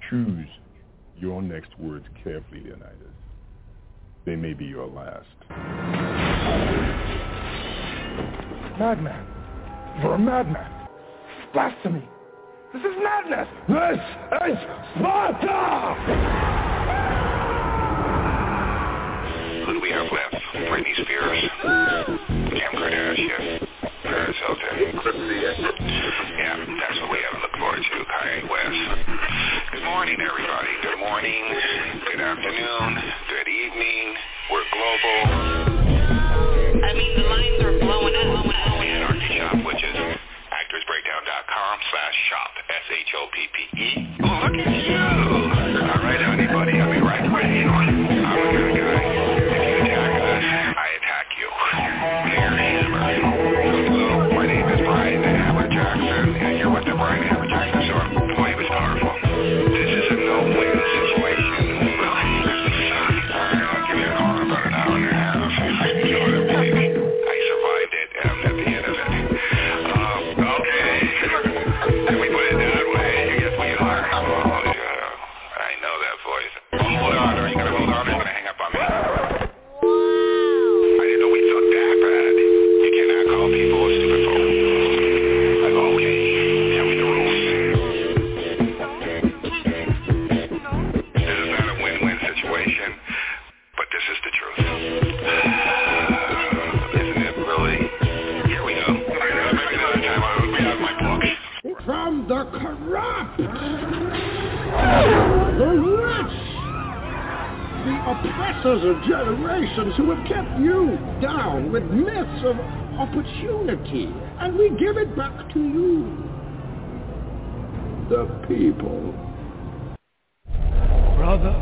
Choose your next words carefully, Leonidas. They may be your last. Madman. You're a madman. Blasphemy. This is madness. This is Sparta! Who do we have left? Britney Spears, Kim Kardashian, Paris Hilton. Yeah, that's what we have to look forward to, Kanye West. Good morning, everybody. Good morning, good afternoon, good evening. We're global. I mean, the lines are blowing up. And our shop, which is actorsbreakdown.com/shop, SHOPPE. Oh, look at you. All right, anybody, I'll be right with you. I'm a good guy. If you attack us, I attack you. Here, Hammer. Hello, my name is Brian Hammer Jackson, and you're with the Brian Hammer Jackson Show. Boy, it was powerful. This is a no-win situation. I'll give you a call in about an hour and a half. Sort of, baby. I survived it, and I'm at the end of it. Okay. Can we put it that way? Yes, we are. Oh, yeah. I know that voice. Hold on. Are you going to hold on? Or are you going to hang up on me? I didn't know we took that bad. You cannot call people a stupid phone. Like, okay. Tell me the rules. This is not a win-win situation, but this is the truth. Isn't it really? Here we go. Maybe another time I'll be out of my book. From the corrupt, the rich, the oppressors of generations who have kept you down with myths of opportunity, and we give it back to you, the people. Brother,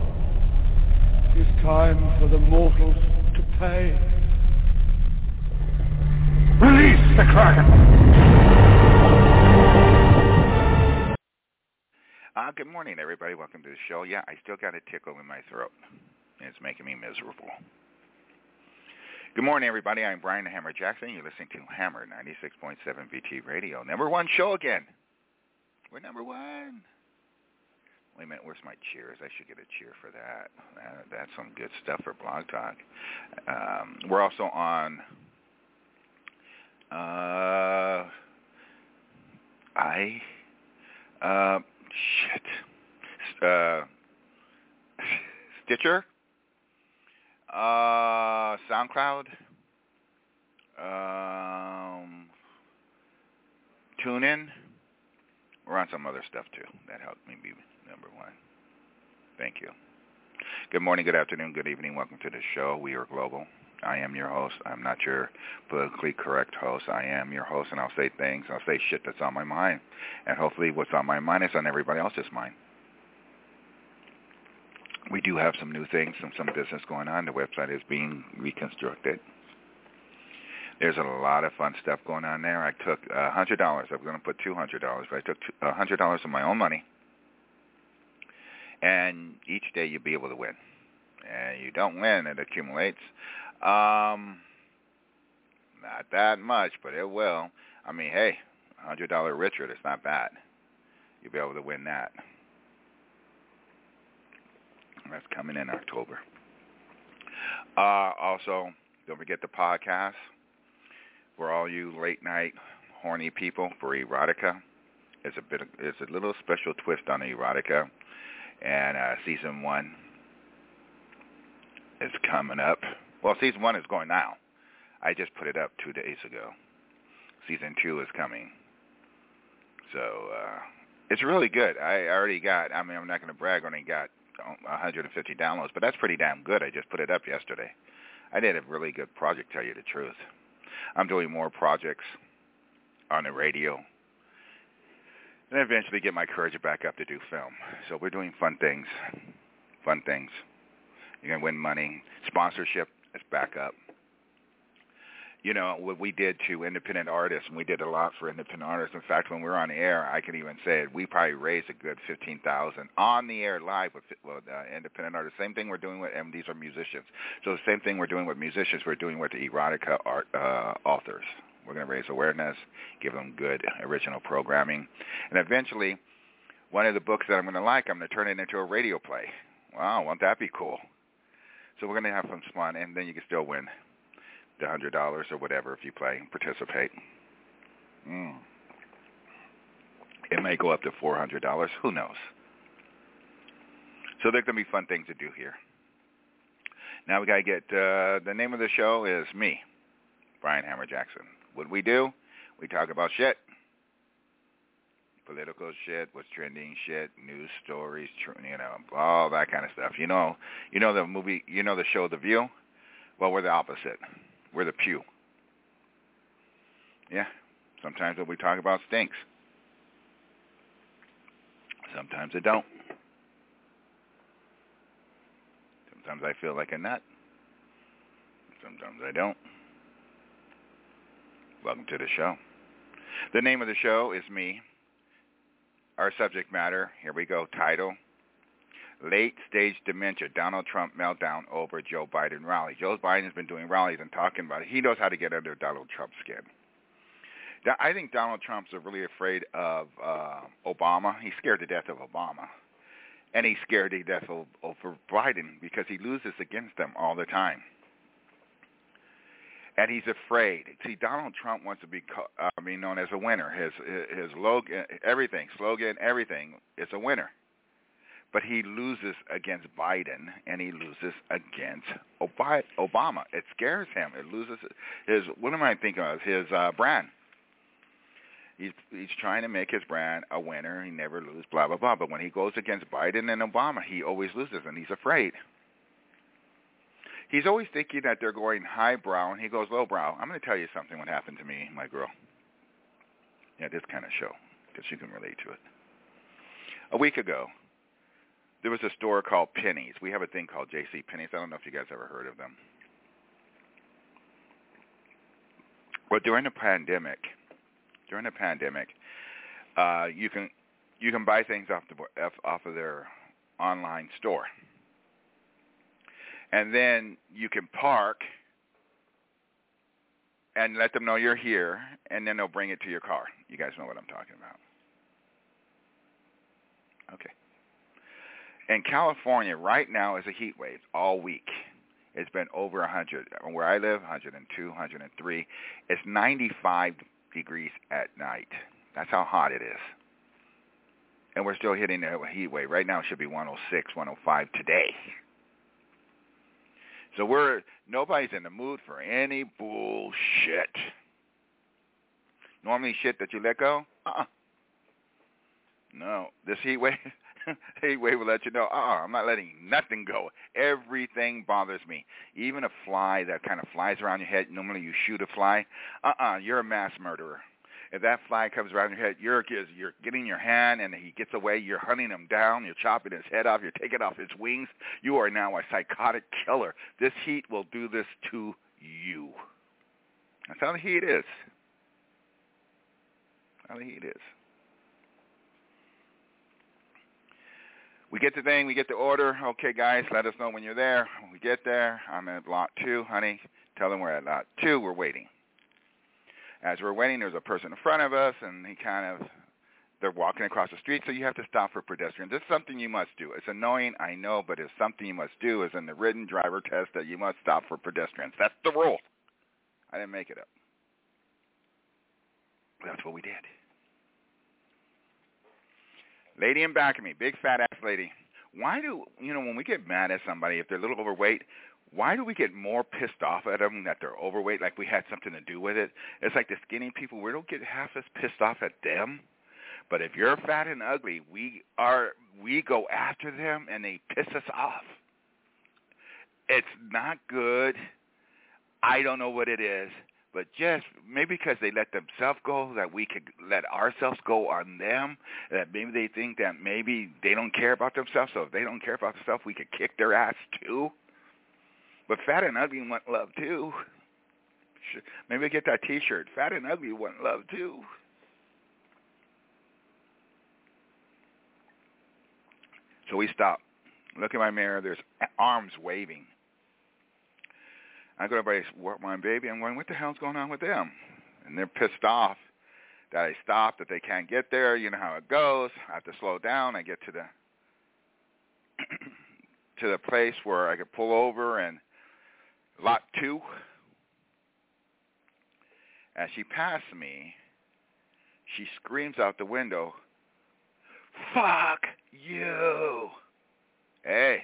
it's time for the mortals to pay. Release the Kraken! Good morning, everybody. Welcome to the show. Yeah, I still got a tickle in my throat. It's making me miserable. Good morning, everybody. I'm Brian the Hammer Jackson. You're listening to Hammer 96.7 VT Radio. Number one show again. We're number one. Wait a minute. Where's my cheers? I should get a cheer for that. That's some good stuff for Blog Talk. We're also on... Stitcher, SoundCloud, TuneIn. We're on some other stuff too. That helped me be number one. Thank you. Good morning, good afternoon, good evening. Welcome to the show. We are global. I am your host. I'm not your politically correct host. I am your host, and I'll say things. I'll say shit that's on my mind. And hopefully what's on my mind is on everybody else's mind. We do have some new things and some business going on. The website is being reconstructed. There's a lot of fun stuff going on there. I took $100. I was going to put $200, but I took $100 of my own money. And each day you'll be able to win. And you don't win, it accumulates. Not that much, but it will. I mean, hey, $100 Richard, it's not bad. You'll be able to win that. That's coming in October. Also, don't forget the podcast for all you late night horny people for erotica. It's a little special twist on erotica, and season 1 is coming up. Well, season 1 is going now. I just put it up 2 days ago. Season 2 is coming. So it's really good. I already got, I'm not going to brag, I only got 150 downloads, but that's pretty damn good. I just put it up yesterday. I did a really good project, tell you the truth. I'm doing more projects on the radio and eventually get my courage back up to do film. So we're doing fun things. You're going to win money. Sponsorship is back up. You know, what we did to independent artists, and we did a lot for independent artists. In fact, when we were on air, I can even say it, we probably raised a good $15,000 on the air live with independent artists. Same thing we're doing with, and these are musicians. So the same thing we're doing with musicians, we're doing with the erotica authors. We're going to raise awareness, give them good original programming, and eventually one of the books that I'm going to like, I'm going to turn it into a radio play. Wow, won't that be cool? So we're going to have some fun, and then you can still win the $100 or whatever if you play and participate. It may go up to $400. Who knows? So there's going to be fun things to do here. Now we got to get, the name of the show is me, Brian Hammer Jackson. What we do, we talk about shit. Political shit, what's trending shit, news stories, all that kind of stuff. You know the movie, the show The View? Well, we're the opposite. We're the Pew. Yeah. Sometimes what we talk about stinks. Sometimes it don't. Sometimes I feel like a nut. Sometimes I don't. Welcome to the show. The name of the show is me. Our subject matter, here we go, title, Late-Stage Dementia, Donald Trump Meltdown Over Joe Biden Rally. Joe Biden's been doing rallies and talking about it. He knows how to get under Donald Trump's skin. I think Donald Trump's really afraid of Obama. He's scared to death of Obama. And he's scared to death of Biden because he loses against them all the time. And he's afraid. See, Donald Trump wants to be known as a winner. His slogan, everything, is a winner. But he loses against Biden, and he loses against Obama. It scares him. It loses his, what am I thinking of? His brand. He's trying to make his brand a winner. He never loses, blah, blah, blah. But when he goes against Biden and Obama, he always loses, and he's afraid. He's always thinking that they're going highbrow, and he goes lowbrow. I'm going to tell you something what happened to me, my girl. Yeah, this kind of show, because you can relate to it. A week ago, there was a store called Penny's. We have a thing called J.C. Penney's. I don't know if you guys ever heard of them. Well, during the pandemic, you can buy things off of their online store. And then you can park and let them know you're here, and then they'll bring it to your car. You guys know what I'm talking about. Okay. In California, right now is a heat wave all week. It's been over 100. Where I live, 102, 103. It's 95 degrees at night. That's how hot it is. And we're still hitting a heat wave. Right now it should be 106, 105 today. So nobody's in the mood for any bullshit. Normally shit that you let go? No. This heat wave will let you know, I'm not letting nothing go. Everything bothers me. Even a fly that kind of flies around your head, normally you shoot a fly. You're a mass murderer. If that fly comes around your head, you're getting your hand and he gets away. You're hunting him down. You're chopping his head off. You're taking off his wings. You are now a psychotic killer. This heat will do this to you. That's how the heat is. We get the thing. We get the order. Okay, guys, let us know when you're there. When we get there, I'm at lot 2, honey. Tell them we're at lot 2. We're waiting. As we're waiting, there's a person in front of us, and they're walking across the street, so you have to stop for pedestrians. It's something you must do. It's annoying, I know, but it's something you must do. It's in the written driver test that you must stop for pedestrians. That's the rule. I didn't make it up. That's what we did. Lady in back of me, big fat-ass lady. Why do, when we get mad at somebody, if they're a little overweight, why do we get more pissed off at them that they're overweight, like we had something to do with it? It's like the skinny people, we don't get half as pissed off at them. But if you're fat and ugly, we go after them and they piss us off. It's not good. I don't know what it is, but just maybe because they let themselves go, that we could let ourselves go on them, that maybe they think that maybe they don't care about themselves, so if they don't care about themselves, we could kick their ass too. But fat and ugly want love too. Maybe get that T-shirt. Fat and ugly want love too. So we stop. Look in my mirror. There's arms waving. I go to my baby. I'm going, what the hell's going on with them? And they're pissed off that I stop, that they can't get there. You know how it goes. I have to slow down. I get to the to the place where I could pull over, and lot 2. As she passed me, she screams out the window, "Fuck you!" Hey,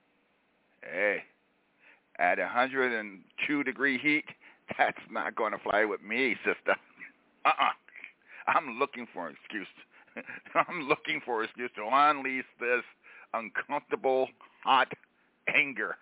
at 102-degree heat, that's not going to fly with me, sister. I'm looking for an excuse. I'm looking for an excuse to unleash this uncomfortable, hot anger.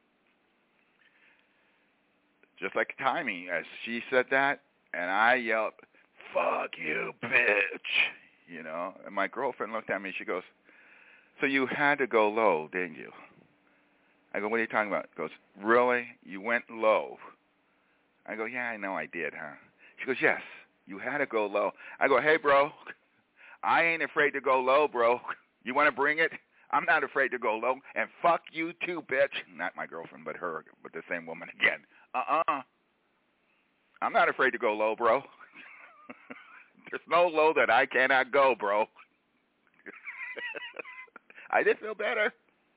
Just like timing, as she said that, and I yelled, "Fuck you, bitch!" You know, and my girlfriend looked at me. She goes, "So you had to go low, didn't you?" I go, "What are you talking about?" She goes, "Really? You went low?" I go, "Yeah, I know I did, huh?" She goes, "Yes, you had to go low." I go, "Hey, bro, I ain't afraid to go low, bro. You want to bring it? I'm not afraid to go low. And fuck you too, bitch." Not my girlfriend, but her, but the same woman again. I'm not afraid to go low, bro. There's no low that I cannot go, bro. I did feel better.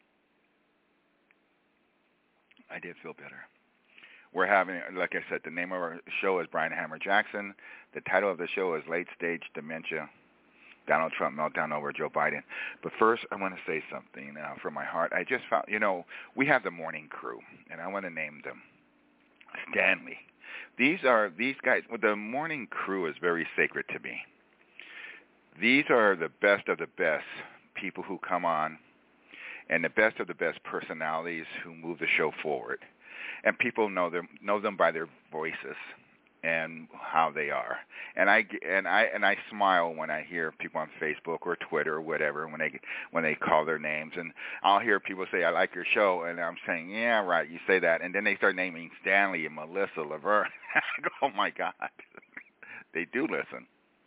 I did feel better. We're having, like I said, the name of our show is Brian Hammer Jackson. The title of the show is Late Stage Dementia, Donald Trump Meltdown Over Joe Biden. But first, I want to say something from my heart. I just found, we have the morning crew, and I want to name them. Stanley. These guys, the morning crew is very sacred to me. These are the best of the best people who come on, and the best of the best personalities who move the show forward. And people know them by their voices and how they are. And I smile when I hear people on Facebook or Twitter or whatever when they call their names, and I'll hear people say, "I like your show," and I'm saying, "Yeah, right, you say that," and then they start naming Stanley and Melissa Laverne. I go, "Oh my God." They do listen.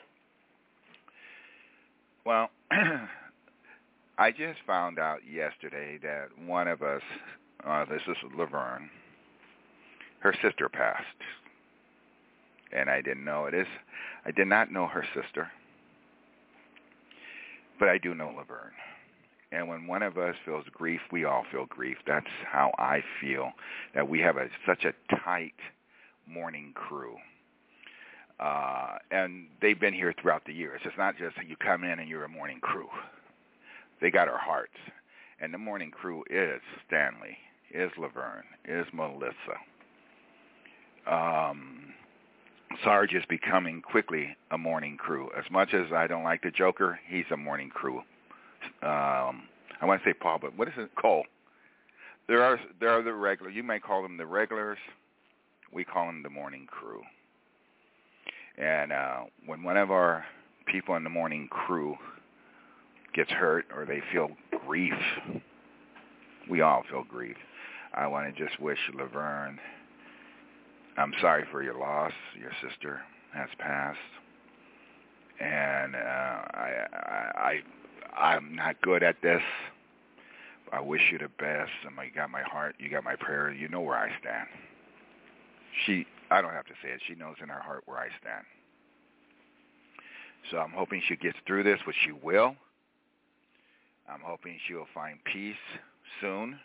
Well, I just found out yesterday that one of us, this is Laverne, her sister passed. And I didn't know I did not know her sister. But I do know Laverne. And when one of us feels grief, we all feel grief. That's how I feel, that we have such a tight morning crew. And they've been here throughout the years. It's not just you come in and you're a morning crew. They got our hearts. And the morning crew is Stanley, is Laverne, is Melissa. Sarge is becoming quickly a morning crew. As much as I don't like the Joker, he's a morning crew. I want to say Paul, but what is it? Cole. There are the regular. You may call them the regulars. We call them the morning crew. And when one of our people in the morning crew gets hurt or they feel grief, we all feel grief. I want to just wish Laverne, I'm sorry for your loss. Your sister has passed, and I'm not good at this. I wish you the best. And you got my heart. You got my prayer. You know where I stand. I don't have to say it. She knows in her heart where I stand. So I'm hoping she gets through this, which she will. I'm hoping she will find peace soon.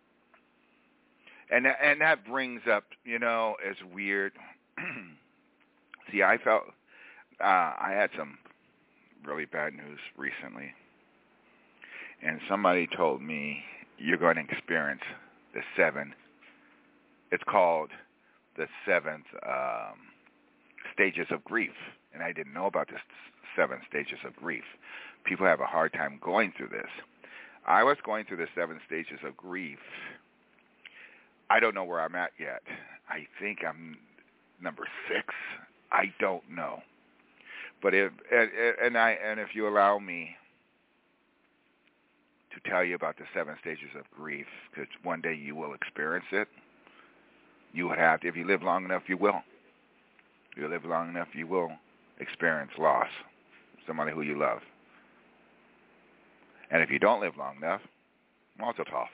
And that brings up, it's weird. See, I felt I had some really bad news recently, and somebody told me you're going to experience the 7. It's called the 7th stages of grief, and I didn't know about the 7 stages of grief. People have a hard time going through this. I was going through the 7 stages of grief. I don't know where I'm at yet. I think I'm number 6. I don't know. But if you allow me to tell you about the 7 stages of grief, because one day you will experience it. You would have to. If you live long enough, you will. If you live long enough, you will experience loss. Somebody who you love. And if you don't live long enough, also tough.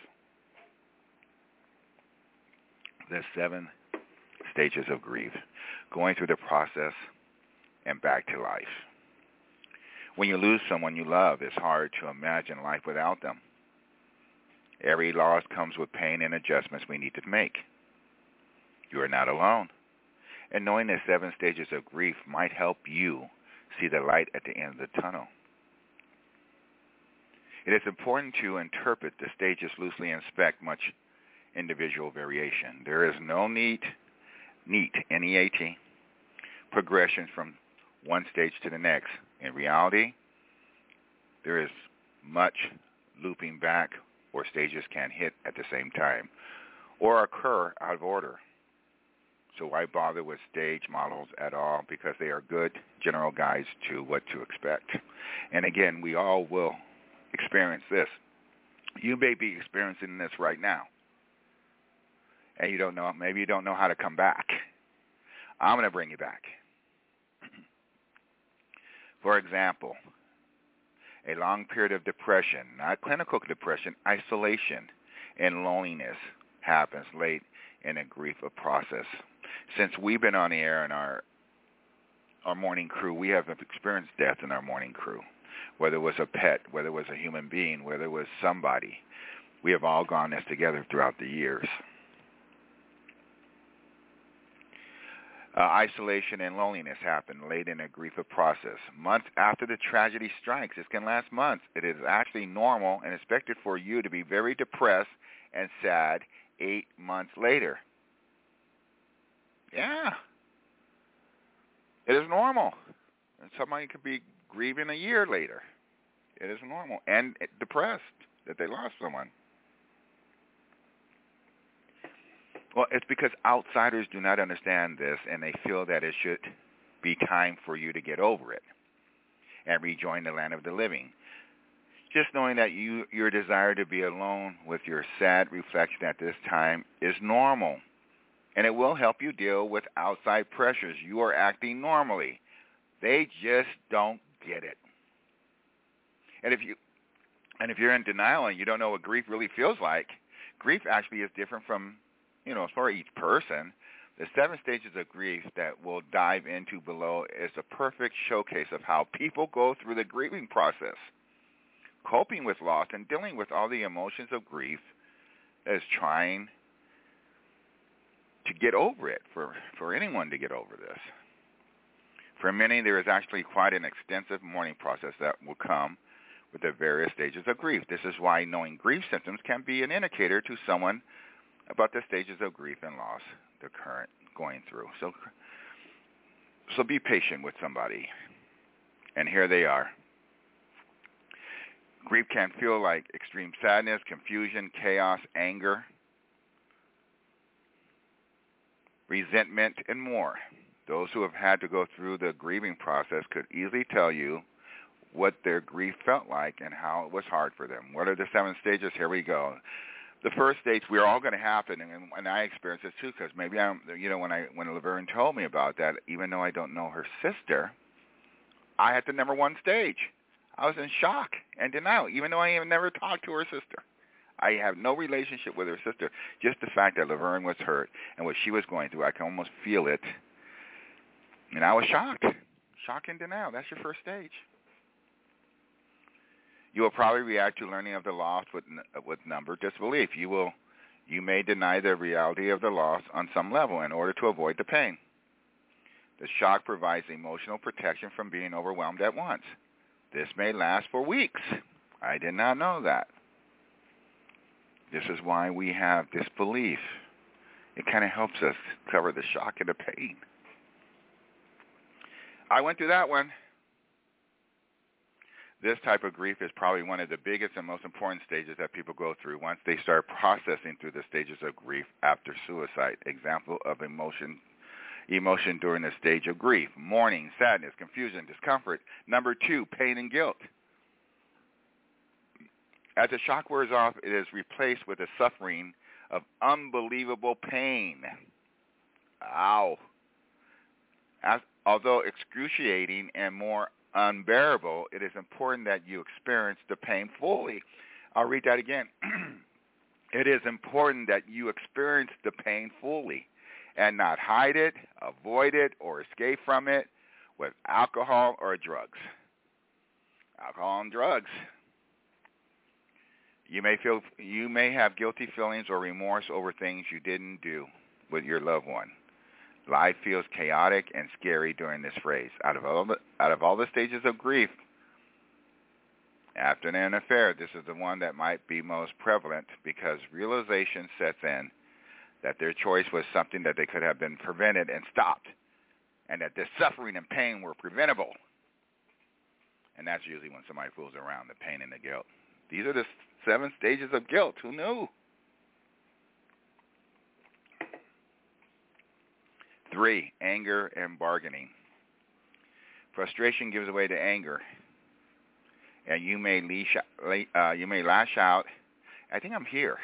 The 7 stages of grief. Going through the process and back to life. When you lose someone you love, it's hard to imagine life without them. Every loss comes with pain and adjustments we need to make. You are not alone. And knowing the 7 stages of grief might help you see the light at the end of the tunnel. It is important to interpret the stages loosely and expect much individual variation. There is no neat, N-E-A-T, progression from one stage to the next. In reality, there is much looping back, or stages can hit at the same time or occur out of order. So why bother with stage models at all? Because they are good general guides to what to expect. And again, we all will experience this. You may be experiencing this right now, and you don't know. Maybe you don't know how to come back. I'm going to bring you back. For example, a long period of depression, not clinical depression, isolation and loneliness happens late in a grief process. Since we've been on the air in our morning crew, we have experienced death in our morning crew, whether it was a pet, whether it was a human being, whether it was somebody. We have all gone this together throughout the years. Isolation and loneliness happen late in a grief process. Months after the tragedy strikes, this can last months. It is actually normal and expected for you to be very depressed and sad 8 months later. Yeah. It is normal. And somebody could be grieving a year later. It is normal. And depressed that they lost someone. Well, it's because outsiders do not understand this, and they feel that it should be time for you to get over it and rejoin the land of the living. Just knowing that your desire to be alone with your sad reflection at this time is normal, and it will help you deal with outside pressures. You are acting normally. They just don't get it. And if you're in denial and you don't know what grief really feels like, grief actually is different from, as far as each person. The 7 stages of grief that we'll dive into below is a perfect showcase of how people go through the grieving process. Coping with loss and dealing with all the emotions of grief is trying to get over it, for anyone to get over this. For many, there is actually quite an extensive mourning process that will come with the various stages of grief. This is why knowing grief symptoms can be an indicator to someone about the stages of grief and loss they're going through. So be patient with somebody. And here they are. Grief can feel like extreme sadness, confusion, chaos, anger, resentment, and more. Those who have had to go through the grieving process could easily tell you what their grief felt like and how it was hard for them. What are the 7 stages? Here we go. The first stage, we're all going to happen, and I experienced this too, because maybe when Laverne told me about that, even though I don't know her sister, I had the number 1 stage. I was in shock and denial, even though I even never talked to her sister. I have no relationship with her sister. Just the fact that Laverne was hurt and what she was going through, I can almost feel it. And I was shocked. Shock and denial. That's your first stage. You will probably react to learning of the loss with number disbelief. You may deny the reality of the loss on some level in order to avoid the pain. The shock provides emotional protection from being overwhelmed at once. This may last for weeks. I did not know that. This is why we have disbelief. It kind of helps us cover the shock and the pain. I went through that one. This type of grief is probably one of the biggest and most important stages that people go through once they start processing through the stages of grief after suicide. Example of emotion during the stage of grief: mourning, sadness, confusion, discomfort. Number 2, pain and guilt. As the shock wears off, it is replaced with a suffering of unbelievable pain. Ow. Although excruciating and more unbearable, it is important that you experience the pain fully. I'll read that again. It is important that you experience the pain fully and not hide it, avoid it, or escape from it. with alcohol or drugs. Alcohol and drugs. You may have guilty feelings or remorse over things you didn't do with your loved one. Life feels chaotic and scary during this phase. Out of all the stages of grief, after an affair, this is the one that might be most prevalent because realization sets in that their choice was something that they could have been prevented and stopped, and that this suffering and pain were preventable. And that's usually when somebody fools around, the pain and the guilt. These are the 7 stages of guilt. Who knew? 3, anger and bargaining. Frustration gives way to anger, and you may lash out, I think I'm here,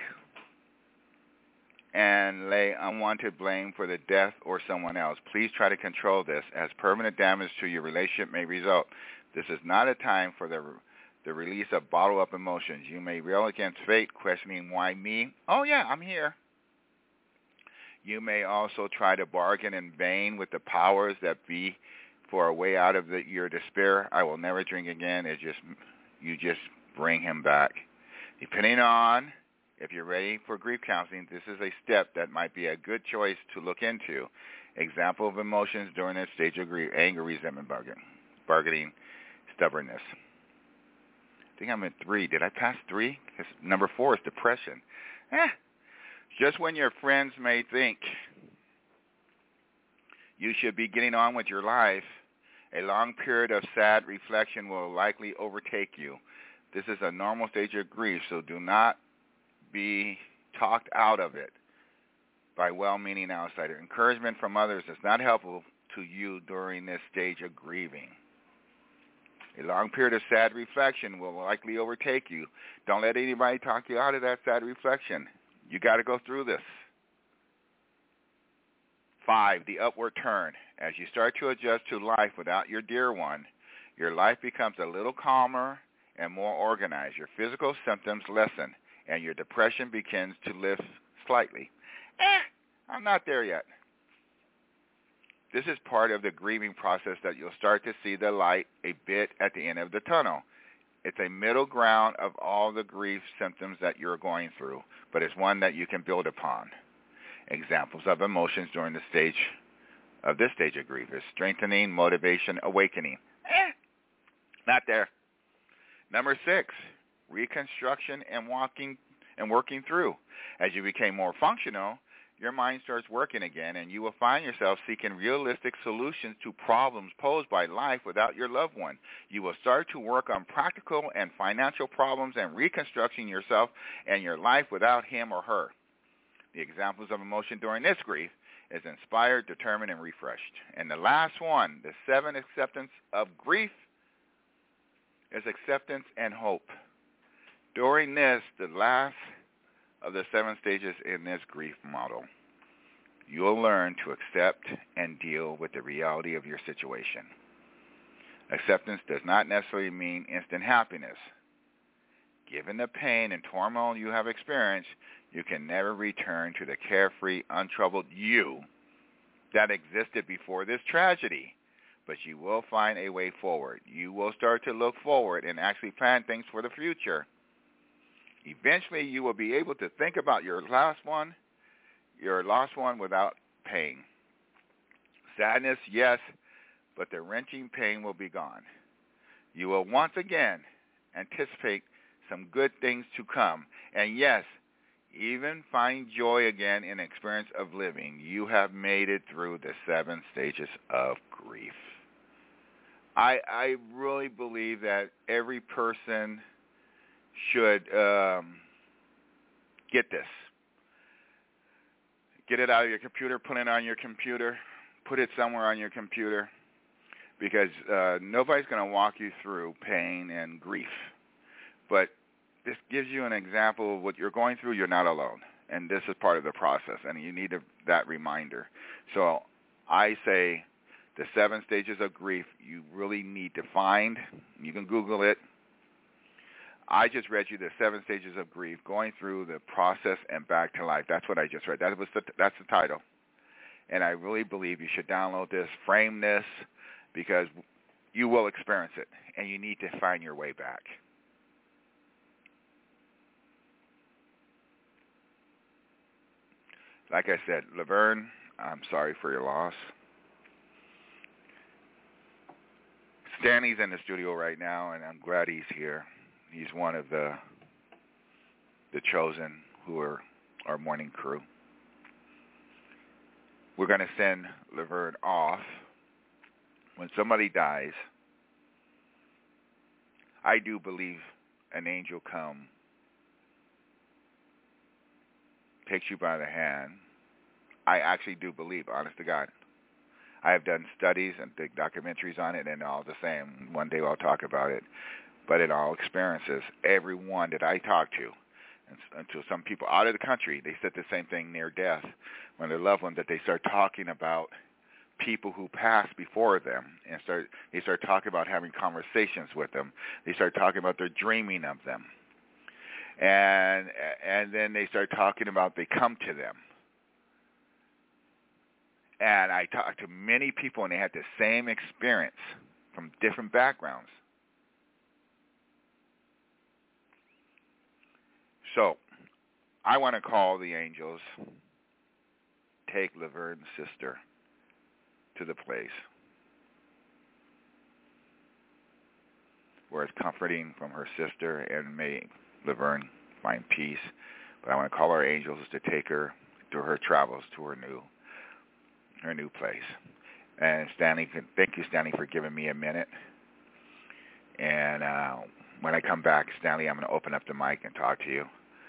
and lay unwanted blame for the death or someone else. Please try to control this, as permanent damage to your relationship may result. This is not a time for the release of bottled-up emotions. You may rail against fate, questioning, why me? Oh, yeah, I'm here. You may also try to bargain in vain with the powers that be for a way out of your despair. I will never drink again. You just bring him back. Depending on if you're ready for grief counseling, this is a step that might be a good choice to look into. Example of emotions during this stage of grief: anger, resentment, bargaining, stubbornness. I think I'm at 3. Did I pass 3? Because number 4 is depression. Just when your friends may think you should be getting on with your life, a long period of sad reflection will likely overtake you. This is a normal stage of grief, so do not be talked out of it by well-meaning outsiders. Encouragement from others is not helpful to you during this stage of grieving. A long period of sad reflection will likely overtake you. Don't let anybody talk you out of that sad reflection. You got to go through this. 5, the upward turn. As you start to adjust to life without your dear one, your life becomes a little calmer and more organized. Your physical symptoms lessen, and your depression begins to lift slightly. I'm not there yet. This is part of the grieving process that you'll start to see the light a bit at the end of the tunnel. It's a middle ground of all the grief symptoms that you're going through, but it's one that you can build upon. Examples of emotions during this stage of grief is strengthening, motivation, awakening. Not there. Number 6, reconstruction and working through. As you become more functional, your mind starts working again, and you will find yourself seeking realistic solutions to problems posed by life without your loved one. You will start to work on practical and financial problems and reconstructing yourself and your life without him or her. The examples of emotion during this grief is inspired, determined, and refreshed. And the last one, the 7 acceptance of grief, is acceptance and hope. During this, the last of the 7 stages in this grief model, you'll learn to accept and deal with the reality of your situation. Acceptance does not necessarily mean instant happiness. Given the pain and turmoil you have experienced, you can never return to the carefree, untroubled you that existed before this tragedy. But you will find a way forward. You will start to look forward and actually plan things for the future. Eventually, you will be able to think about your lost one without pain. Sadness, yes, but the wrenching pain will be gone. You will once again anticipate some good things to come. And yes, even find joy again in the experience of living. You have made it through the 7 stages of grief. I really believe that every person should get this. Get it out of your computer, put it on your computer, put it somewhere on your computer, because nobody's going to walk you through pain and grief. But this gives you an example of what you're going through. You're not alone, and this is part of the process, and you need that reminder. So I say the 7 stages of grief you really need to find. You can Google it. I just read you the 7 stages of grief, going through the process and back to life. That's what I just read. That's the title. And I really believe you should download this, frame this, because you will experience it, and you need to find your way back. Like I said, Laverne, I'm sorry for your loss. Stanley's in the studio right now, and I'm glad he's here. He's one of the chosen who are our morning crew. We're going to send Laverne off. When somebody dies, I do believe an angel come, takes you by the hand. I actually do believe, honest to God. I have done studies and documentaries on it, and all the same. One day I'll talk about it. But in all experiences, everyone that I talk to, and to some people out of the country, they said the same thing near death when their loved ones, that they start talking about people who passed before them, and they start talking about having conversations with them. They start talking about their dreaming of them. And then they start talking about they come to them. And I talked to many people, and they had the same experience from different backgrounds. So I want to call the angels, take Laverne's sister to the place where it's comforting from her sister, and may Laverne find peace. But I want to call our angels to take her through her travels to her new place. And Stanley, thank you, Stanley, for giving me a minute. And when I come back, Stanley, I'm going to open up the mic and talk to you.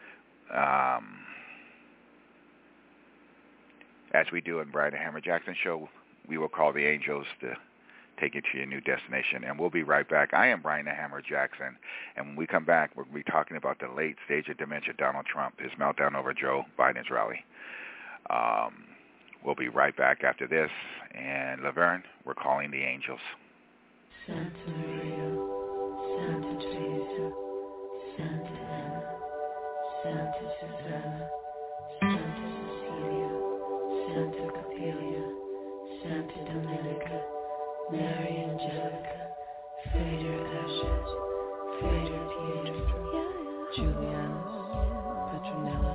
As we do in Brian the Hammer Jackson show, we will call the angels to take you to your new destination, and we'll be right back. I am Brian the Hammer Jackson, and when we come back, we'll be talking about the late stage of dementia, Donald Trump, his meltdown over Joe Biden's rally. We'll be right back after this, and Laverne, we're calling the angels. Santa Maria, Santa Teresa, Santa Anna, Santa Susanna, Santa Cecilia, Santa Capilia, Santa Domenica, Mary Angelica, Frater Ashes, Frater Pietro, Julianus, Petronella,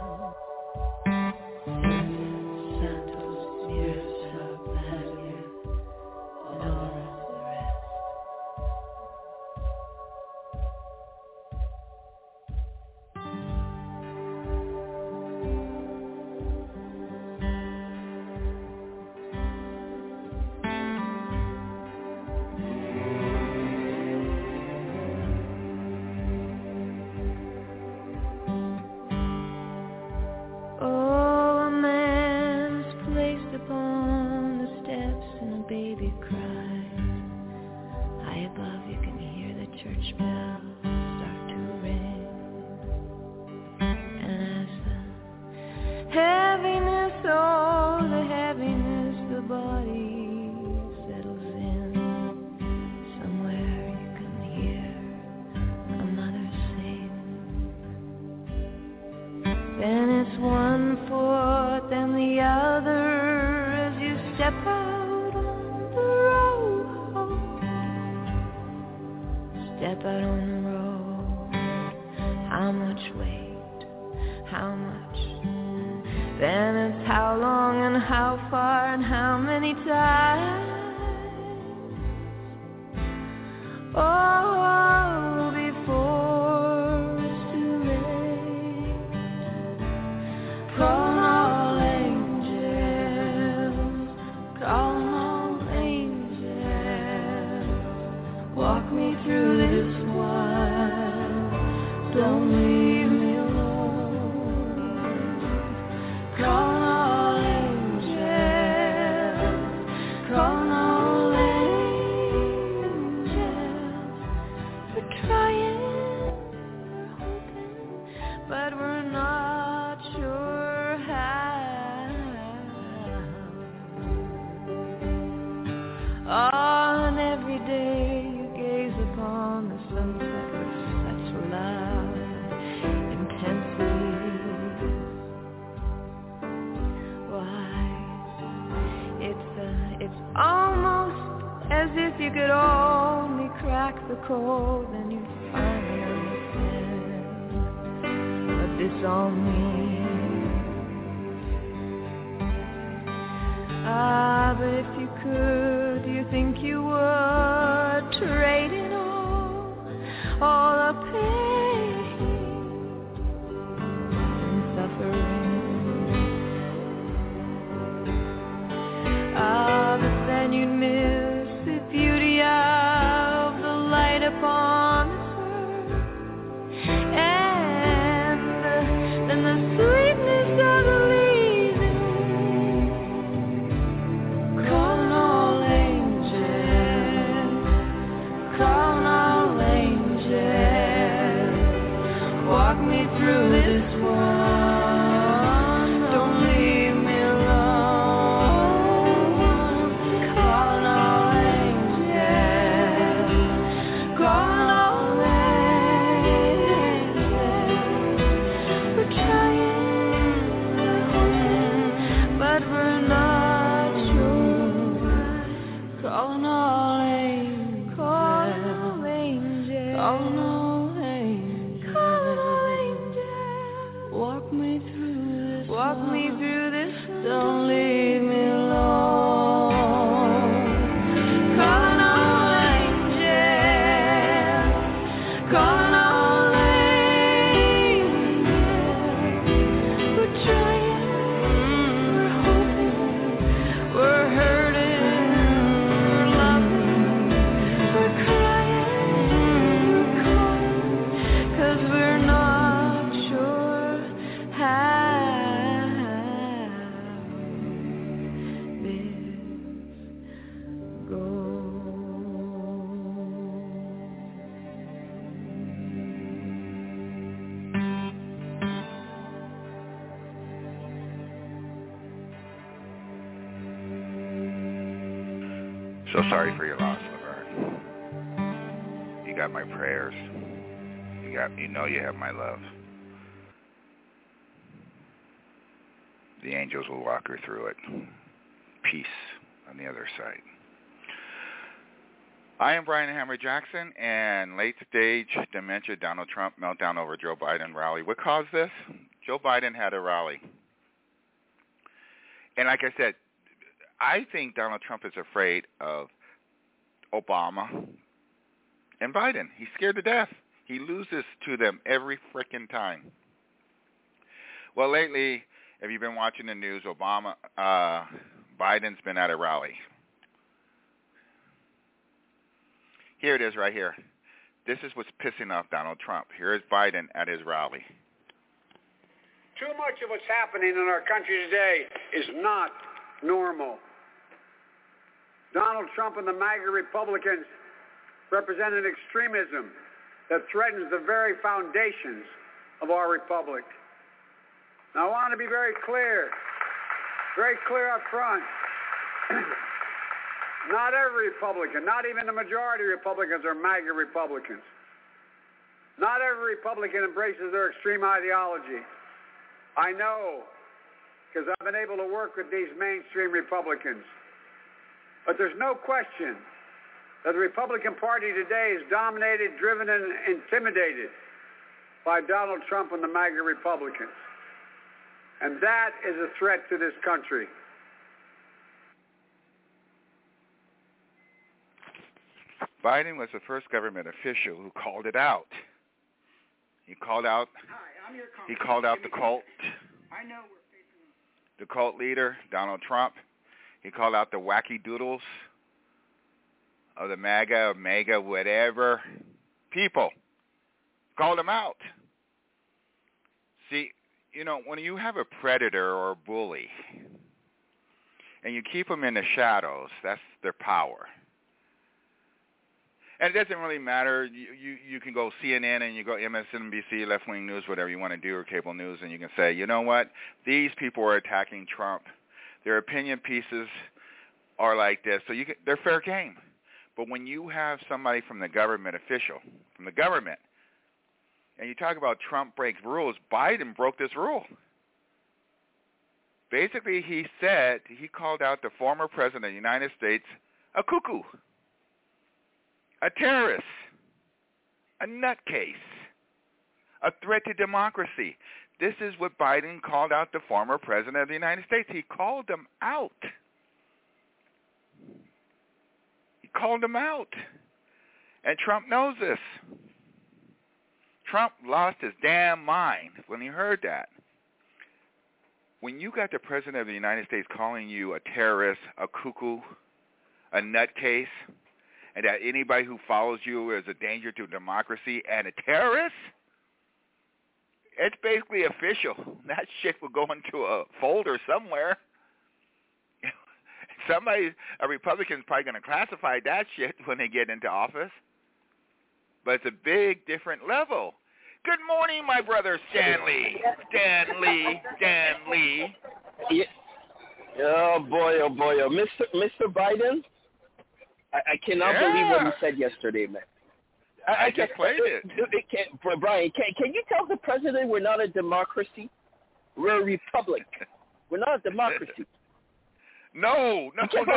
Santos, Miroslav, Vladimir, and all of the rest. If you could only crack the code, then you'd finally understand what this all means. But if you could, do you think you would trade it all the pain and suffering? But then you'd miss the beauty of the light upon this earth, and then the sweetness of the leaving. Call on all angels, call on all angels, walk me through this one, don't leave me alone. Call on all angels, call on all angels. We're trying, we're hoping, but we're not sure. Call on all angels, call on all angels, call on all angels, call on all angels. Walk me through this, don't leave me alone. Call on all angels, call on all angels. We're trying, we're hoping, we're hurting, we're loving, we're crying, we're calling, 'cause we're not sure how this So sorry for your loss, Laverne. You got my prayers. You know you have my love. The angels will walk her through it. Peace on the other side. I am Brian Hammer Jackson, and late stage dementia, Donald Trump meltdown over Joe Biden rally. What caused this? Joe Biden had a rally. And like I said, I think Donald Trump is afraid of Obama and Biden. He's scared to death. He loses to them every frickin' time. Well, lately, if you've been watching the news, Biden's been at a rally. Here it is right here. This is what's pissing off Donald Trump. Here is Biden at his rally. Too much of what's happening in our country today is not normal. Donald Trump and the MAGA Republicans represent an extremism that threatens the very foundations of our republic. Now, I want to be very clear up front. Not every Republican, not even the majority of Republicans are MAGA Republicans. Not every Republican embraces their extreme ideology. I know, because I've been able to work with these mainstream Republicans. But there's no question that the Republican Party today is dominated, driven, and intimidated by Donald Trump and the MAGA Republicans. And that is a threat to this country. Biden was the first government official who called it out. He called out the cult. The cult leader, Donald Trump. He called out the wacky doodles of the MAGA, whatever people. Called them out. See, you know, when you have a predator or a bully and you keep them in the shadows, that's their power. And it doesn't really matter. You can go CNN and you go MSNBC, left-wing news, whatever you want to do, or cable news, and you can say, you know what? These people are attacking Trump. Their opinion pieces are like this. So they're fair game. But when you have somebody from the government official, from the government, and you talk about Trump breaks rules, Biden broke this rule. Basically, he called out the former president of the United States a cuckoo. a terrorist, a nutcase, a threat to democracy. This is what Biden called out the former president of the United States. He called them out. He called them out. And Trump knows this. Trump lost his damn mind when he heard that. When you got the president of the United States calling you a terrorist, a cuckoo, a nutcase, and that anybody who follows you is a danger to democracy and a terrorist, it's basically official. That shit will go into a folder somewhere. A Republican's probably going to classify that shit when they get into office. But it's a big, different level. Good morning, my brother Stanley. Stanley. Yeah. Oh boy. Mr. Biden, I cannot believe what you said yesterday, man. I just played it. Brian, can you tell the president we're not a democracy? We're a republic. We're not a democracy. No. We are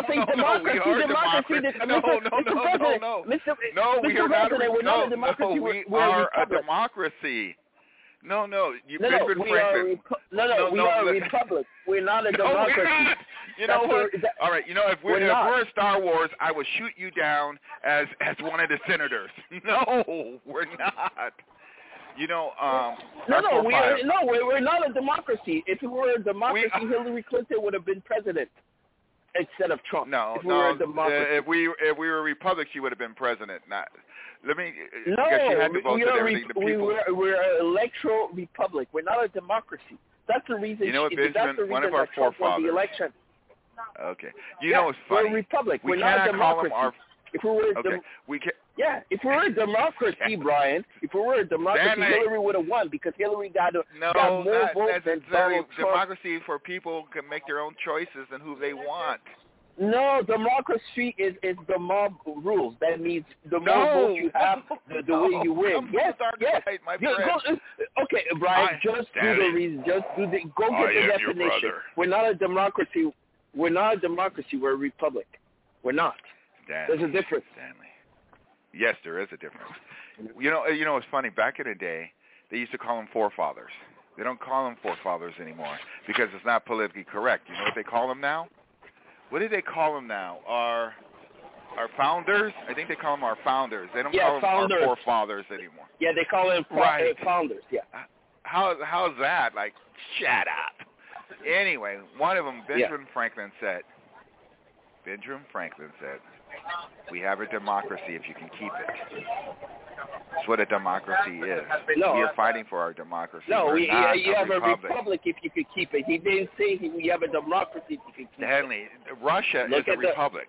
a democracy. No, we are a republic. We're not a democracy. You know what? All right. You know, if we're Star Wars, I will shoot you down as one of the senators. No, we're not. You know, we're not a democracy. If we were a democracy, Hillary Clinton would have been president instead of Trump. If we were a republic, she would have been president. Because she had to vote with everything. We're an electoral republic. We're not a democracy. That's the reason. You know what, Benjamin? One of our forefathers. The election. Okay. You know what's funny? We're a republic. We're not a democracy. If we were if we were a democracy, Brian, if we were a democracy, Hillary would have won because Hillary got more votes than Donald Trump. Democracy for people can make their own choices and who they want. No, democracy is the mob rules. That means the more votes you have, the way you win. Yes. Right, my friend. Okay, Brian, go get the definition. We're not a democracy. We're not a democracy. We're a republic. We're not. There's a difference. Stanley. Yes, there is a difference. You know, it's funny. Back in the day, they used to call them forefathers. They don't call them forefathers anymore because it's not politically correct. You know what they call them now? What do they call them now? Our founders? I think they call them our founders. They don't call them our forefathers anymore. Yeah, they call them founders. Yeah. How's that? Like, shut up. Anyway, one of them, Benjamin Franklin said, we have a democracy if you can keep it. That's what a democracy is. We are fighting for our democracy. No, you have a republic if you could keep it. He didn't say we have a democracy if you could keep Stanley, it. Russia is a republic.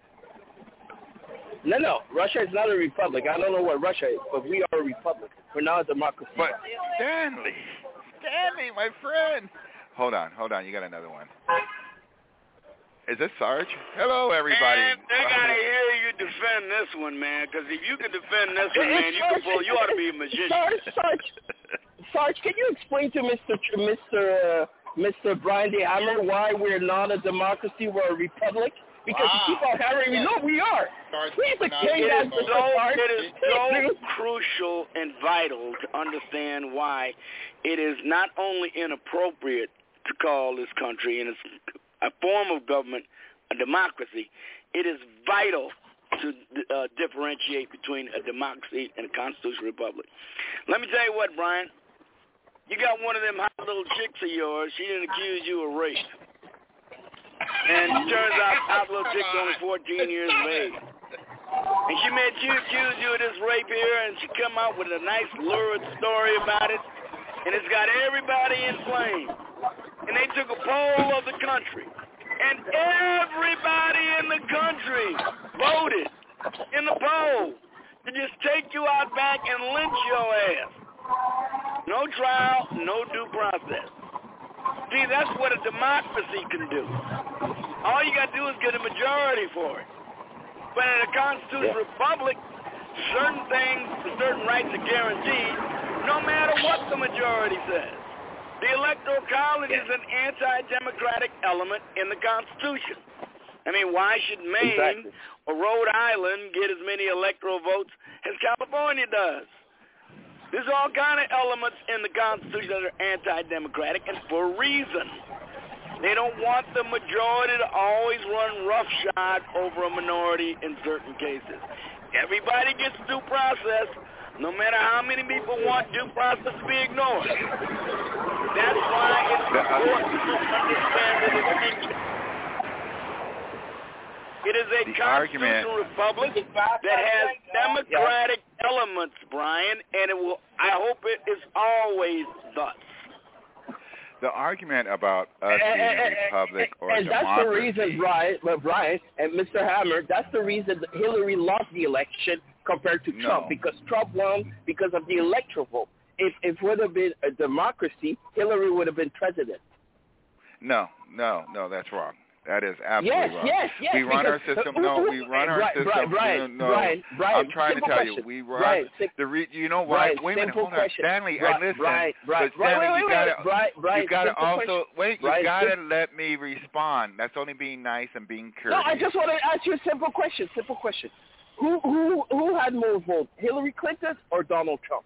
No, Russia is not a republic. I don't know what Russia is, but we are a republic. We're not a democracy. But Stanley, my friend. Hold on. You got another one. Is this Sarge? Hello, everybody. Man, they got to hear you defend this one, man, because if you can defend this one, man, you ought to be a magician. Sarge, can you explain to Mr. Brian D. Hammer why we're not a democracy, we're a republic? Because you keep on hammering me. No, we are. It is so crucial and vital to understand why it is not only inappropriate to call this country, and it's a form of government, a democracy, it is vital to differentiate between a democracy and a constitutional republic. Let me tell you what, Brian. You got one of them hot little chicks of yours. She didn't accuse you of rape. And it turns out hot little chick's only 14 years of age. And she accuse you of this rape here, and she come out with a nice lurid story about it. And it's got everybody in flames. And they took a poll of the country. And everybody in the country voted in the poll to just take you out back and lynch your ass. No trial, no due process. See, that's what a democracy can do. All you got to do is get a majority for it. But in a constitutional republic, certain things, certain rights are guaranteed no matter what the majority says. The Electoral College is an anti-democratic element in the Constitution. I mean, why should Maine or Rhode Island get as many electoral votes as California does? There's all kind of elements in the Constitution that are anti-democratic, and for a reason. They don't want the majority to always run roughshod over a minority in certain cases. Everybody gets due process, no matter how many people want due process to be ignored. That's why it's important to understand the distinction. It is a constitutional republic that has democratic elements, Brian, and it will. I hope it is always thus. The argument about us being a republic or and democracy. That's the reason, Brian and Mr. Hammer, that's the reason that Hillary lost the election compared to Trump, because Trump won because of the electoral vote. If it would have been a democracy, Hillary would have been president. No, that's wrong. That is absolutely wrong. Yes. We run our system. We run our system. Brian, I'm trying to tell question. you, we run you know why? Wait a minute, hold on, Stanley. I listen. But Stanley, you gotta also wait. You gotta let me respond. That's only being nice and being courteous. No, I just want to ask you a simple question. Who had more votes, Hillary Clinton or Donald Trump?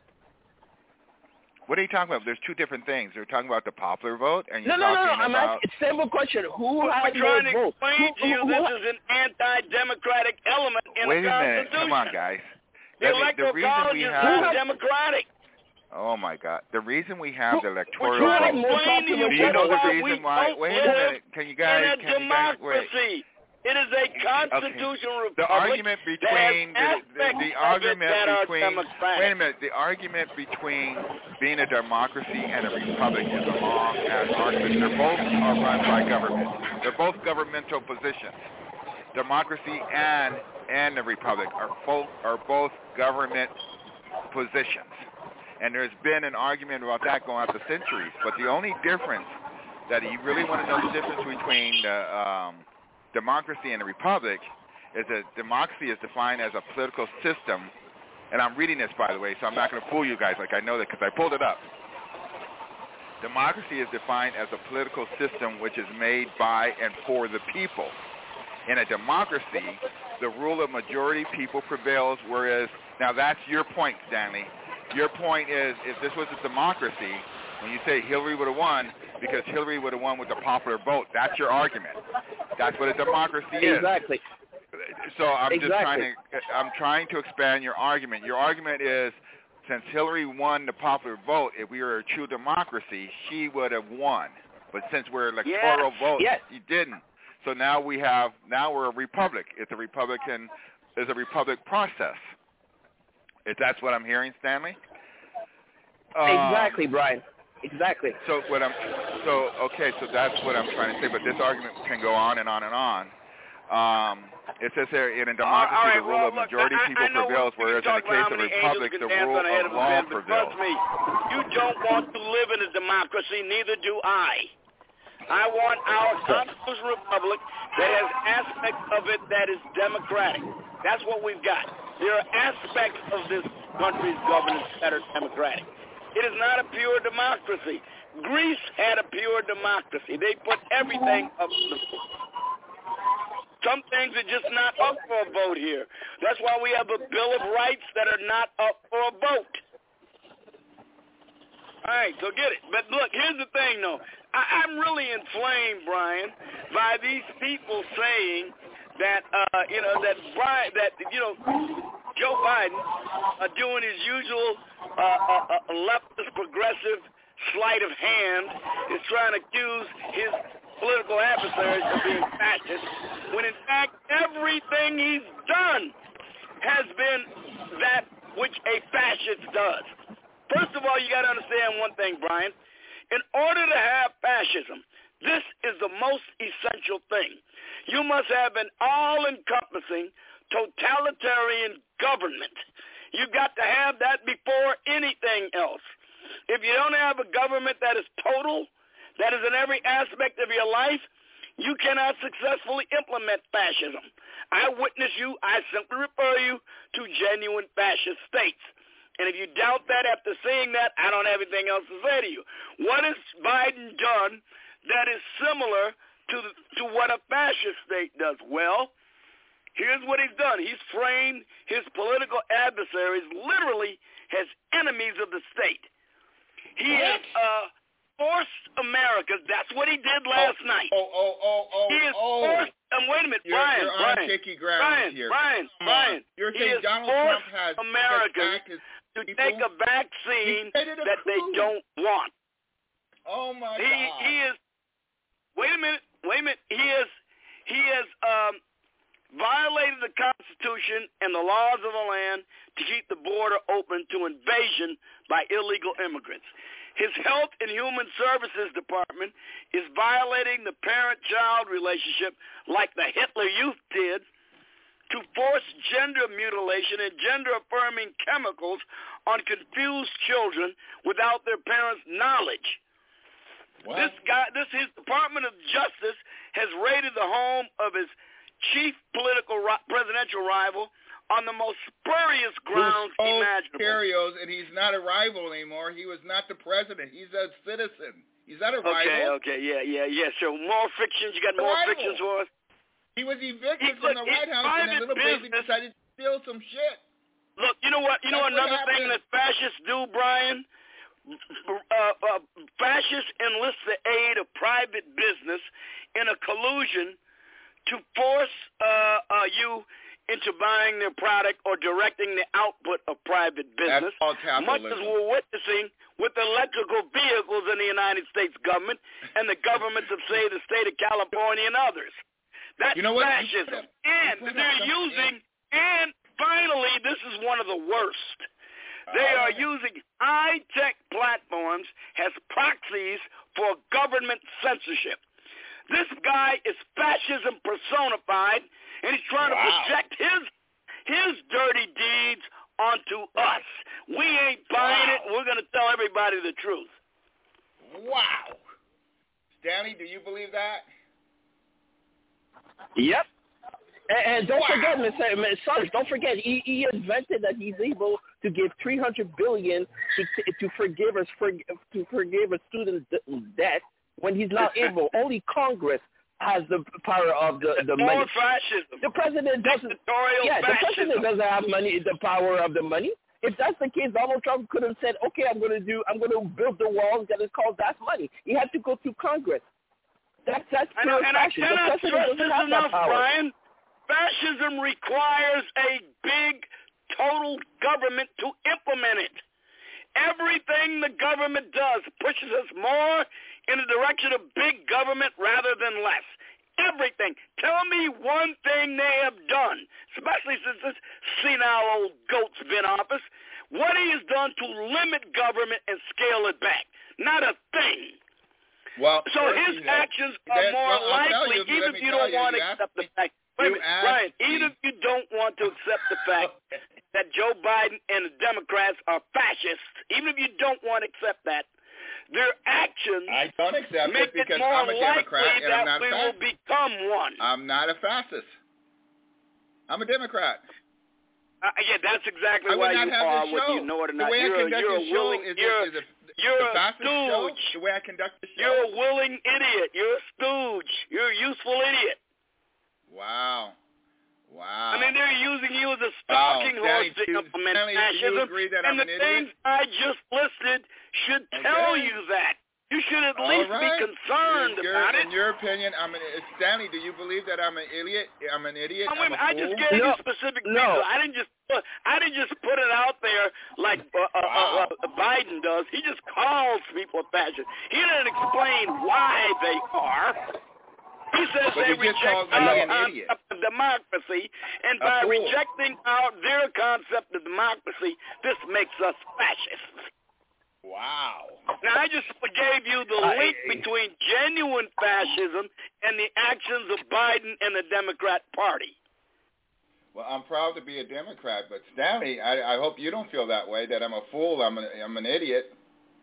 What are you talking about? There's two different things. You're talking about the popular vote, and you're No. talking I'm about... asking a simple question. Who had more votes? We're trying to explain to you this is an anti-democratic element in the Constitution. Wait a minute. Come on, guys. The electoral college is not democratic. Oh, my God. The reason we have the electoral vote... Do you know the reason why? Wait a minute. Can you guys... In a democracy. It is a constitutional republic. The argument between the argument between wait a minute. The argument between being a democracy and a republic is a long-ass argument. They're both are run by government. They're both governmental positions. Democracy and the republic are both government positions. And there's been an argument about that going out the centuries. But the only difference that you really want to know the difference between the democracy and a republic is that democracy is defined as a political system, and I'm reading this, by the way, so I'm not going to fool you guys like I know that because I pulled it up. Democracy is defined as a political system which is made by and for the people. In a democracy, the rule of majority people prevails, whereas, now that's your point, Stanley. Your point is, if this was a democracy, when you say Hillary would have won, because Hillary would have won with the popular vote, that's your argument. That's what a democracy is. Exactly. So I'm trying to expand your argument. Your argument is, since Hillary won the popular vote, if we were a true democracy, she would have won. But since we're electoral vote, you didn't. So now we're a republic. It's a republic process. If that's what I'm hearing, Stanley? Exactly, Brian. Exactly. So that's what I'm trying to say. But this argument can go on and on and on. It says here, in a democracy, the rule of majority people prevails, whereas in the case of a republic, the rule of law prevails. Trust me, you don't want to live in a democracy, neither do I. I want our constitutional republic that has aspects of it that is democratic. That's what we've got. There are aspects of this country's governance that are democratic. It is not a pure democracy. Greece had a pure democracy. They put everything up to the vote. Some things are just not up for a vote here. That's why we have a Bill of Rights that are not up for a vote. All right, so get it. But look, here's the thing, though. I'm really inflamed, Brian, by these people saying that, Joe Biden doing his usual leftist progressive sleight of hand is trying to accuse his political adversaries of being fascist, when in fact everything he's done has been that which a fascist does. First of all, you got to understand one thing, Brian. In order to have fascism, this is the most essential thing. You must have an all-encompassing totalitarian government. You've got to have that before anything else. If you don't have a government that is total, that is in every aspect of your life, you cannot successfully implement fascism. I simply refer you to genuine fascist states. And if you doubt that after seeing that, I don't have anything else to say to you. What has Biden done that is similar to what a fascist state does. Well, here's what he's done. He's framed his political adversaries literally as enemies of the state. He has forced America. That's what he did last night. He has forced. Wait a minute, Brian. You're on shaky ground here. Brian. You're saying Donald Trump has Americans to take a vaccine that they don't want. Oh my God. He is. Wait a minute. He has violated the Constitution and the laws of the land to keep the border open to invasion by illegal immigrants. His Health and Human Services Department is violating the parent-child relationship like the Hitler Youth did to force gender mutilation and gender-affirming chemicals on confused children without their parents' knowledge. What? His Department of Justice has raided the home of his chief presidential rival on the most spurious grounds imaginable. Cheerios, and he's not a rival anymore. He was not the president. He's a citizen. He's not a rival. Okay, yeah. So more fictions. You got more fictions for us? He was evicted from the White House, and that little baby decided to steal some shit. Look, you know what? Another thing that fascists do, Brian? Fascists enlist the aid of private business in a collusion to force you into buying their product or directing the output of private business, much as we're witnessing with electrical vehicles in the United States government and the governments of, say, the state of California and others. That's fascism. And finally, this is one of the worst. They are using high-tech platforms as proxies for government censorship. This guy is fascism personified, and he's trying to project his dirty deeds onto us. We ain't buying it. We're going to tell everybody the truth. Wow. Stanley, do you believe that? Yep. And don't forget, Mr. Don't forget, he invented that he's able to give $300 billion to forgive a student debt when he's not able. Only Congress has the power of the money. More fascism. The president doesn't. The president doesn't have money. The power of the money. If that's the case, Donald Trump could have said, "Okay, I'm going to build the walls that is called that money." He had to go through Congress. That's pure fascism. I cannot stress this enough, power. Brian. Fascism requires a big, total government to implement it. Everything the government does pushes us more in the direction of big government rather than less. Everything. Tell me one thing they have done, especially since this senile old goat's been in office, what he has done to limit government and scale it back. Not a thing. Well, so his actions are more likely, even if you don't want to accept the fact. Wait a minute, Brian, even if you don't want to accept the fact that Joe Biden and the Democrats are fascists, even if you don't want to accept that, their actions I don't accept make it because it more I'm a Democrat likely and I'm that not we will become one. I'm not a fascist. I'm a Democrat. Yeah, that's exactly why you are what you know it or not. You're a willing, you're a stooge. The way I conduct the show. You're a willing idiot. You're a stooge. You're a useful idiot. Wow. I mean, they're using you as a stalking horse to implement fascism, and the things I just listed should tell you that. You should at least be concerned about it. In your opinion, Stanley, do you believe that I'm an idiot? I'm an idiot? I just gave you specific people. I didn't just put it out there like Biden does. He just calls people fascist. He didn't explain why they are. He says they reject our concept of democracy, and by rejecting their concept of democracy, this makes us fascists. Wow. Now, I just gave you the link between genuine fascism and the actions of Biden and the Democrat Party. Well, I'm proud to be a Democrat, but Stanley, I hope you don't feel that way, that I'm a fool, I'm an idiot.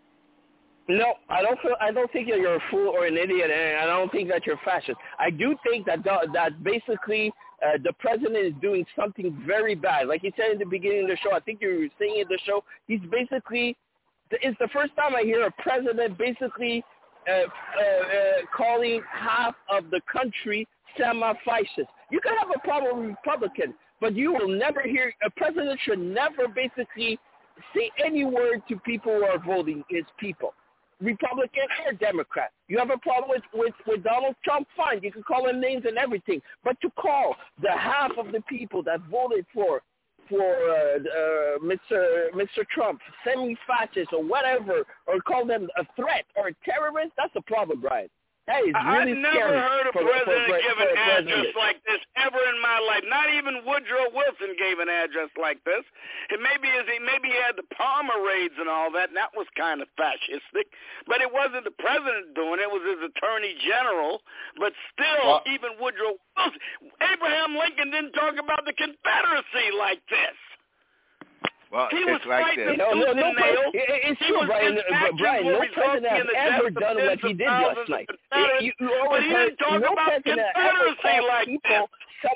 No, I don't think that you're a fool or an idiot, and I don't think that you're fascist. I do think that basically the president is doing something very bad. Like he said in the beginning of the show, I think you were saying in the show, he's basically, it's the first time I hear a president basically calling half of the country semi-fascist. You can have a problem with Republicans, but you will never hear, a president should never basically say any word to people who are voting his people, Republican or Democrat. You have a problem with Donald Trump, fine, you can call him names and everything, but to call the half of the people that voted for Mr. Trump semi-fascist or whatever, or call them a threat or a terrorist, that's a problem, Brian. That is really I've never scary heard a president give an address like this ever in my life. Not even Woodrow Wilson gave an address like this. It maybe he had the Palmer raids and all that, and that was kind of fascistic. But it wasn't the president doing it; it was his attorney general. But still, even Woodrow Wilson, Abraham Lincoln didn't talk about the Confederacy like this. Well, he was like fighting this. It's true, Brian. Brian, no president has ever done what he did last night. But he didn't talk about Confederacy like this.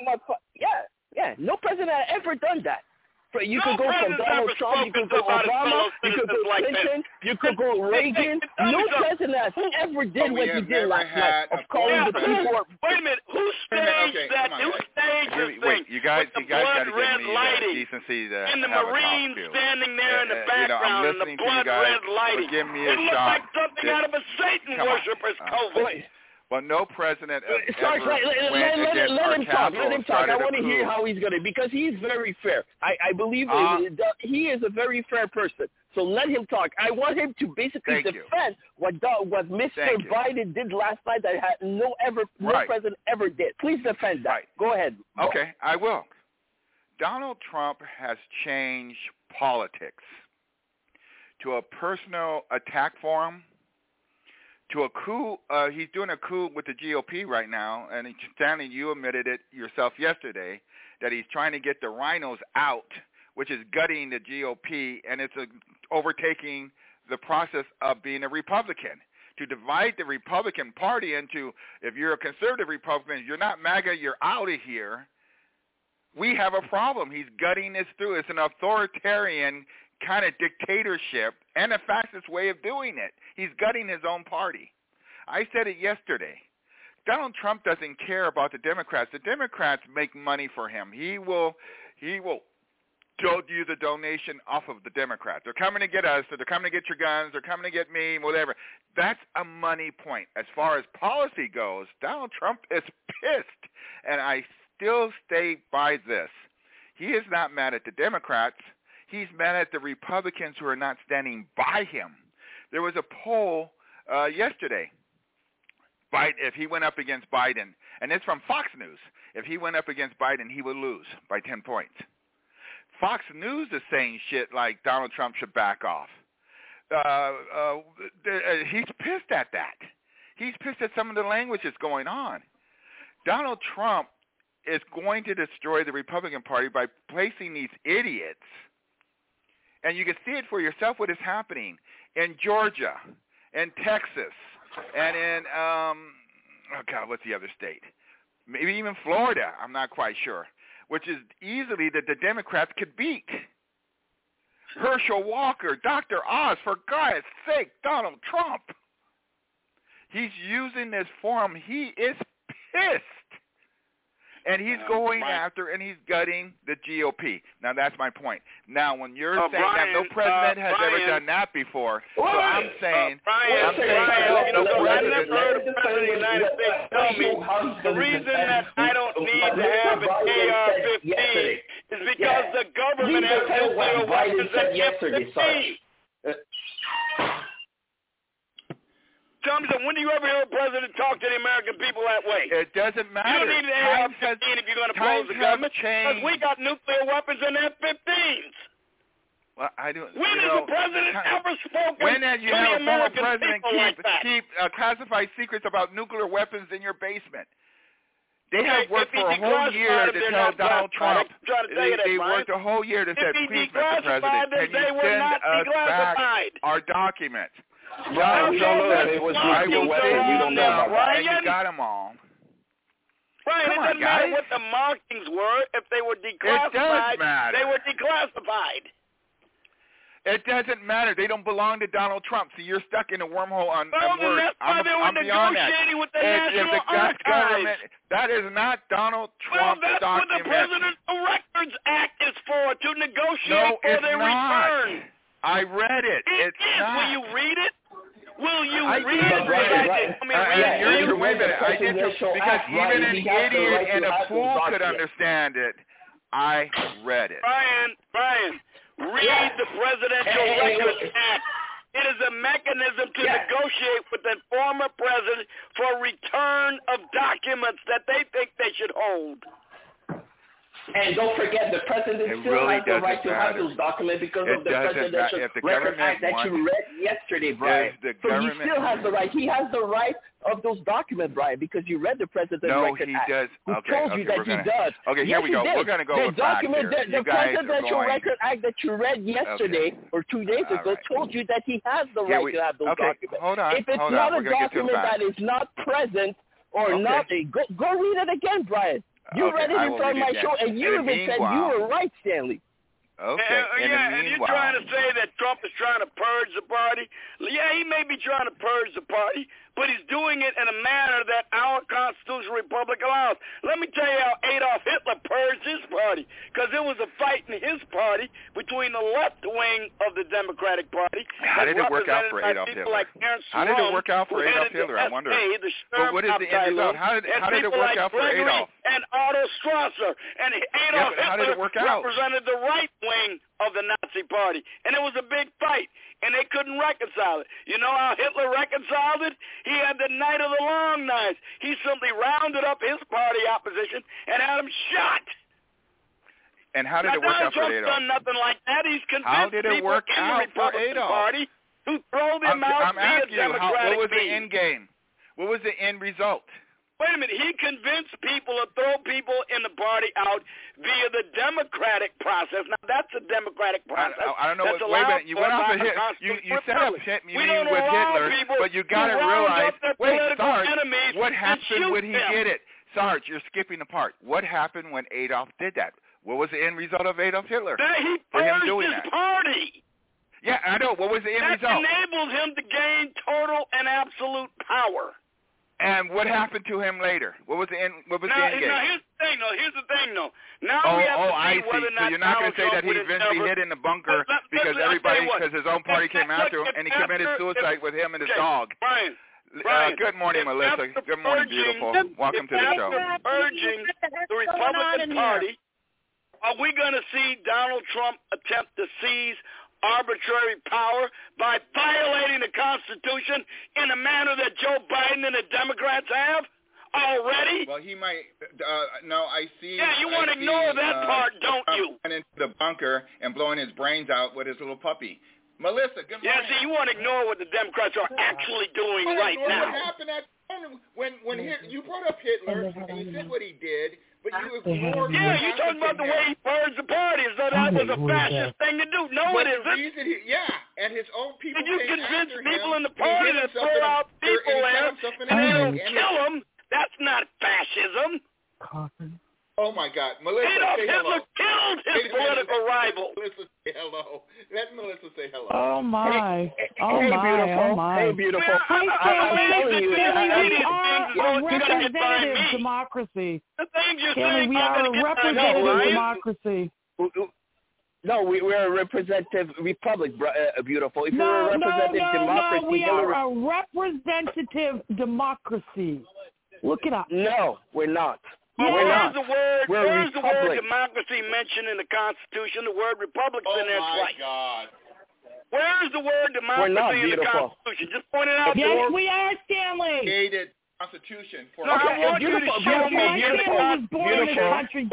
No president has ever done that. You could go from Donald Trump, you could go Obama, you could go Clinton, you could go Reagan. No president has ever did what he did last night of calling the people. Wait a minute, who staged that? Who staged this thing? You guys got to give me the decency to and the have Marines a talk standing there in the background, I'm and the listening blood to you guys, red lighting. Give me a it looked shot. like something out of a Satan worshiper's coven. Well, no president ever let him talk. Let him talk. I want to hear how he's going to, because he's very fair. I believe he is a very fair person. So let him talk. I want him to basically defend what Mr. Biden did last night that no president ever did. Please defend that. Right. Go ahead. Okay, I will. Donald Trump has changed politics to a personal attack forum, to a coup. He's doing a coup with the GOP right now, and Stanley, you admitted it yourself yesterday, that he's trying to get the rhinos out, which is gutting the GOP, and it's overtaking the process of being a Republican. To divide the Republican Party into, if you're a conservative Republican, you're not MAGA, you're out of here, we have a problem. He's gutting this through. It's an authoritarian kind of dictatorship and a fascist way of doing it. He's gutting his own party. I said it yesterday. Donald Trump doesn't care about the Democrats. The Democrats make money for him. He will do the donation off of the Democrats. They're coming to get us, or they're coming to get your guns, they're coming to get me, whatever. That's a money point. As far as policy goes, Donald Trump is pissed, and I still stay by this. He is not mad at the Democrats. He's mad at the Republicans who are not standing by him. There was a poll yesterday. If he went up against Biden, and it's from Fox News, if he went up against Biden, he would lose by 10 points. Fox News is saying shit like Donald Trump should back off. He's pissed at that. He's pissed at some of the language that's going on. Donald Trump is going to destroy the Republican Party by placing these idiots, and you can see it for yourself what is happening in Georgia, in Texas, and in, what's the other state? Maybe even Florida, I'm not quite sure, which is easily that the Democrats could beat. Herschel Walker, Dr. Oz, for God's sake, Donald Trump. He's using this forum. He is pissed. And he's going after and he's gutting the GOP. Now, that's my point. Now, when you're saying that no president has ever done that before, so I'm saying, I've never heard a president of the United States tell me the reason that I don't need to have an AR-15 is because the government has nuclear weapons at F-15. Tell me, when do you ever hear a president talk to the American people that way? It doesn't matter. You don't need an AR-15 if you're going to oppose the government, because we got nuclear weapons and F-15s. Well, I don't. When has the president ever spoken when have you to had the a former American president people like that? keep classified secrets about nuclear weapons in your basement? They have worked for a whole year to tell Donald Trump. They worked a whole year to say, please, Mr. President, can you send us back our documents? Right, we don't know that it was nuclear weapons. We don't know about that. And you got them all. Right, it doesn't matter what the markings were. If they were declassified, they were declassified. It doesn't matter. They don't belong to Donald Trump. So you're stuck in a wormhole on well, words. That's why they were negotiating with the National Archives. Government, that is not Donald Trump's document. Well, that's what the Presidential Records Act is for, to negotiate for their return. I read it. It's not. Will you read it? Will you read it? Wait a minute. Because even an idiot and a fool could understand it. I read it. Brian, read the Presidential Records Act. It is a mechanism to negotiate with the former president for return of documents that they think they should hold. And don't forget, the president still has the right to have those documents because of the Presidential Records Act that you read yesterday, Brian. So he still has the right. He has the right of those documents, Brian, because you read the Presidential Records Act. Does. Who told you that he does? Okay, here we go. We're going to go with facts here. The Presidential Records Act that you read yesterday or 2 days ago told you that he has the right to have those documents. Hold on. If it's not a document that is not present or not, go read it again, Brian. You read it in front of my show, and you even said you were right, Stanley. Okay. And you're trying to say that Trump is trying to purge the party? Yeah, he may be trying to purge the party, but he's doing it in a manner that our constitutional republic allows. Let me tell you how Adolf Hitler purged his party, because there was a fight in his party between the left wing of the Democratic Party. How did it work out for Adolf Hitler? How did it work out for Adolf Hitler? I wonder. But what is the end result? How did it work out for Adolf? And Otto Strasser. And Adolf Hitler represented the right wing of the Nazi Party. And it was a big fight, and they couldn't reconcile it. You know how Hitler reconciled it? He had the Night of the Long Knives. He simply rounded up his party opposition and had them shot. And how did it work out for Adolf? Trump's done nothing like that. He's convinced how did it work people out in the Republican for Party who throw them out via Democratic what was the end game? What was the end result? Wait a minute. He convinced people to throw people in the party out via the democratic process. Now, that's a democratic process. I don't know. Wait a minute. You went off of Hitler. You set up with Hitler, but you got to realize. Wait, Sarge, what happened when he did it? Sarge, you're skipping the part. What happened when Adolf did that? What was the end result of Adolf Hitler? He purged his party. Yeah, I know. What was the end result? That enabled him to gain total and absolute power. And what happened to him later? What was the end? What was the end game? Now, here's the thing, though. Now we have to see whether or not so you're not going to say that he eventually hid in the bunker because his own party came after him, and he committed suicide with him and his dog. Brian, good morning, Melissa. Good morning, beautiful. Welcome to the show. Urging the Republican Party, are we going to see Donald Trump attempt to seize arbitrary power by violating the Constitution in a manner that Joe Biden and the Democrats have already? Well, he might. No, I see. Yeah, you want to ignore that part, don't you? Went into the bunker and blowing his brains out with his little puppy. Melissa, good morning. Yeah, see, you want to ignore what the Democrats are actually doing right now. What happened at when you brought up Hitler and you said what he did, but you ignored. Yeah, you talking about the way he purged the party as though that was a fascist thing to do. No, it isn't. And his own people. Did you convince people in the party to throw out people there and they don't kill them? That's not fascism. Oh my God, Melissa! Adolf Hitler killed his political rival. Melissa, say hello. Let Melissa say hello. Oh my! Hey, beautiful! I'm telling you, we are a representative democracy. We are a representative democracy. No, we're a representative republic, beautiful. If we're a representative democracy, we are a representative democracy. Look it up. No, we're not. Where's the word democracy mentioned in the Constitution? The word republic's in there twice. Oh, my God. Where's the word democracy in the Constitution? Just point it out. Yes, we are, Stanley. Created Constitution for I want you to show me beautiful.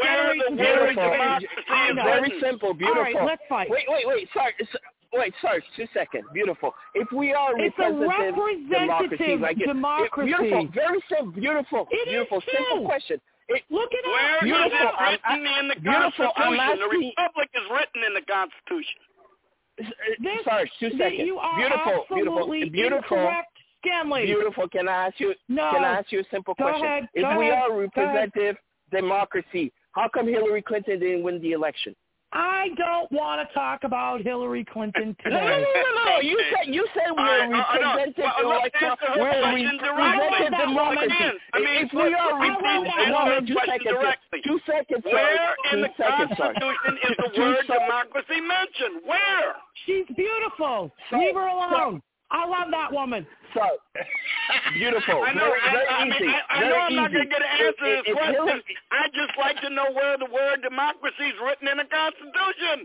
Very simple, beautiful. All right, let's fight. Wait, sorry, 2 seconds. Beautiful. If we are representative democracy. Beautiful, very simple, beautiful. Simple question. Look it up. Where is it written in the Constitution? The Republic is written in the Constitution. Sorry, 2 seconds. You are beautiful. Incorrect, Stanley. Beautiful. Can I ask you? No. Can I ask you a simple question? If we are representative democracy, how come Hillary Clinton didn't win the election? I don't want to talk about Hillary Clinton today. No. You said we're representative electoral. We're representative democracy. If we are representative, 2 seconds. Where in the Constitution is the word democracy mentioned? Where? She's beautiful. Leave her alone. I love that woman. So beautiful. I know. Very easy. I know I'm not going to get an answer to this question. I'd just like to know where the word democracy is written in the Constitution.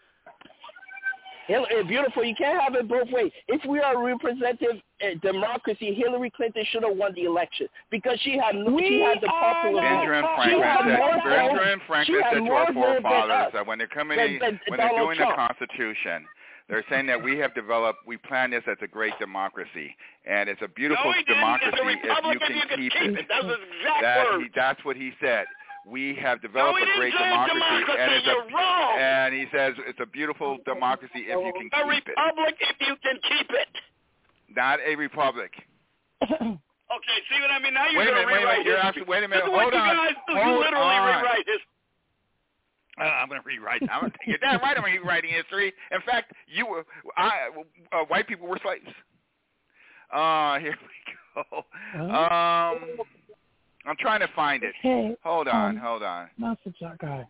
Beautiful. You can't have it both ways. If we are representative democracy, Hillary Clinton should have won the election because she had the popular vote. Benjamin Franklin said to our forefathers that when they're doing the Constitution, they're saying that we plan this as a great democracy, and it's a beautiful democracy if you can keep it. That was exact word. That's what he said. We have developed a great democracy, and he says it's a beautiful democracy if you can keep it. A republic if you can keep it. Not a republic. Okay, see what I mean? Now you're going to rewrite history. Wait a minute. Hold on. You literally rewrite history. I'm going to rewrite. You're damn right. I'm rewriting history. In fact, white people were slaves. Here we go. I'm trying to find it. Hey, hold on. Message that guy.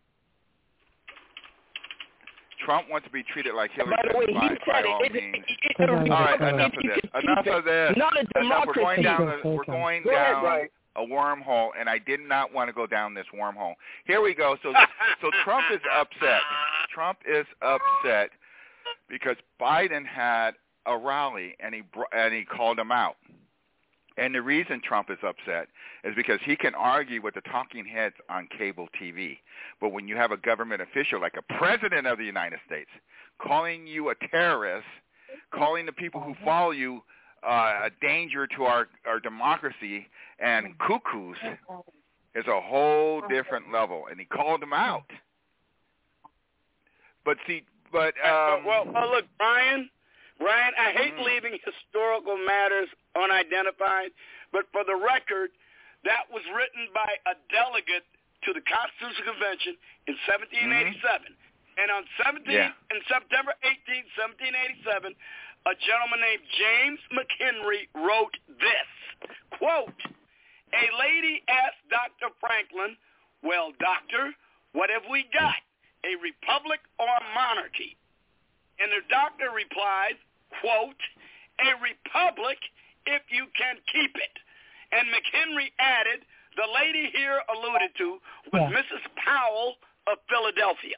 Trump wants to be treated like Hillary Clinton by all means. All right, enough of this. Not a democracy. We're going down a wormhole, and I did not want to go down this wormhole. Here we go. So Trump is upset. Trump is upset because Biden had a rally, and he called him out. And the reason Trump is upset is because he can argue with the talking heads on cable TV. But when you have a government official like a president of the United States calling you a terrorist, calling the people who follow you a danger to our democracy and cuckoos, is a whole different level. And he called them out. Look, Brian, I hate leaving historical matters unidentified, but for the record, that was written by a delegate to the Constitutional Convention in 1787. And on September 18, 1787, a gentleman named James McHenry wrote this, quote, "A lady asked Dr. Franklin, 'Well, doctor, what have we got, a republic or a monarchy?' And the doctor replies, quote, 'A republic if you can keep it.' And McHenry added, the lady here alluded to was Mrs. Powell of Philadelphia."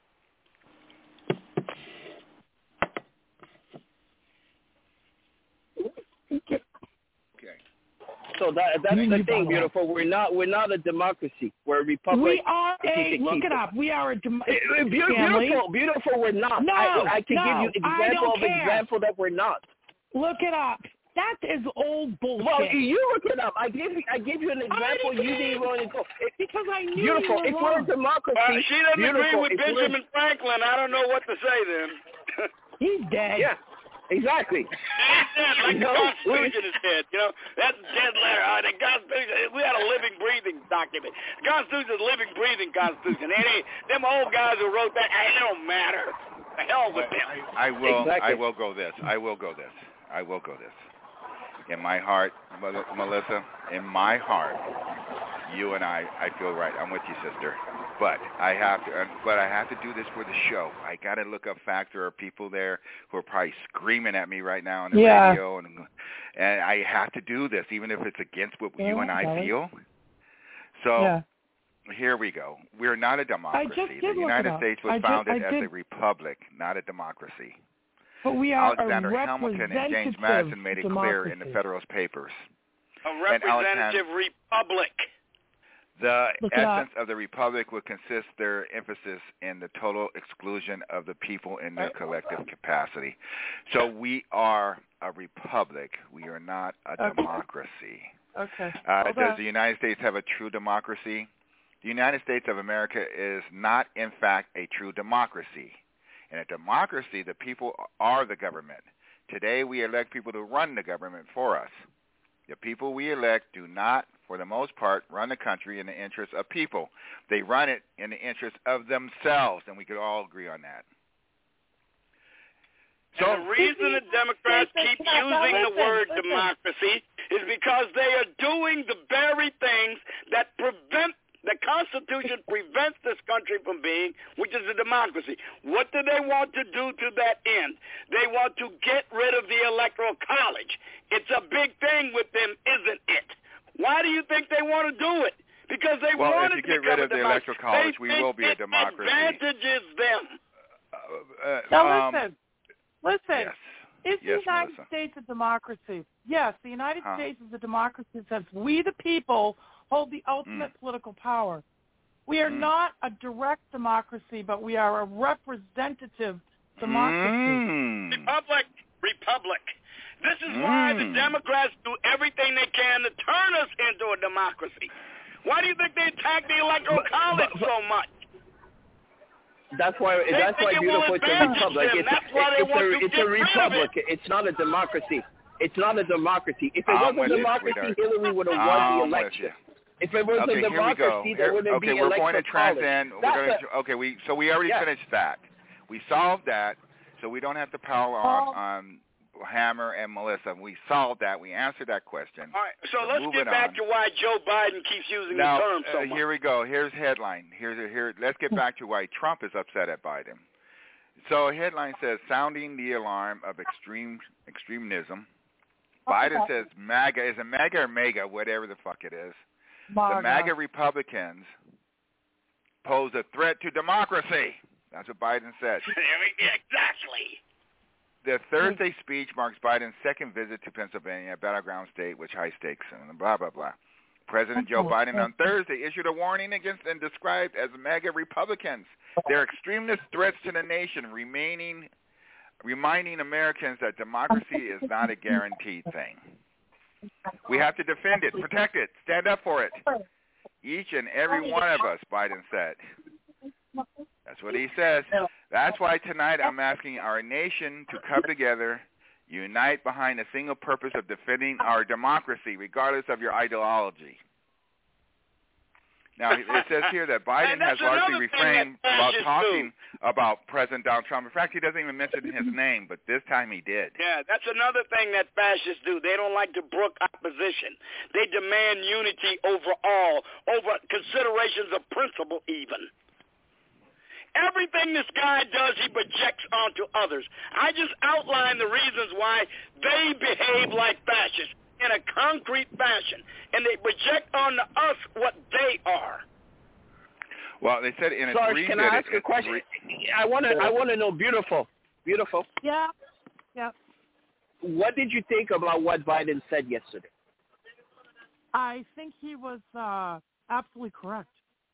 Okay. So that's the thing, beautiful. We're not a democracy. We're a republic. We are look it up. We are a democracy. Beautiful. We're not. No, I can give you example that we're not. Look it up. That is old bullshit. Well, you look it up. I gave you an example. You didn't want to go. Because I knew beautiful. You were if we're a democracy, she doesn't agree with Benjamin Franklin. I don't know what to say then. He's dead. Yeah. Exactly. He's dead, like the Constitution is dead. That's a dead letter. The Constitution, we had a living, breathing document. The Constitution is a living, breathing Constitution. Them old guys who wrote that, it don't matter. The hell with them. I will go this. In my heart, Melissa, in my heart, you and I feel right. I'm with you, sister. But I have to do this for the show. I got to look up facts. There are people there who are probably screaming at me right now on the radio, and I have to do this, even if it's against what you and I feel. So here we go. We're not a democracy. The United States was founded as a republic, not a democracy. But we are Alexander Hamilton and James Madison made it clear in the Federalist Papers. A representative republic. The essence of the republic would consist their emphasis in the total exclusion of the people in their collective capacity. So we are a republic. We are not a democracy. Okay. Does the United States have a true democracy? The United States of America is not, in fact, a true democracy. In a democracy, the people are the government. Today, we elect people to run the government for us. The people we elect do not for the most part, run the country in the interest of people. They run it in the interest of themselves, and we could all agree on that. So the reason the Democrats keep using the word democracy is because they are doing the very things that prevent the Constitution prevents this country from being, which is a democracy. What do they want to do to that end? They want to get rid of the Electoral College. It's a big thing with them, isn't it? Why do you think they want to do it? Because they want to get rid of the Electoral College, we will be a democracy. Advantages them. Now listen. Yes. Is the United States a democracy? Yes, the United States is a democracy since we, the people, hold the ultimate political power. We are not a direct democracy, but we are a representative democracy. Republic. This is why the Democrats do everything they can to turn us into a democracy. Why do you think they attack the Electoral College so much? That's why beautiful, it's a republic. It's a republic. It's not a democracy. It's not a democracy. If it was a democracy, Hillary would have won the election. If it was a democracy, there wouldn't be electoral college. Okay, we're going to transcend. So we already finished that. We solved that, so we don't have to pile on Hammer and Melissa. We solved that. We answered that question. All right, so let's get back to why Joe Biden keeps using the term so much. Here we go. Here's headline. Let's get back to why Trump is upset at Biden. So a headline says, sounding the alarm of extremism. Biden says MAGA, is it MAGA or MEGA, whatever the fuck it is. The MAGA Republicans pose a threat to democracy. That's what Biden said. Exactly. The Thursday speech marks Biden's second visit to Pennsylvania, a battleground state with high stakes and blah, blah, blah. President Joe Biden on Thursday issued a warning against and described as MAGA Republicans. They're extremist threats to the nation, reminding Americans that democracy is not a guaranteed thing. We have to defend it, protect it, stand up for it. Each and every one of us, Biden said. That's what he says. That's why tonight I'm asking our nation to come together, unite behind a single purpose of defending our democracy, regardless of your ideology. Now, it says here that Biden has largely refrained about talking about President Donald Trump. In fact, he doesn't even mention his name, but this time he did. Yeah, that's another thing that fascists do. They don't like to brook opposition. They demand unity over considerations of principle even. Everything this guy does, he projects onto others. I just outlined the reasons why they behave like fascists in a concrete fashion, and they project onto us what they are. Well, they said in a Sarge, can I ask a question? I want to know, beautiful. Yeah. What did you think about what Biden said yesterday? I think he was absolutely correct.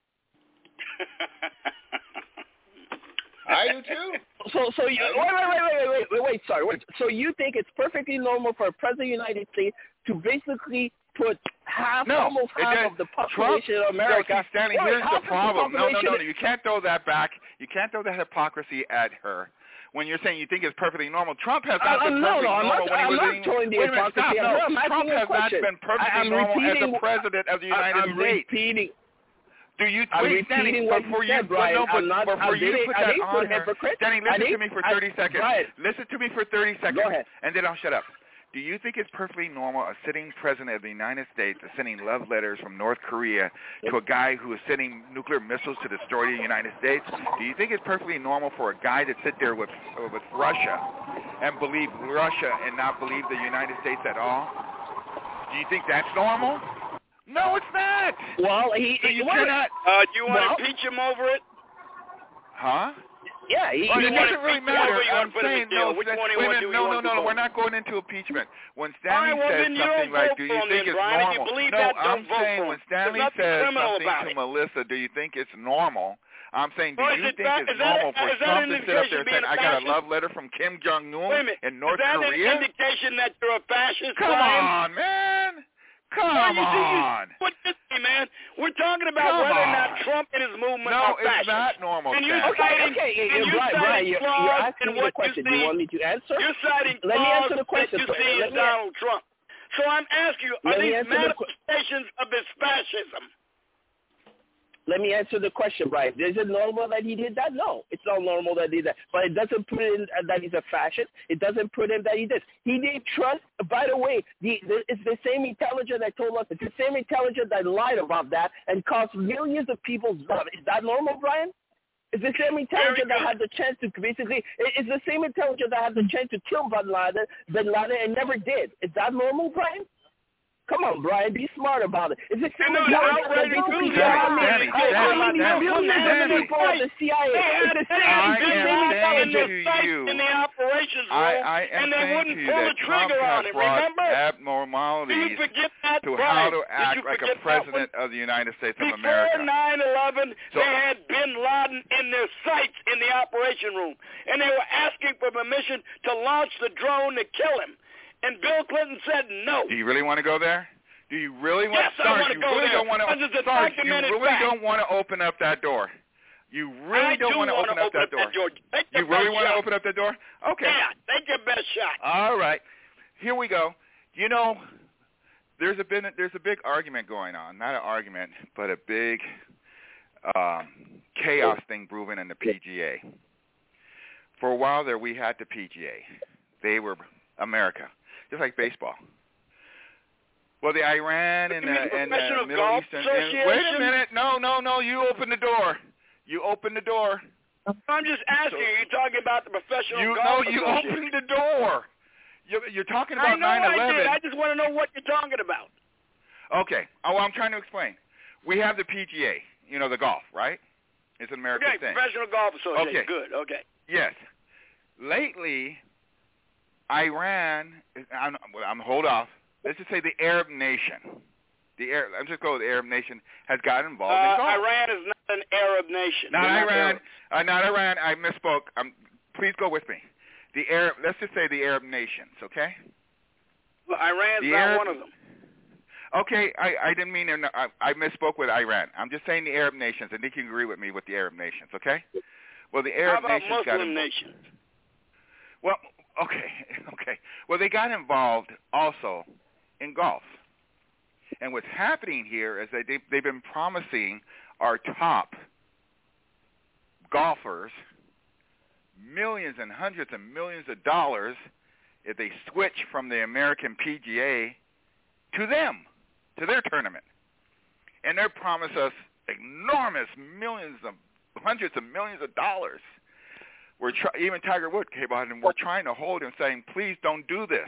I do too. So you wait. Sorry. So you think it's perfectly normal for a president of the United States to basically put almost half of the population of America? Here's the problem. No. You can't throw that back. You can't throw that hypocrisy at her. When you're saying you think it's perfectly normal, Trump has not been perfectly normal when he was in. Trump has not been perfectly normal as the president of the United States. Do you please, Danny, before you put that on her, Danny, listen to me for 30 seconds. Listen to me for 30 seconds, and then I'll shut up. Do you think it's perfectly normal a sitting president of the United States is sending love letters from North Korea to a guy who is sending nuclear missiles to destroy the United States? Do you think it's perfectly normal for a guy to sit there with Russia and believe Russia and not believe the United States at all? Do you think that's normal? No, it's not. Well, you cannot. Do you want to impeach him over it? Huh? Yeah, it doesn't really matter. I'm saying no. We're not going into impeachment. When Stanley says something like, "Do you think it's normal?" No, I'm saying when Stanley says something to Melissa, "Do you think it's normal?" I'm saying, do you think it's normal for Trump to sit up there saying, "I got a love letter from Kim Jong-un in North Korea"? Is that an indication that you're a fascist? Come on, man. Come on. What is it, man? We're talking about whether or not Trump and his movement are fascist. No, it's not normal. And you're citing you're asking me the question. Do you want me to answer? You're citing Let me answer the question. that you see in Donald Trump. So I'm asking you, are these manifestations of his fascism? Let me answer the question, Brian. Is it normal that he did that? No, it's not normal that he did that. But it doesn't put in that he's a fascist. It doesn't put in that he did. He didn't trust. By the way, it's the same intelligence that told us. It's the same intelligence that lied about that and cost millions of people's lives. Is that normal, Brian? It's the same intelligence that had the chance to basically. It's the same intelligence that had the chance to kill Bin Laden and never did. Is that normal, Brian? Come on, Brian, be smart about it. It's the same intelligence that basically Danny. millions of the CIA. It's the same intelligence. In the operations room, I am saying to you that Trump has brought abnormalities to how to act like a president of the United States of America. Before 9/11, they had Bin Laden in their sights in the operation room, and they were asking for permission to launch the drone to kill him. And Bill Clinton said no. Do you really want to go there? Do you really want to? Yes, I want to go there. You really don't want to open up that door. You really don't want to open up that door. You really want to open up that door? Okay. Yeah, take your best shot. All right. Here we go. You know, there's a big argument going on. Not an argument, but a big chaos thing brewing in the PGA. For a while there, we had the PGA. They were America. Just like baseball. Well, the Iran and the Middle East. Wait a minute. No. You open the door. I'm just asking. You're talking about the Professional Golf Association. You opened the door. You're talking about 9/11. I did. I just want to know what you're talking about. Okay. Oh, I'm trying to explain. We have the PGA. You know, the golf, right? It's an American thing. Professional Golf Association. Okay. Good. Okay. Yes. Lately, Iran, hold off. Let's just say the Arab nation. I'm just going with the Arab nation has gotten involved in golf. Iran is not an Arab nation. Not Iran. I misspoke. Please go with me. Let's just say the Arab nations, okay? Well, Iran's not one of them. Okay, I didn't mean I misspoke with Iran. I'm just saying the Arab nations. I think you agree with me with the Arab nations, okay? Well, the Arab nations got involved. How about Muslim nations? Well, okay. Well, they got involved also in golf. And what's happening here is that they've been promising our top golfers millions and hundreds of millions of dollars if they switch from the American PGA to them, to their tournament. And they promise us enormous hundreds of millions of dollars. Even Tiger Woods came out and we're trying to hold him, saying, please don't do this.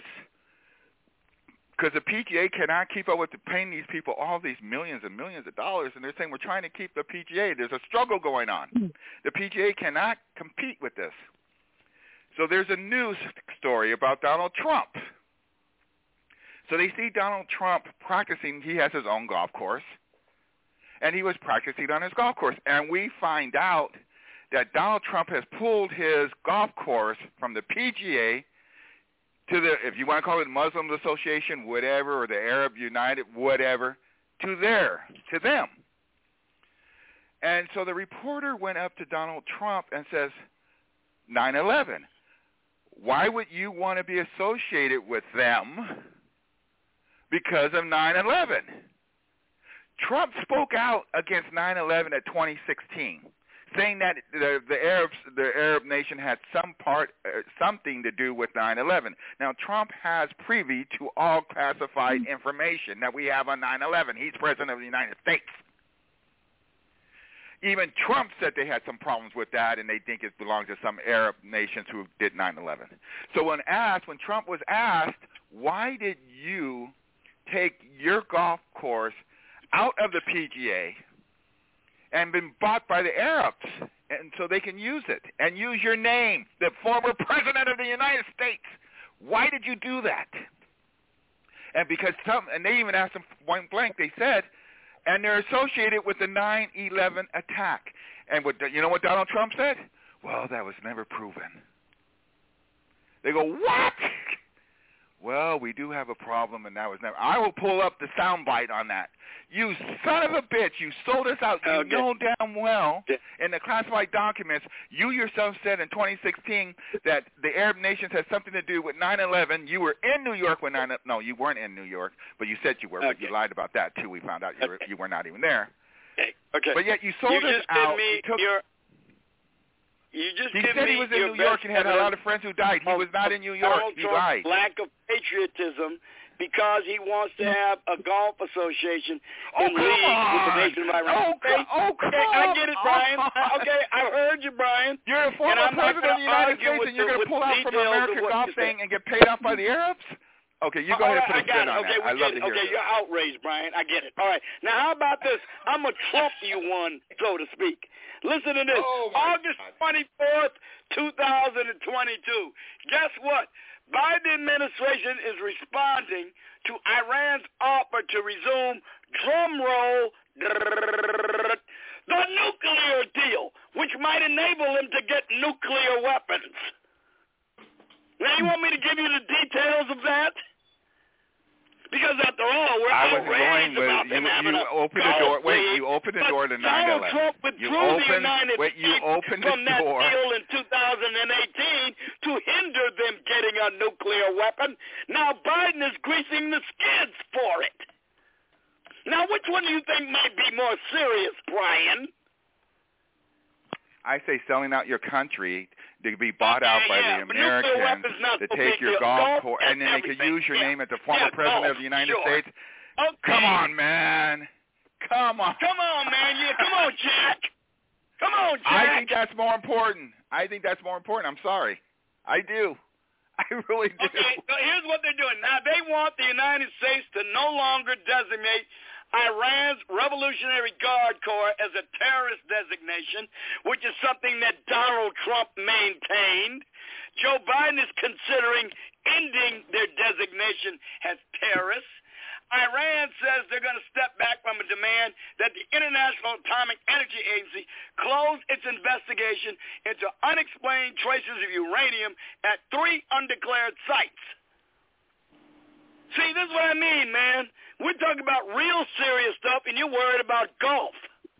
Because the PGA cannot keep up with paying these people all these millions and millions of dollars, and they're saying we're trying to keep the PGA. There's a struggle going on. The PGA cannot compete with this. So there's a news story about Donald Trump. So they see Donald Trump practicing. He has his own golf course, and he was practicing on his golf course. And we find out that Donald Trump has pulled his golf course from the PGA to the, if you want to call it Muslim Association, whatever, or the Arab United, whatever, to them. And so the reporter went up to Donald Trump and says, 9/11, why would you want to be associated with them because of 9/11? Trump spoke out against 9/11 at 2016. Saying that the Arab nation had something to do with 9/11. Now, Trump has privy to all classified information that we have on 9/11. He's president of the United States. Even Trump said they had some problems with that, and they think it belongs to some Arab nations who did 9/11. So when Trump was asked, why did you take your golf course out of the PGA and been bought by the Arabs, and so they can use it and use your name, the former president of the United States. Why did you do that? And and they even asked them point blank. They said, and they're associated with the 9/11 attack. And you know what Donald Trump said? Well, that was never proven. They go, what? well, we do have a problem, and that was never. I will pull up the soundbite on that. You son of a bitch! You sold us out. You know damn well in the classified documents. You yourself said in 2016 that the Arab nations had something to do with 9/11. You were in New York when No, you weren't in New York, but you said you were. But you lied about that too. We found out you were not even there. Okay. But yet you sold us out. He said he was in New York and had a lot of friends who died. He was not in New York. He died. Lack of patriotism because he wants to have a golf association in league with the nation of Iran. I get it, Brian. Okay, I heard you, Brian. You're a former president of the United States, and you're going to pull out from the American golf thing and get paid off by the Arabs? Okay, you go ahead and put a spin on that. I love to hear it. Okay, you're outraged, Brian. I get it. All right. Now, how about this? I'm going to Trump you one, so to speak. Listen to this. August 24th, 2022. Guess what? Biden administration is responding to Iran's offer to resume, drum roll, the nuclear deal, which might enable him to get nuclear weapons. Now, you want me to give you the details of that? Because after all, we're outraged about them having a golf league. Wait, you opened the door to 9/11. Donald Trump withdrew the United States from that deal in 2018 to hinder them getting a nuclear weapon. Now Biden is greasing the skids for it. Now, which one do you think might be more serious, Brian? I say selling out your country to be bought out by the Americans to take your golf course, and then they could use your name as the former president of the United States. Okay. Come on, man. Come on. Come on, man. Yeah, come on, Jack. Come on, Jack. I think that's more important. I'm sorry. I do. I really do. Okay, so here's what they're doing. Now, they want the United States to no longer designate Iran's Revolutionary Guard Corps as a terrorist designation, which is something that Donald Trump maintained. Joe Biden is considering ending their designation as terrorists. Iran says they're going to step back from a demand that the International Atomic Energy Agency close its investigation into unexplained traces of uranium at 3 undeclared sites. See, this is what I mean, man. We're talking about real serious stuff, and you're worried about golf.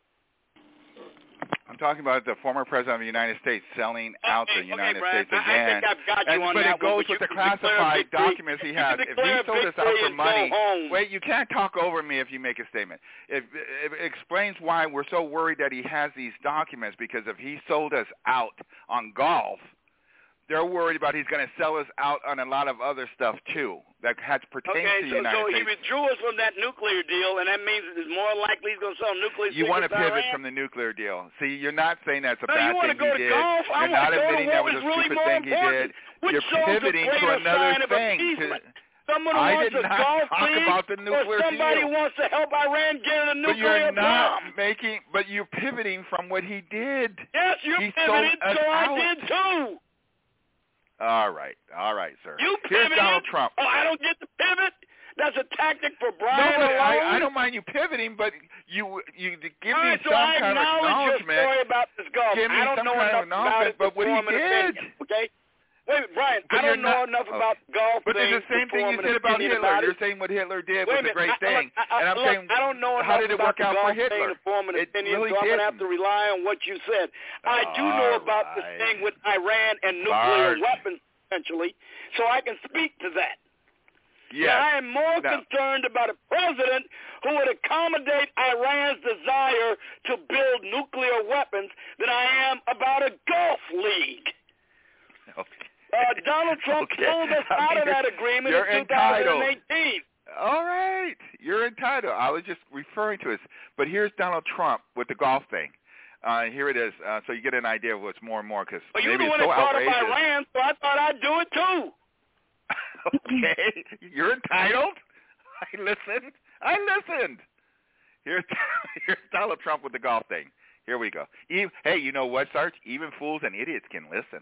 I'm talking about the former president of the United States selling out the United States again. I think I've got you on that but it goes with the classified documents he has. If he sold us out for money, wait, you can't talk over me if you make a statement. It explains why we're so worried that he has these documents, because if he sold us out on golf, they're worried about he's going to sell us out on a lot of other stuff, too, that pertains to the United States. So he withdrew us from that nuclear deal, and that means it's more likely he's going to sell nuclear You want to pivot from the nuclear deal. See, you're not saying that's a bad thing he did. Golf. You're not admitting that was a stupid thing he did. You're pivoting to another thing. Someone I wants did a not golf talk league, about the nuclear or somebody deal. wants to help Iran get a nuclear But you're not bomb. you're pivoting from what he did. Yes, you pivoted, so I did too. All right, sir. You Here's Donald Trump. Oh, I don't get to pivot? That's a tactic for Brian alone? I don't mind you pivoting, but you give me so some kind of acknowledgement. Your story about this golf. Give me I don't some know kind enough of acknowledgement, but what he did. Okay? Wait, Brian, I don't know enough about golf. But it's the same thing you said about Hitler. You're saying what Hitler did was a great thing. And I'm saying, I don't know how did it work out for To Hitler? form an opinion, really so I'm going to have to rely on what you said. I do know about this thing with Iran and nuclear weapons, essentially, so I can speak to that. Yes. I am more concerned about a president who would accommodate Iran's desire to build nuclear weapons than I am about a golf league. Okay. Donald Trump pulled us out of that agreement in 2018. All right. You're entitled. I was just referring to it. But here's Donald Trump with the golf thing. Here it is. So you get an idea of what's more and more, because maybe it's so outrageous. You're the one that brought up Iran, so I thought I'd do it too. Okay. You're entitled. I listened. Here's Donald Trump with the golf thing. Here we go. Hey, you know what, Sarge? Even fools and idiots can listen.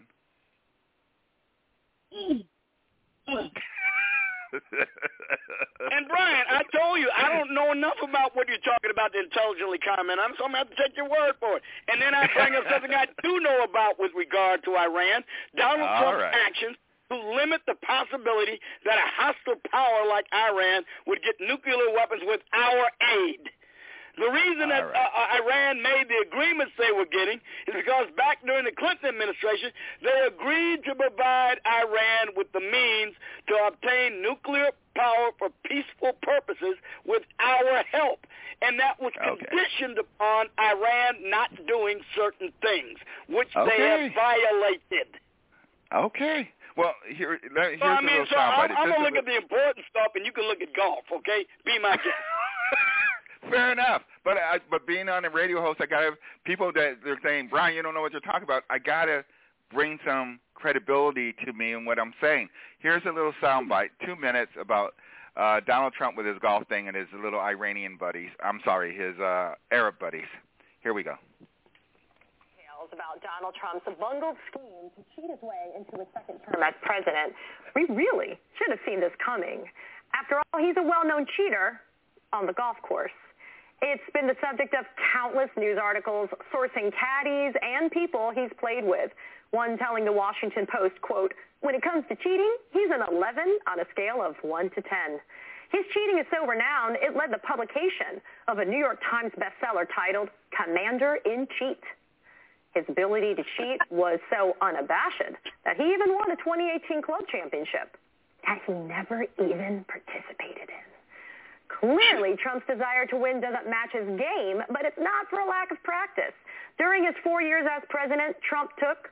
And Brian, I told you, I don't know enough about what you're talking about to intelligently comment on, so I'm going to have to take your word for it. And then I bring up something I do know about with regard to Iran. Donald Trump's actions to to limit the possibility that a hostile power like Iran would get nuclear weapons with our aid. The reason that Iran made the agreements they were getting is because back during the Clinton administration, they agreed to provide Iran with the means to obtain nuclear power for peaceful purposes with our help. And that was conditioned upon Iran not doing certain things, which they have violated. Okay. Well, here's a little soundbite. I'm going to look at the important stuff, and you can look at golf, okay? Be my guest. Fair enough, but being on a radio host, I gotta people that they're saying, Brian, you don't know what you're talking about. I gotta bring some credibility to me and what I'm saying. Here's a little soundbite, 2 minutes about Donald Trump with his golf thing and his little Iranian buddies. I'm sorry, his Arab buddies. Here we go. About Donald Trump's bungled scheme to cheat his way into a second term as president. We really should have seen this coming. After all, he's a well-known cheater on the golf course. It's been the subject of countless news articles sourcing caddies and people he's played with. One telling the Washington Post, quote, when it comes to cheating, he's an 11 on a scale of 1 to 10. His cheating is so renowned, it led the publication of a New York Times bestseller titled Commander in Cheat. His ability to cheat was so unabashed that he even won a 2018 club championship that he never even participated in. Clearly, Trump's desire to win doesn't match his game, but it's not for a lack of practice. During his 4 years as president, Trump took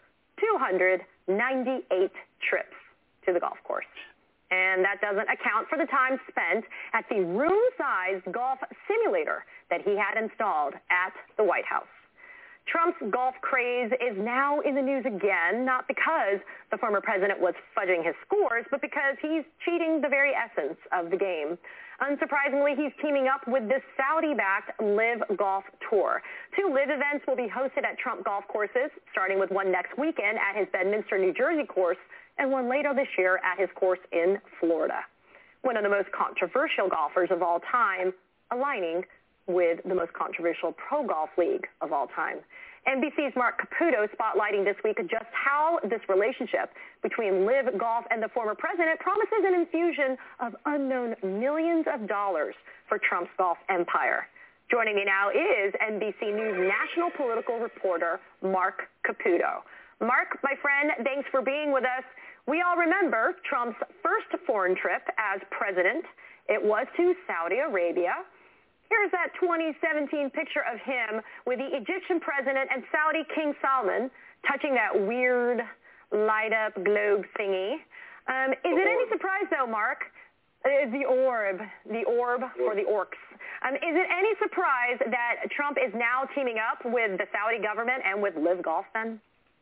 298 trips to the golf course. And that doesn't account for the time spent at the room-sized golf simulator that he had installed at the White House. Trump's golf craze is now in the news again, not because the former president was fudging his scores, but because he's cheating the very essence of the game. Unsurprisingly, he's teaming up with this Saudi-backed LIV Golf Tour. 2 LIV events will be hosted at Trump golf courses, starting with one next weekend at his Bedminster, New Jersey course, and one later this year at his course in Florida. One of the most controversial golfers of all time, aligning with the most controversial pro golf league of all time. NBC's Mark Caputo spotlighting this week just how this relationship between LIV Golf and the former president promises an infusion of unknown millions of dollars for Trump's golf empire. Joining me now is NBC News national political reporter Mark Caputo. Mark, my friend, thanks for being with us. We all remember Trump's first foreign trip as president. It was to Saudi Arabia. Here's that 2017 picture of him with the Egyptian president and Saudi King Salman touching that weird light-up globe thingy. Is it any surprise, though, Mark, the orb for the orcs, is it any surprise that Trump is now teaming up with the Saudi government and with LIV Golf, then?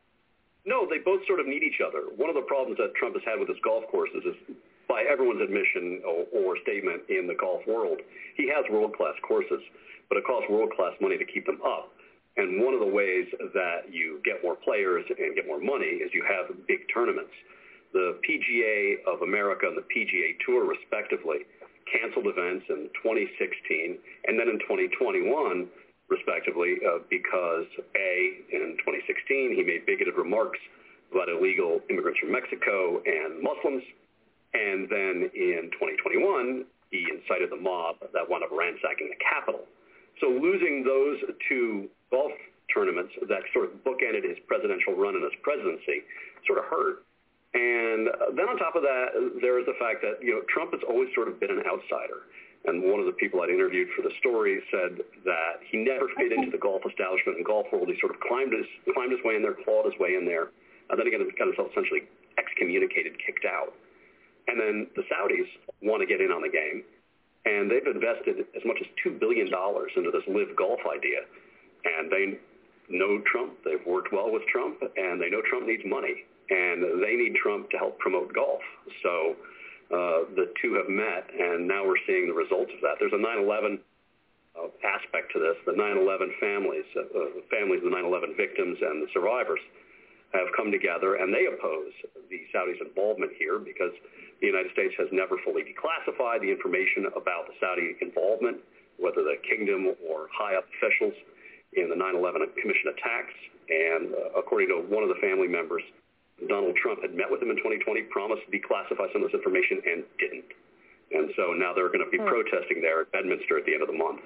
No, they both sort of need each other. One of the problems that Trump has had with his golf courses is, by everyone's admission or statement in the golf world, he has world-class courses, but it costs world-class money to keep them up. And one of the ways that you get more players and get more money is you have big tournaments. The PGA of America and the PGA Tour, respectively, canceled events in 2016 and then in 2021, respectively, because, A, in 2016, he made bigoted remarks about illegal immigrants from Mexico and Muslims, and then in 2021, he incited the mob that wound up ransacking the Capitol. So losing those 2 golf tournaments that sort of bookended his presidential run and his presidency sort of hurt. And then on top of that, there is the fact that, Trump has always sort of been an outsider. And one of the people I'd interviewed for the story said that he never fit into the golf establishment and golf world. He sort of climbed his way in there, clawed his way in there, and then again got himself essentially excommunicated, kicked out. And then the Saudis want to get in on the game, and they've invested as much as $2 billion into this LIV Golf idea. And they know Trump, they've worked well with Trump, and they know Trump needs money, and they need Trump to help promote golf. So the 2 have met, and now we're seeing the results of that. There's a 9/11 aspect to this. The 9/11 families of the 9/11 victims and the survivors have come together, and they oppose the Saudis' involvement here because the United States has never fully declassified the information about the Saudi involvement, whether the kingdom or high-up officials in the 9/11 Commission attacks. And according to one of the family members, Donald Trump had met with him in 2020, promised to declassify some of this information, and didn't. And so now they're going to be protesting there at Bedminster at the end of the month.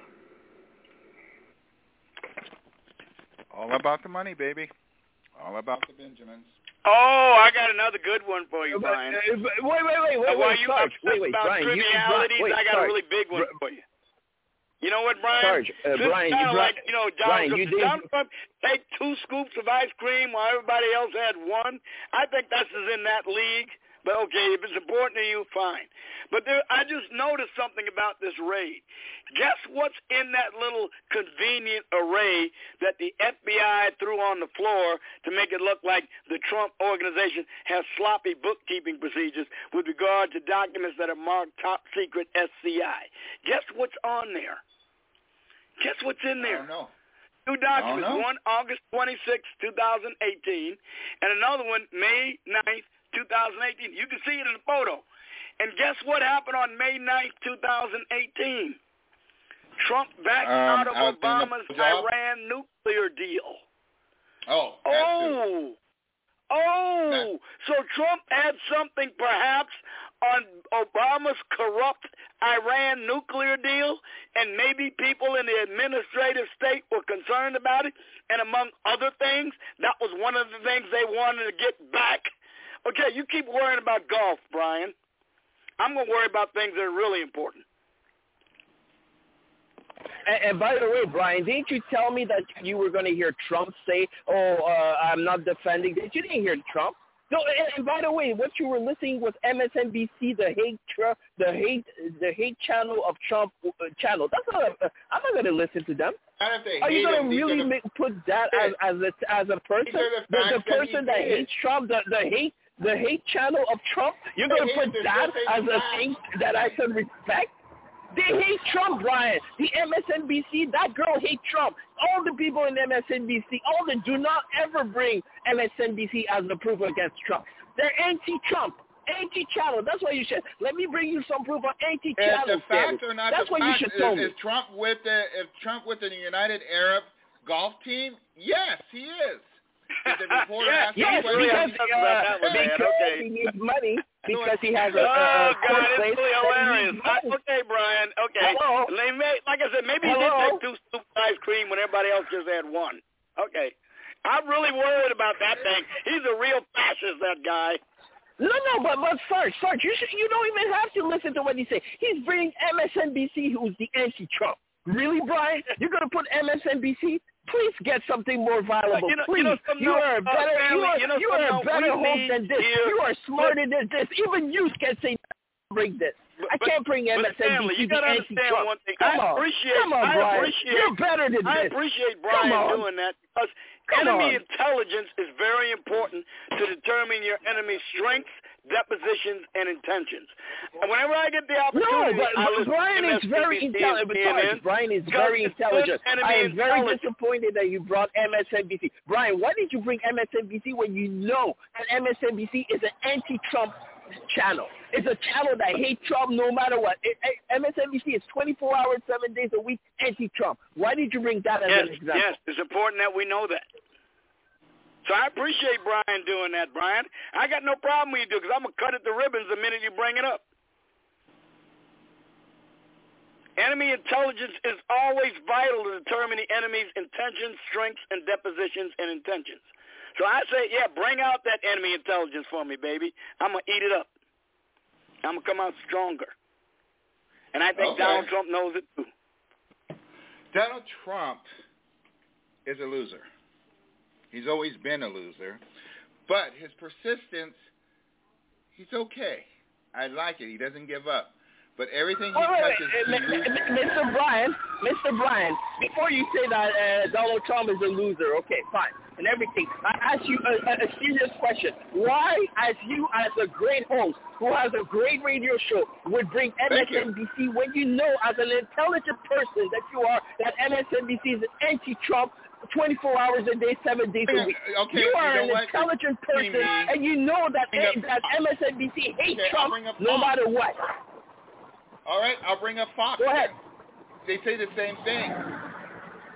All about the money, baby. All about the Benjamins. Oh, I got another good one for you, Brian. Wait, About Brian, trivialities, I got a really big one for you. You know what, Brian? Sarge, Brian, Donald Trump take 2 scoops of ice cream while everybody else had 1. I think that's in that league. But okay, if it's important to you, fine. But I just noticed something about this raid. Guess what's in that little convenient array that the FBI threw on the floor to make it look like the Trump organization has sloppy bookkeeping procedures with regard to documents that are marked top secret SCI? Guess what's on there? Guess what's in there? I don't know. 2 documents, one August 26, 2018, and another one May 9th, 2018. You can see it in the photo. And guess what happened on May 9th, 2018? Trump backed out of Obama's Iran nuclear deal. So Trump had something perhaps on Obama's corrupt Iran nuclear deal, and maybe people in the administrative state were concerned about it, and among other things, that was one of the things they wanted to get back. Okay, you keep worrying about golf, Brian. I'm going to worry about things that are really important. And by the way, Brian, didn't you tell me that you were going to hear Trump say, I'm not defending this? You didn't hear Trump. No, and by the way, what you were listening was MSNBC, the hate channel of Trump channel. That's not. I'm not going to listen to them. Are you going to really put that as a person? The person that hates Trump, the hate channel of Trump, you're going to put that as a thing that I can respect? They hate Trump, Brian. The MSNBC, that girl hates Trump. All the people in MSNBC, all the do not ever bring MSNBC as the proof against Trump. They're anti-Trump, anti-channel. That's why you should. Let me bring you some proof of anti-channel. If the facts are not that's the what facts, you should tell me. Is Trump with the United Arab golf team? Yes, he is. Did the reporter ask because he needs money. Because he has a God, it's really hilarious. Okay, Brian. Okay. Hello. Like I said, maybe he did take 2 scoops of ice cream when everybody else just had 1. Okay. I'm really worried about that thing. He's a real fascist, that guy. No, but Sarge, you don't even have to listen to what he say. He's bringing MSNBC, who's the anti-Trump. Really, Brian? You're going to put MSNBC? Please get something more valuable. Please. You are a better host than this. You are smarter than this. Even you can say, bring this. I can't bring MSNBC. Stanley, you got to understand one thing. Come on, Brian. You're better than this. I appreciate Brian doing that because enemy intelligence is very important to determine your enemy's strengths, depositions, and intentions. And whenever I get the opportunity, Brian is very intelligent. Brian is very intelligent. I am very disappointed that you brought MSNBC. Brian, why did you bring MSNBC when you know that MSNBC is an anti-Trump channel? It's a channel that hates Trump no matter what. MSNBC is 24 hours, 7 days a week, anti-Trump. Why did you bring that as an example? Yes, it's important that we know that. So I appreciate Brian doing that, Brian. I got no problem with you do because I'm going to cut at the ribbons the minute you bring it up. Enemy intelligence is always vital to determine the enemy's intentions, strengths, and depositions and intentions. So I say, bring out that enemy intelligence for me, baby. I'm going to eat it up. I'm going to come out stronger. And I think Donald Trump knows it too. Donald Trump is a loser. He's always been a loser. But his persistence, he's okay. I like it. He doesn't give up. But everything he touches... Mr. Brian, before you say that Donald Trump is a loser, okay, fine, and everything, I ask you a serious question. Why, as a great host who has a great radio show, would bring MSNBC when you know as an intelligent person that you are, that MSNBC is anti-Trump 24 hours a day, 7 days a week. Okay, you are an intelligent person, and you know that MSNBC hates Trump no matter what. All right, I'll bring up Fox. Go ahead. They say the same thing.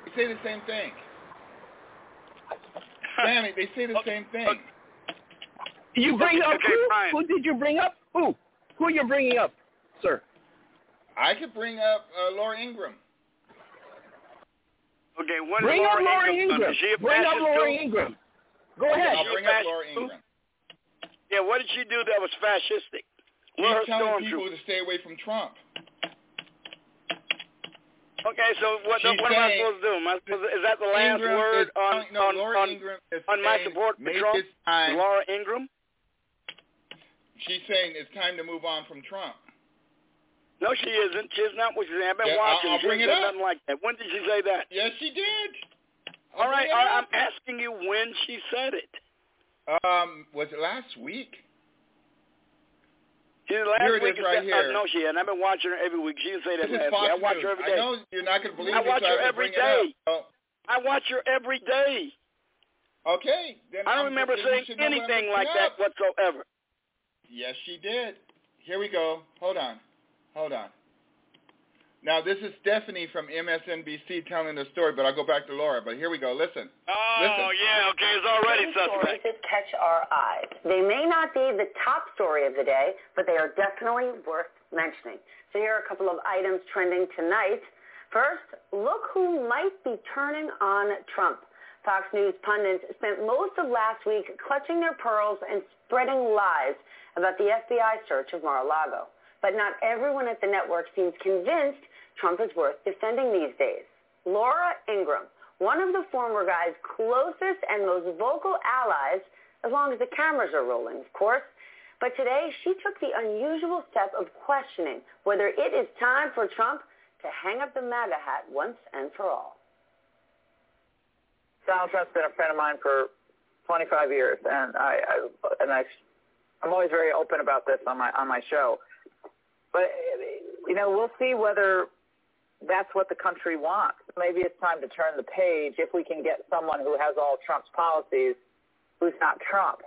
Stanley, they say the same thing. You bring up who? Brian. Who did you bring up? Who? Who are you bringing up, sir? I could bring up Laura Ingraham. Okay, what bring is up Laura Laura Ingraham? Is she a Bring up fascist Laura too? Ingraham. Go ahead. I'll bring up Laura Ingraham. Yeah, what did she do that was fascistic? She's telling people to stay away from Trump. Okay, so what am I supposed to do? Is that the last word on my support for Trump? Laura Ingraham? She's saying it's time to move on from Trump. No, she isn't. She's not what she's saying. I've been watching. I'll bring she it said up. nothing like that. When did she say that? Yes, she did. All right, I'm asking you when she said it. Was it last week? Last Here it week is right here. No, she hadn't. I've been watching her every week. She didn't say that This is last Fox week. I watch News. her every day. I know you're not going to believe me, I watch her every day. I watch her every day. Okay. Then I don't remember saying anything like that whatsoever. Yes, she did. Here we go. Hold on. Now, this is Stephanie from MSNBC telling the story, but I'll go back to Laura. But here we go. Listen. Yeah, okay. It's already suspect. Stories that catch our eyes. They may not be the top story of the day, but they are definitely worth mentioning. So here are a couple of items trending tonight. First, look who might be turning on Trump. Fox News pundits spent most of last week clutching their pearls and spreading lies about the FBI search of Mar-a-Lago. But not everyone at the network seems convinced Trump is worth defending these days. Laura Ingraham, one of the former guy's closest and most vocal allies, as long as the cameras are rolling, of course. But today, she took the unusual step of questioning whether it is time for Trump to hang up the MAGA hat once and for all. Donald Trump's been a friend of mine for 25 years, and I'm always very open about this on my show. But we'll see whether that's what the country wants. Maybe it's time to turn the page if we can get someone who has all Trump's policies, who's not Trump.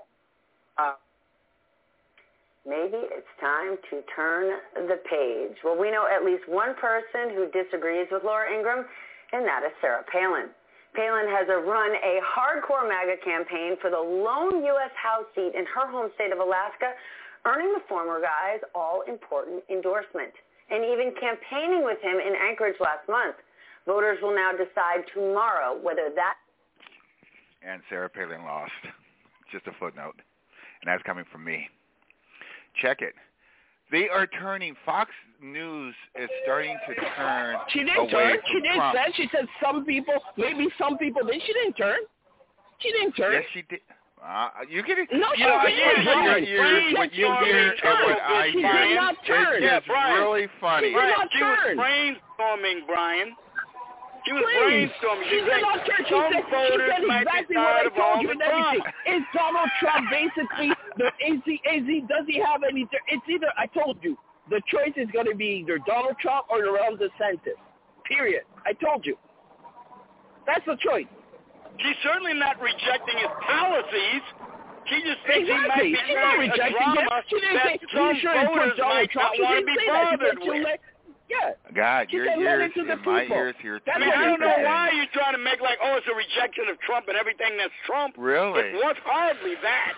Maybe it's time to turn the page. Well, we know at least one person who disagrees with Laura Ingraham, and that is Sarah Palin. Palin has run a hardcore MAGA campaign for the lone U.S. House seat in her home state of Alaska, earning the former guy's all-important endorsement, and even campaigning with him in Anchorage last month. Voters will now decide tomorrow whether that... And Sarah Palin lost. Just a footnote. And that's coming from me. Check it. They are turning, Fox News is starting to turn She didn't away turn. from She didn't Trump. say. She said some people, maybe some people did. She didn't turn. She didn't turn. Yes, she did. You get it? No, you know, she didn't. what you hear and what I She hear did not turn. is really funny. She did not She turn. was brainstorming, Brian. She was Please. brainstorming. She did not turn. She said exactly what I told you and everything. Is Donald Trump basically does he have any? It's either, I told you, the choice is going to be either Donald Trump or Ron DeSantis. Period. I told you. That's the choice. She's certainly not rejecting his policies. She just thinks he might be She's not trying a rejecting drama him. She didn't say, that some voters might not want to be bothered with. Yeah. God, She your said, let ears it to the and my people. ears here I too. mean, I don't know why you're trying to make like, it's a rejection of Trump and everything that's Trump. Really? It was hardly that.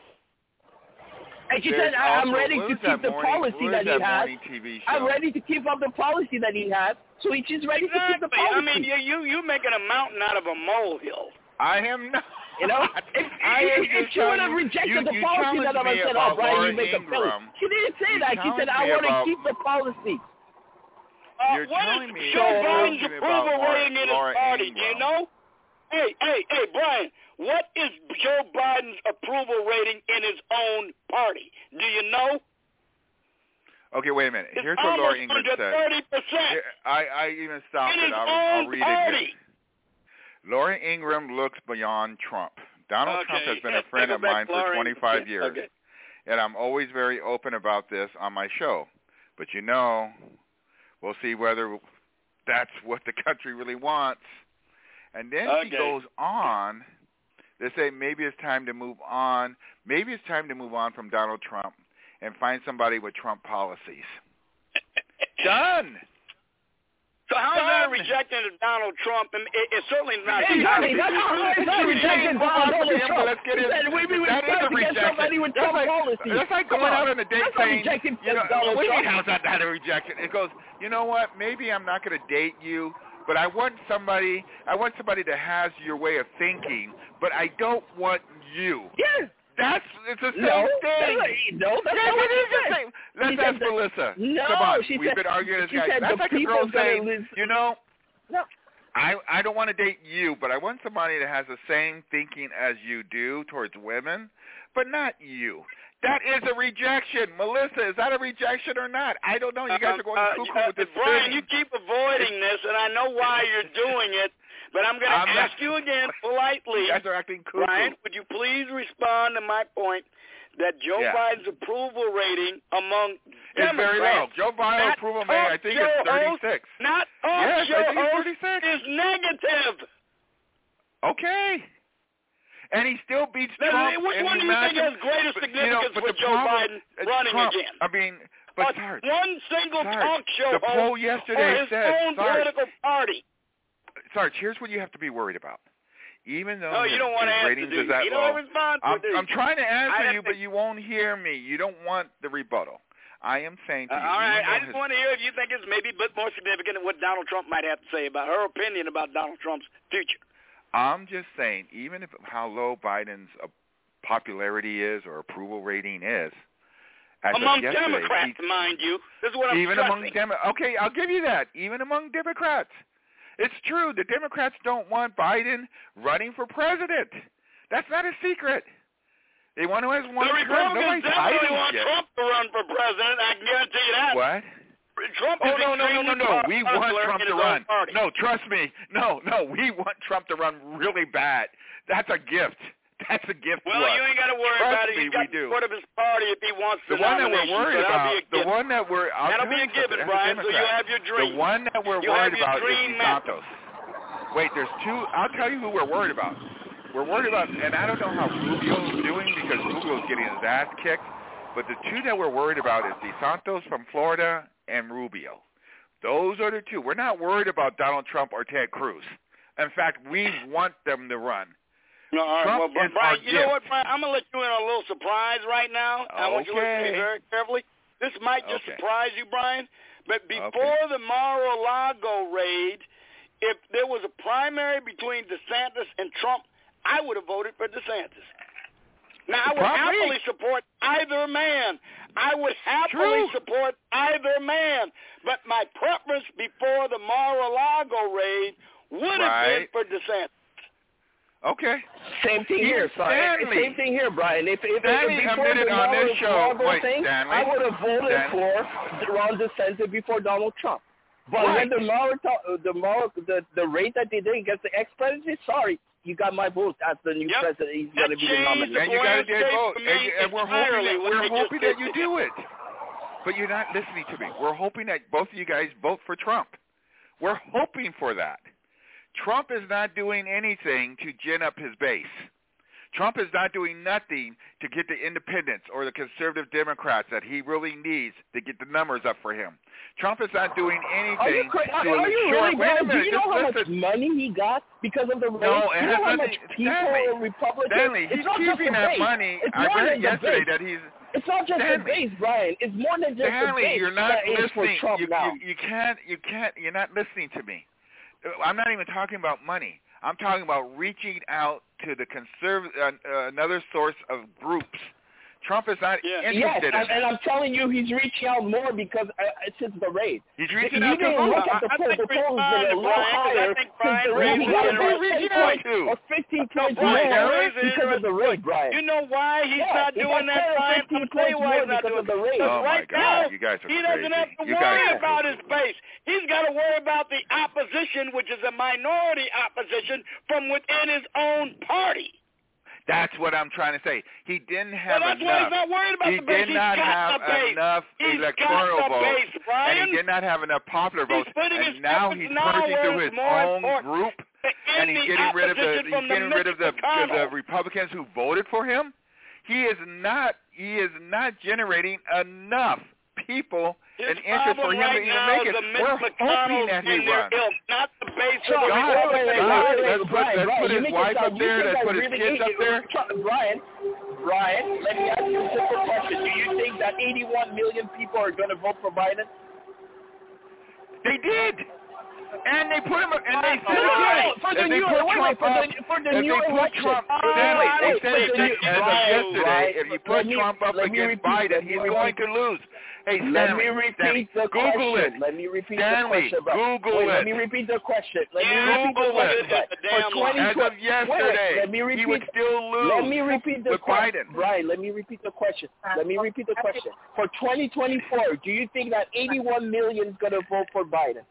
And she said, I'm ready to keep the policy that he has. I'm ready to keep up the policy that he has. So she's ready to keep the policy. I mean, you're making a mountain out of a molehill. I am not. You know, if she would have rejected the policy, then I would have said, oh, Brian, you make a bill. She didn't say that. She said, I want to keep the policy. You're telling me Joe Biden's approval rating in his party? Do you know? Hey, Brian, what is Joe Biden's approval rating in his own party? Do you know? Okay, wait a minute. It's Here's what Laura Ingraham said. 30%. I even stopped in it. his I'll own read party. it again. Laura Ingraham looks beyond Trump. Donald Trump has been a friend of mine for 25 years. Okay. And I'm always very open about this on my show. But we'll see whether that's what the country really wants. And then she goes on to say maybe it's time to move on. Maybe it's time to move on from Donald Trump and find somebody with Trump policies. Done. So how is that rejecting Donald Trump. It's certainly not. Exactly. That's not rejecting Donald Trump. Let's get in. That is a rejection. That's like going out on a date saying, you know, how's that not a rejection? It goes, you know what? Maybe I'm not going to date you, but I want somebody that has your way of thinking, but I don't want you. Yeah. It's the same thing. That's not what it is the same. Let's ask Melissa. No, come on. We've been arguing this guy. That's like a girl saying, you know, I don't want to date you, but I want somebody that has the same thinking as you do towards women, but not you. That is a rejection. Melissa, is that a rejection or not? I don't know. You guys are going cuckoo with this Brian, thing. you keep avoiding this, and I know why you're doing it, but I'm going to ask you again politely. You guys are acting cuckoo. Brian, would you please respond to my point that Joe Biden's approval rating among Democrats... It's very low. Joe Biden's approval rating, I think it's 36. Not talk show host 36. is negative. Okay. And he still beats Trump. Which one do you think has greater significance with Joe Biden running again? I mean, but Sarge, one single talk show the poll yesterday or his said, own political party. Sarge, here's what you have to be worried about. Even though you don't want to ratings is that low, I'm trying to answer you, but you won't hear me. You don't want the rebuttal. I am saying to you. All right, I just want to hear if you think it's maybe a bit more significant than what Donald Trump might have to say about her opinion about Donald Trump's future. I'm just saying, even if how low Biden's popularity is or approval rating is, among Democrats, mind you, this is what I'm even stressing. among Democrats. Okay, I'll give you that. Even among Democrats, it's true. The Democrats don't want Biden running for president. That's not a secret. They want to have one term. The Republicans definitely want yet. Trump to run for president. I can guarantee you that. What? Trump no. We want Trump to run. No, trust me. No. We want Trump to run really bad. That's a gift. That's a gift to us. Well, you ain't got to worry about it. He's got the support of his party if he wants to. The one that we're worried about. The one that we're. That'll be a given, Brian. So you have your dream. The one that we're worried about is DeSantis. Wait, there's two. I'll tell you who we're worried about. We're worried about, and I don't know how Rubio's doing because Rubio's getting his ass kicked. But the two that we're worried about is DeSantis from Florida and Rubio. Those are the two. We're not worried about Donald Trump or Ted Cruz. In fact, we want them to run. No, all right. Well, Brian, you know what, Brian? I'm going to let you in on a little surprise right now. I want you to listen to me very carefully. This might just surprise you, Brian. But before the Mar-a-Lago raid, if there was a primary between DeSantis and Trump, I would have voted for DeSantis. Now, I would happily support either man. I would happily support either man. But my preference before the Mar-a-Lago raid would have been for DeSantis. Okay. Same thing here, Same thing here, Brian. If Stanley before admitted the on this show, thing, Stanley, I would have voted for Ron DeSantis before Donald Trump. But when the rate that they did against the ex-president, sorry, you got my vote as the new president. He's going to be the nominee. And you got to get vote. And we're hoping that you do it. But you're not listening to me. We're hoping that both of you guys vote for Trump. We're hoping for that. Trump is not doing anything to gin up his base. Trump is not doing nothing to get the independents or the conservative Democrats that he really needs to get the numbers up for him. Trump is not doing anything Are you really, Brian? Do you know how much money he got because of the race? No, do you know how much people Republicans... Stanley, he's keeping that money. I read yesterday that he's... It's not just the base, Brian. It's more than just the base. You're not listening. For Trump now. You can't. You're not listening to me. I'm not even talking about money. I'm talking about reaching out to the another source of groups. Trump is not interested in and I'm telling you, he's reaching out more because since the raid. He's reaching out to who? Look at the polls that are a lot higher since the raid. He got about 10 points or 15 points more because of the raid, Brian. You know why he's not doing that, Brian? 15 points more because of the raid. Oh, my God. You guys are he doesn't have to worry about his base. He's got to worry about the opposition, which is a minority opposition from within his own party. That's what I'm trying to say. He didn't have enough. Why he's not worried about the base. He did not have enough electoral votes, and he did not have enough popular votes. And now he's purging through his own group, and he's getting rid of the Republicans who voted for him. He is not generating enough people His an interest for him problem to even make it. We're hoping that he runs. Not the base of the let's put his wife up there. Let's put his kids up there. Brian, let me ask you a simple question. Do you think that 81 million people are going to vote for Biden? They did. And they put him, and they said for the new election. They said as of yesterday, if you put Trump up against Biden, he's going to lose. Hey, Stanley, let me repeat the question. Let me repeat the question. Google it. Let me repeat the question. As of yesterday, he would still lose. Let me repeat the question. Biden. Brian, let me repeat the question. For 2024, do you think that 81 million is going to vote for Biden?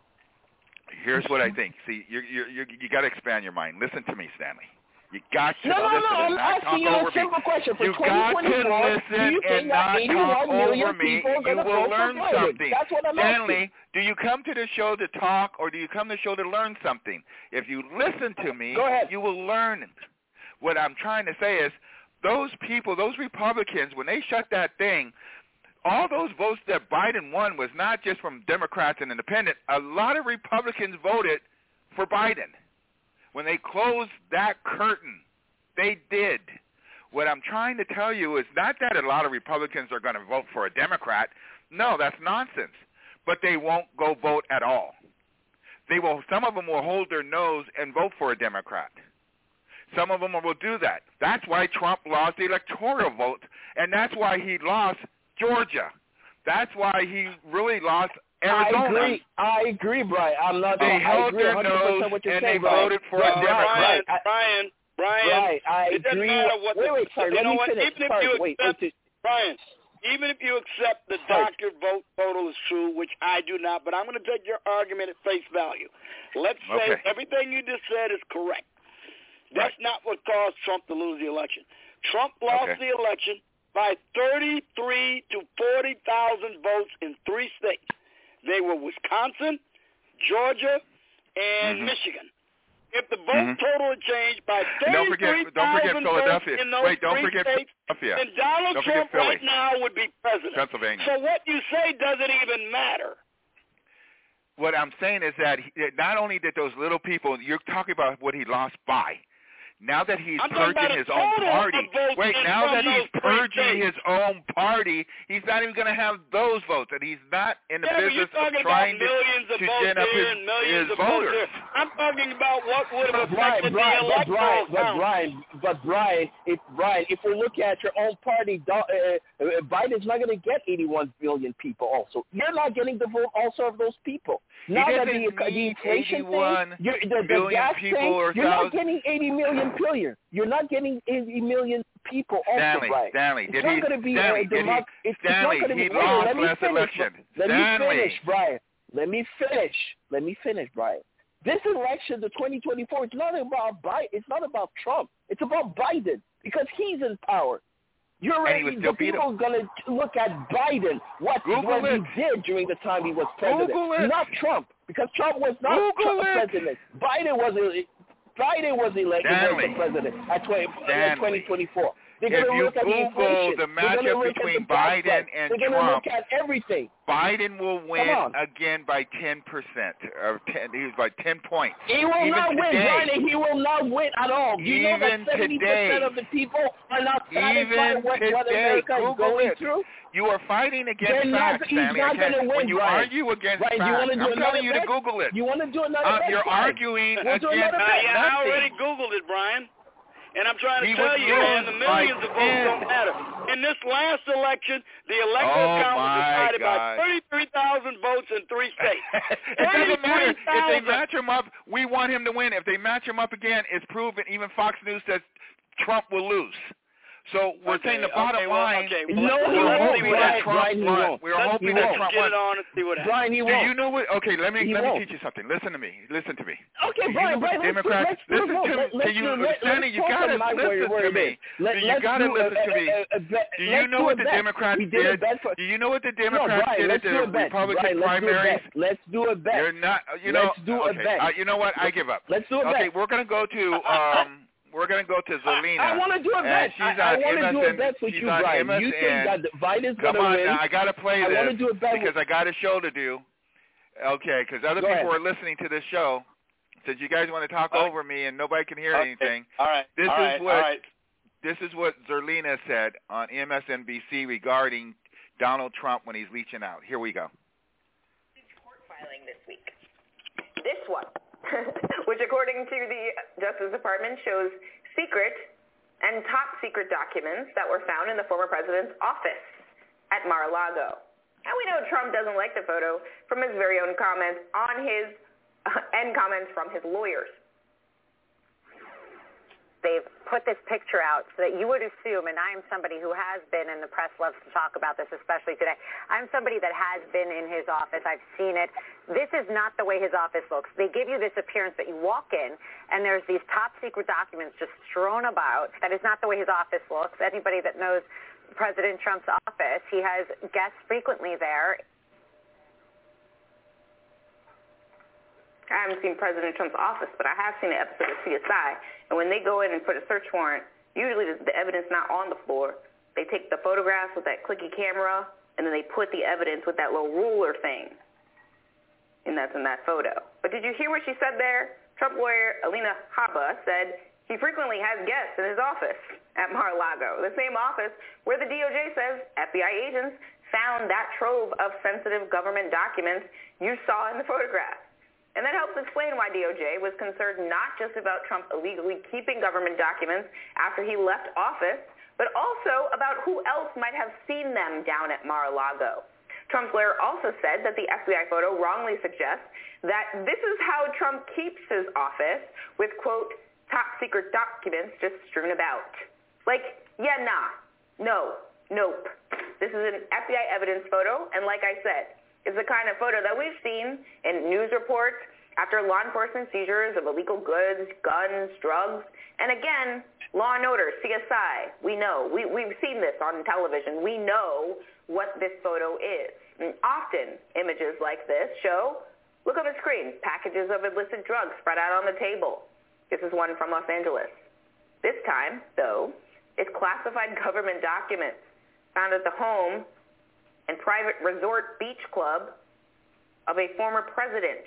Here's what I think. See, you got to expand your mind. Listen to me, Stanley. You got to listen I'm and not asking talk you over a simple me. question. For You got to 2024, listen and not talk over me. You will learn something. That's what I'm Stanley, asking. do you come to the show to talk or do you come to the show to learn something? If you listen to me, you will learn. What I'm trying to say is those people, those Republicans, when they shut that thing, all those votes that Biden won was not just from Democrats and independents. A lot of Republicans voted for Biden. When they closed that curtain, they did. What I'm trying to tell you is not that a lot of Republicans are going to vote for a Democrat. No, that's nonsense. But they won't go vote at all. They will. Some of them will hold their nose and vote for a Democrat. Some of them will do that. That's why Trump lost the electoral vote, and that's why he lost Georgia. That's why he really lost Arizona. I agree, Brian. I'm not. They held their nose and they voted for a Democrat. Brian, I it doesn't agree. matter what. Sorry, you know what? Finish. Brian, even if you accept the doctor vote total is true, which I do not, but I'm going to take your argument at face value. Let's say everything you just said is correct. That's not what caused Trump to lose the election. Trump lost the election by 33 to 40,000 votes in 3 states. They were Wisconsin, Georgia, and Michigan. If the vote total had changed by 33,000 votes in those don't 3 forget states, Philadelphia. then Donald Trump right now would be president. Pennsylvania. So what you say doesn't even matter. What I'm saying is that not only did those little people, you're talking about what he lost by. Now that he's purging his own party, now that he's purging his own party, he's not even going to have those votes, and he's not in the business of trying to gin up his voters. I'm talking about what would have affected the electoral count. But Brian, if we look at your own party, Biden's not going to get 81 million people. Also, you're not getting the vote also of those people. Now that the inflation thing, the gas thing, you're not getting 80 million billion. You're not getting 80 million people also, Brian. Stanley, it's not going to be he lost last election. Let me finish, Brian. Let me finish, Brian. This election, the 2024, it's not about Biden. It's not about Trump. It's about Biden because he's in power. You're ready. The people are going to look at Biden, what he did during the time he was president, not Trump, because Trump was not president. Biden was elected as the president at 2024. They're going to look at the inflation. The matchup between Biden and Trump, they're going to look at everything. Biden will win again by 10%. He was by 10 points. He will not win, Brian. He will not win at all. Do you know that 70% of the people are not satisfied with what America is going through? You are fighting against facts, Stanley. When you argue against facts, I'm telling you to Google it. You want to do another bet? You're arguing against nothing. I already Googled it, Brian. And I'm trying to tell you, man, the millions of votes don't matter. In this last election, the electoral count was decided by 33,000 votes in 3 states. It doesn't matter. If they match him up, we want him to win. If they match him up again, it's proven. Even Fox News says Trump will lose. So we're saying the bottom line. We're hoping that Trump won. We're hoping that Trump won. Brian, he won't. Do you know what? Okay, let me teach you something. Listen to me. Okay, Brian, Democrats, listen to me. Stanley, you got to listen to me. You got to listen to me. Do you know what the Democrats did? Do you know what the Democrats did at the Republican primaries? Let's do a bet. You're not. Let's do a bet. You know what? I give up. Let's do a bet. Okay, we're going to go to. We're going to go to Zerlina. I want to do a bet. I want to do a bet with you, Brian. You think that Biden's going to win? Come on now. I got to play this. I want to do a bet because I got a show to do. Okay, because other people are listening to this show. Since you guys want to talk over me and nobody can hear anything. All right. This is what Zerlina said on MSNBC regarding Donald Trump when he's leeching out. Here we go. Court filing this week. This one, which according to the Justice Department shows secret and top secret documents that were found in the former president's office at Mar-a-Lago. And we know Trump doesn't like the photo from his very own comments on his and comments from his lawyers. They've put this picture out so that you would assume, and I am somebody who has been, and the press loves to talk about this, especially today. I'm somebody that has been in his office. I've seen it. This is not the way his office looks. They give you this appearance that you walk in, and there's these top secret documents just strewn about. That is not the way his office looks. Anybody that knows President Trump's office, he has guests frequently there. I haven't seen President Trump's office, but I have seen an episode of CSI. And when they go in and put a search warrant, usually the evidence not on the floor. They take the photographs with that clicky camera, and then they put the evidence with that little ruler thing. And that's in that photo. But did you hear what she said there? Trump lawyer Alina Habba said he frequently has guests in his office at Mar-a-Lago, the same office where the DOJ says FBI agents found that trove of sensitive government documents you saw in the photograph. And that helps explain why DOJ was concerned not just about Trump illegally keeping government documents after he left office, but also about who else might have seen them down at Mar-a-Lago. Trump's lawyer also said that the FBI photo wrongly suggests that this is how Trump keeps his office with, quote, top secret documents just strewn about. Like, yeah, nah, no, nope. This is an FBI evidence photo, and like I said, it's the kind of photo that we've seen in news reports after law enforcement seizures of illegal goods, guns, drugs. And again, Law and Order, CSI, we know. We've seen this on television. We know what this photo is. And often, images like this show, look on the screen, packages of illicit drugs spread out on the table. This is one from Los Angeles. This time, though, it's classified government documents found at the home and private resort beach club of a former president.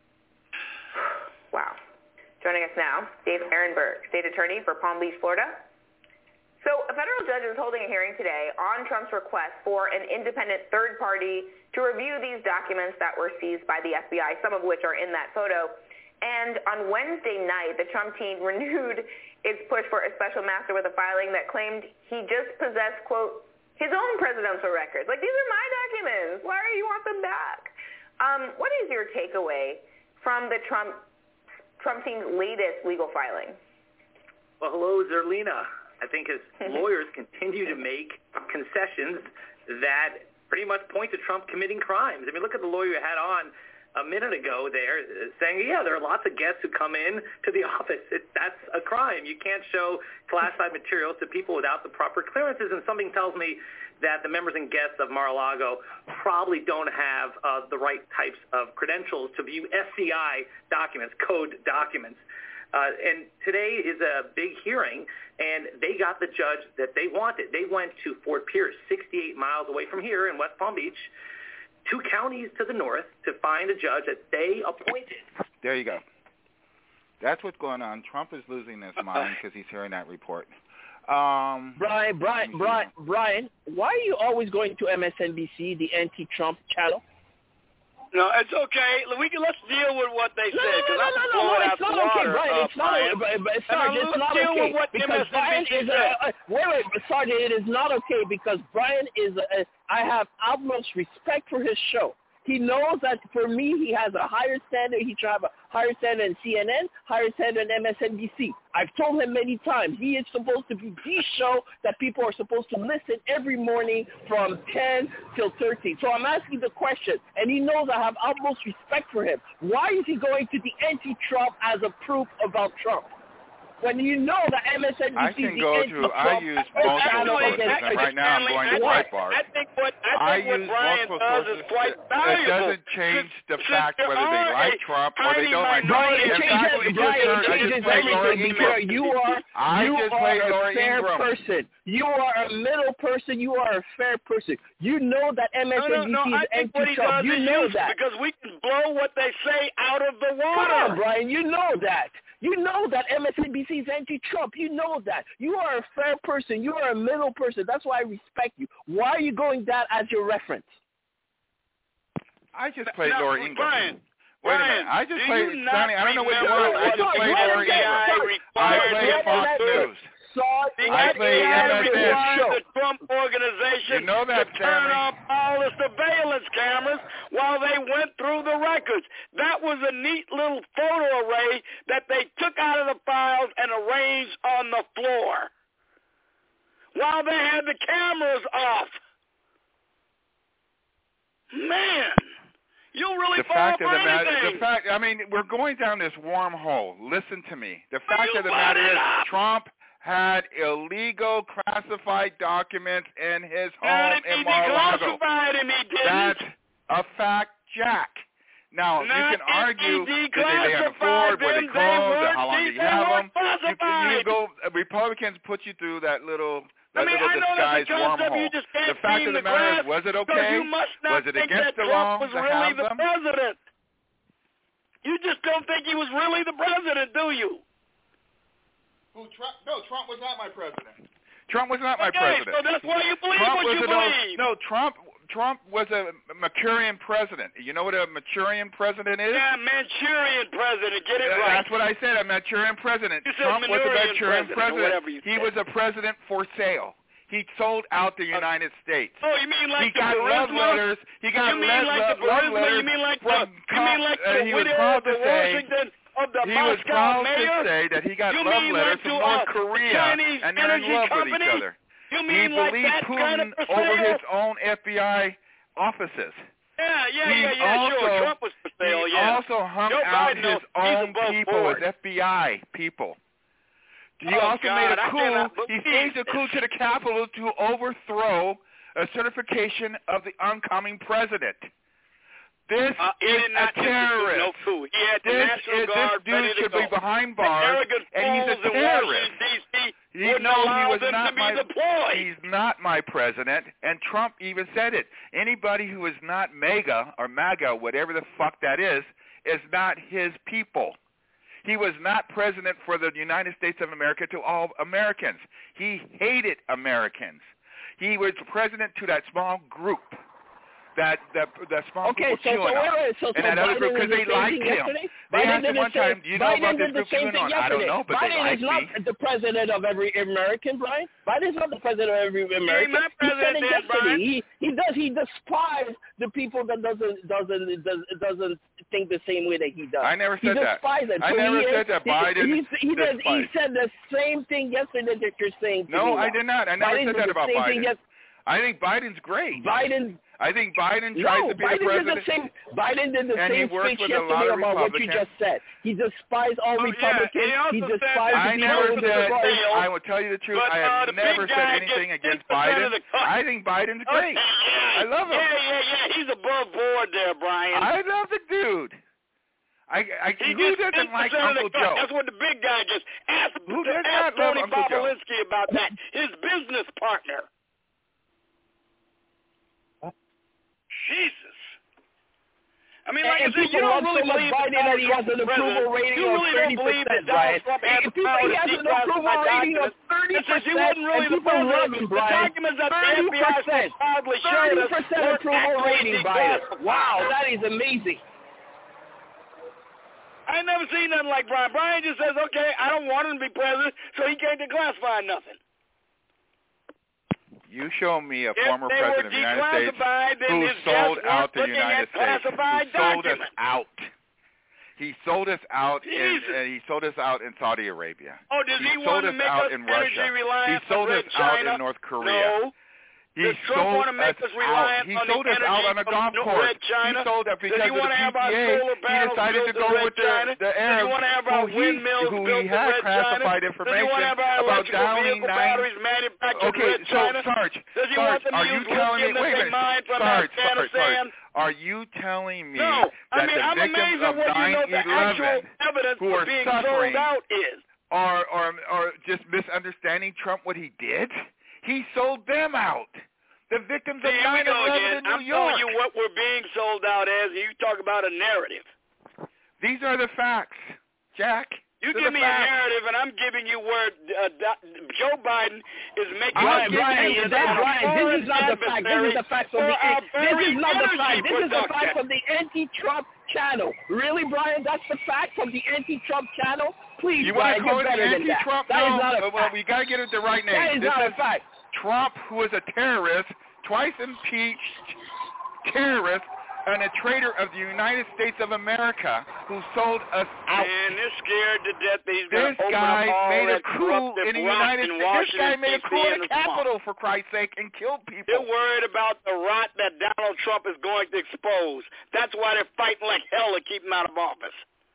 Wow. Joining us now, Dave Ehrenberg, state attorney for Palm Beach, Florida. So a federal judge is holding a hearing today on Trump's request for an independent third party to review these documents that were seized by the FBI, some of which are in that photo. And on Wednesday night, the Trump team renewed its push for a special master with a filing that claimed he just possessed, quote, his own presidential records. Like, these are my documents. Why do you want them back? What is your takeaway from the Trump team's latest legal filing? Well, hello, Zerlina. I think his lawyers continue to make concessions that pretty much point to Trump committing crimes. I mean, look at the lawyer you had on a minute ago there saying, yeah, there are lots of guests who come in to the office. That's a crime. You can't show classified materials to people without the proper clearances, and something tells me that the members and guests of Mar-a-Lago probably don't have the right types of credentials to view SCI documents, code documents. And today is a big hearing, and they got the judge that they wanted. They went to Fort Pierce, 68 miles away from here in West Palm Beach, 2 counties to the north, to find a judge that they appointed. There you go. That's what's going on. Trump is losing his mind because he's hearing that report. Brian, why are you always going to MSNBC, the anti-Trump channel? No, it's okay. Let's deal with what they said. No, it's not okay, Brian. It's not okay because Brian is Sergeant, it is not okay because Brian is. I have utmost respect for his show. He knows that for me, he has a higher standard. He should have a higher standard in CNN, higher standard in MSNBC. I've told him many times he is supposed to be the show that people are supposed to listen every morning from 10 till 13. So I'm asking the question, and he knows I have utmost respect for him. Why is he going to the anti-Trump as a proof about Trump? when you know that MSNBC I can go to. I use multiple sources, and right now I'm going to Breitbart. I think what Brian does is quite valuable. It doesn't change the fact whether they like Trump or they don't like Trump. Brian, In fact, we just heard. I just played Laura Ingraham. You are a fair person. You are a middle person. You are a fair person. You know that MSNBC is anti-Trump. You know that because we can blow what they say out of the water. Come on, Brian. You know that. You know that MSNBC is anti-Trump. You know that. You are a fair person. You are a middle person. That's why I respect you. Why are you going that as your reference? I just played Laura Ingraham. Brian, Wait a minute. I just played, Donnie, I don't know what you want. I just played Laura Ingraham. I played Fox News. I played MSN. The Trump organization to turn off all the surveillance cameras while they went through the records. That was a neat little photo array that they took out of the files and arranged on the floor while they had the cameras off. Man, you really fall for anything. I mean, we're going down this wormhole. Listen to me. The fact of the matter is Trump had illegal classified documents in his home in Mar-a-Lago. That's a fact, Jack. Now, you can argue, did they on the floor, were they closed, how long did you have them? You go, Republicans put you through that little disguised wormhole. The fact of the matter is, was it okay? Was it against the law to have them? You just don't think he was really the president, do you? Who, Trump? No, Trump was not my president. Trump was not my president. So that's why you believe Trump what you believe. No, Trump was a Manchurian president. You know what a Manchurian president is? Yeah, Manchurian president. Get it right. That's what I said, a Manchurian president. Trump was a Manchurian president. He was a president for sale. He sold out the United States. Oh, you mean like he got love letters. He got love letters. You mean like the he was proud to say he was proud to say that he got love letters from North Korea, and they're in love with each other. You mean he like believed that Putin kind of over his own FBI offices. Yeah, sure. Trump was for sale, He also hung out his own people, his FBI people. He also made a coup. He staged a coup to the Capitol to overthrow a certification of the oncoming president. This is a terrorist. No coup. He had the this National Guard dude should be behind bars, and he's a terrorist. He's not my president, and Trump even said it. Anybody who is not MAGA or MAGA, whatever the fuck that is not his people. He was not president for the United States of America to all Americans. He hated Americans. He was president to that small group, that small group of QAnon, and that other group because they liked him. They asked him one time, do you know about this group QAnon? I don't know, but they liked me. Biden is not the president of every American, Brian. Biden is not the president of every American. He said it yesterday. He despises the people that doesn't think the same way that he does. I never said that. I never said that. Biden. He said the same thing yesterday that you're saying. No, I did not. I never said that about Biden. I think Biden's great. I think Biden tries to be the president. Biden did the same speech yesterday about what you just said. He despised all Republicans. He despised the people in the party. I will tell you the truth. I have never said anything against Biden. I think Biden's great. I love him. Yeah. He's above board there, Brian. I love the dude. Who doesn't like Uncle Joe? That's what the big guy just asked. Who does not love Tony Uncle Joe? Bobolinsky about that. His business partner. Jesus. I mean, like I said, you don't really believe that he has an approval rating of 30%, Brian. If he has an approval rating of 30%, he wasn't really the president. The documents that the FBI proudly showed us 30% approval rating, Brian. Wow, that is amazing. I ain't never seen nothing like Brian. Brian just says, okay, I don't want him to be president, so he can't declassify nothing. You show me a former president of the United States who sold out the United States, who sold us out. He sold us out he sold us out in Saudi Arabia. Oh, does he sold want to us make out us in Russia. reliant He sold us China? out in North Korea. No. Does Trump want to make us reliant He on sold the us out on a energy golf from course. Red China? He sold us because Does he of want the to have our PPA. solar He panels decided built to go in Red with China? the Arabs Does he want to have our windmills who built he in had Red China? classified Does he want to information have our about electrical downing vehicle batteries manufactured in Red so China? Sarge, Does he want them to are use you telling me? lithium that Wait a they minute, mine from Sarge, Afghanistan? are you telling me No, that I mean, the I'm victims amazed at of what you know the actual 9/11 evidence who are of being suffering sold out is? Are just misunderstanding Trump what he did? He sold them out. The victims of 9/11 in New I'm York. telling you what we're being sold out as. You talk about a narrative. These are the facts, Jack. You They're give the me a facts. narrative, and I'm giving you where Joe Biden is making Brian, this is not the fact. This is the fact from the This is not the fact. This is the fact from the anti-Trump channel. Really, Brian? That's the fact from the anti-Trump channel? Please, you Brian, want to call you're it better than that. anti-Trump? That is no, not a fact. well, we got to get it the right name. That is this not is a fact. Trump, who is a terrorist, twice impeached terrorist, and a traitor of the United States of America who sold us out. And they're scared to death that he's going to open guy up all made that a coup in the United States. This guy made a coup in the Capitol, for Christ's sake, and killed people. They're worried about the rot that Donald Trump is going to expose. That's why they're fighting like hell to keep him out of office.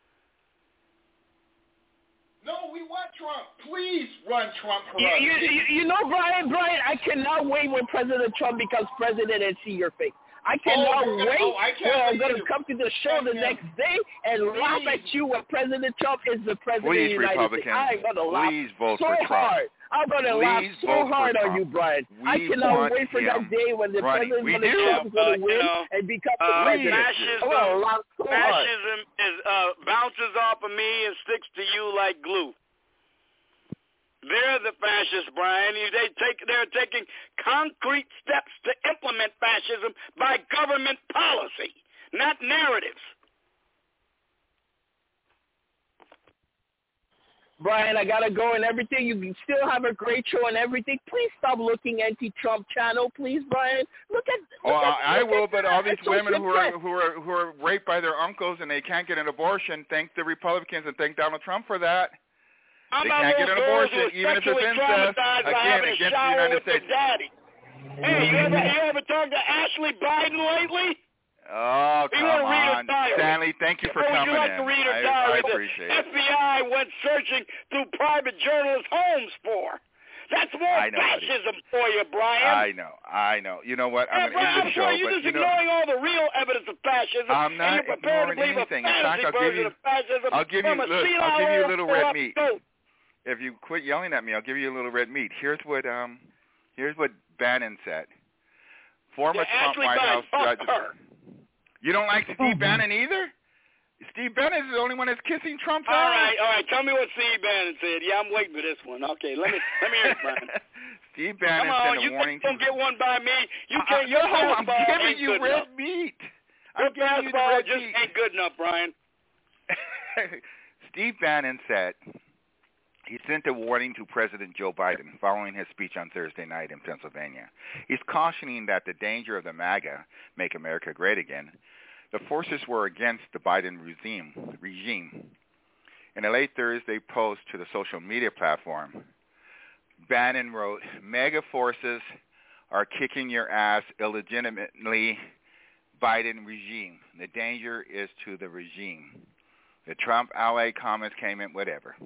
No, we want Trump. Please run Trump for us. You know, Brian, I cannot wait when President Trump becomes president and see your face. I cannot wait when I'm going to come to the show the next day and laugh at you when President Trump is the president of the United States. I'm going to laugh so hard. I'm going to laugh so hard on you, Brian. I cannot wait for that day when the president of Trump is going to win and become the president. Fascism bounces off of me and sticks to you like glue. They're the fascists, Brian. They're taking concrete steps to implement fascism by government policy, not narratives. Brian, I gotta go and everything. You can still have a great show and everything. Please stop looking anti-Trump channel, please, Brian. I will, but all these women who are raped by their uncles and they can't get an abortion, thank the Republicans and thank Donald Trump for that. They can't get an abortion, even if it's incest, again, against the United States. Hey, you ever talked to Ashley Biden lately? Oh, come on. Stanley, thank you for coming in. I appreciate it. FBI went searching through private journalists' homes for. That's more fascism for you, Brian. I know. You know what? I'm going to end the show. You're just ignoring all the real evidence of fascism. I'm not ignoring anything. In fact, I'll give you a little red meat. If you quit yelling at me, I'll give you a little red meat. Here's what Bannon said. Former Trump White House judge. You don't like Steve Bannon either? Steve Bannon is the only one that's kissing Trump's All right. Tell me what Steve Bannon said. Yeah, I'm waiting for this one. Okay, let me hear it, Brian. Steve Bannon sent a warning to... Come on, you don't get one by me. You can't. I'm giving you red meat. Your fastball just ain't good enough, Brian. Steve Bannon said he sent a warning to President Joe Biden following his speech on Thursday night in Pennsylvania. He's cautioning that the danger of the MAGA, Make America Great Again, the forces were against the Biden regime. In a late Thursday post to the social media platform, Bannon wrote, "MAGA forces are kicking your ass illegitimately, Biden regime. The danger is to the regime. The Trump ally comments came in, whatever.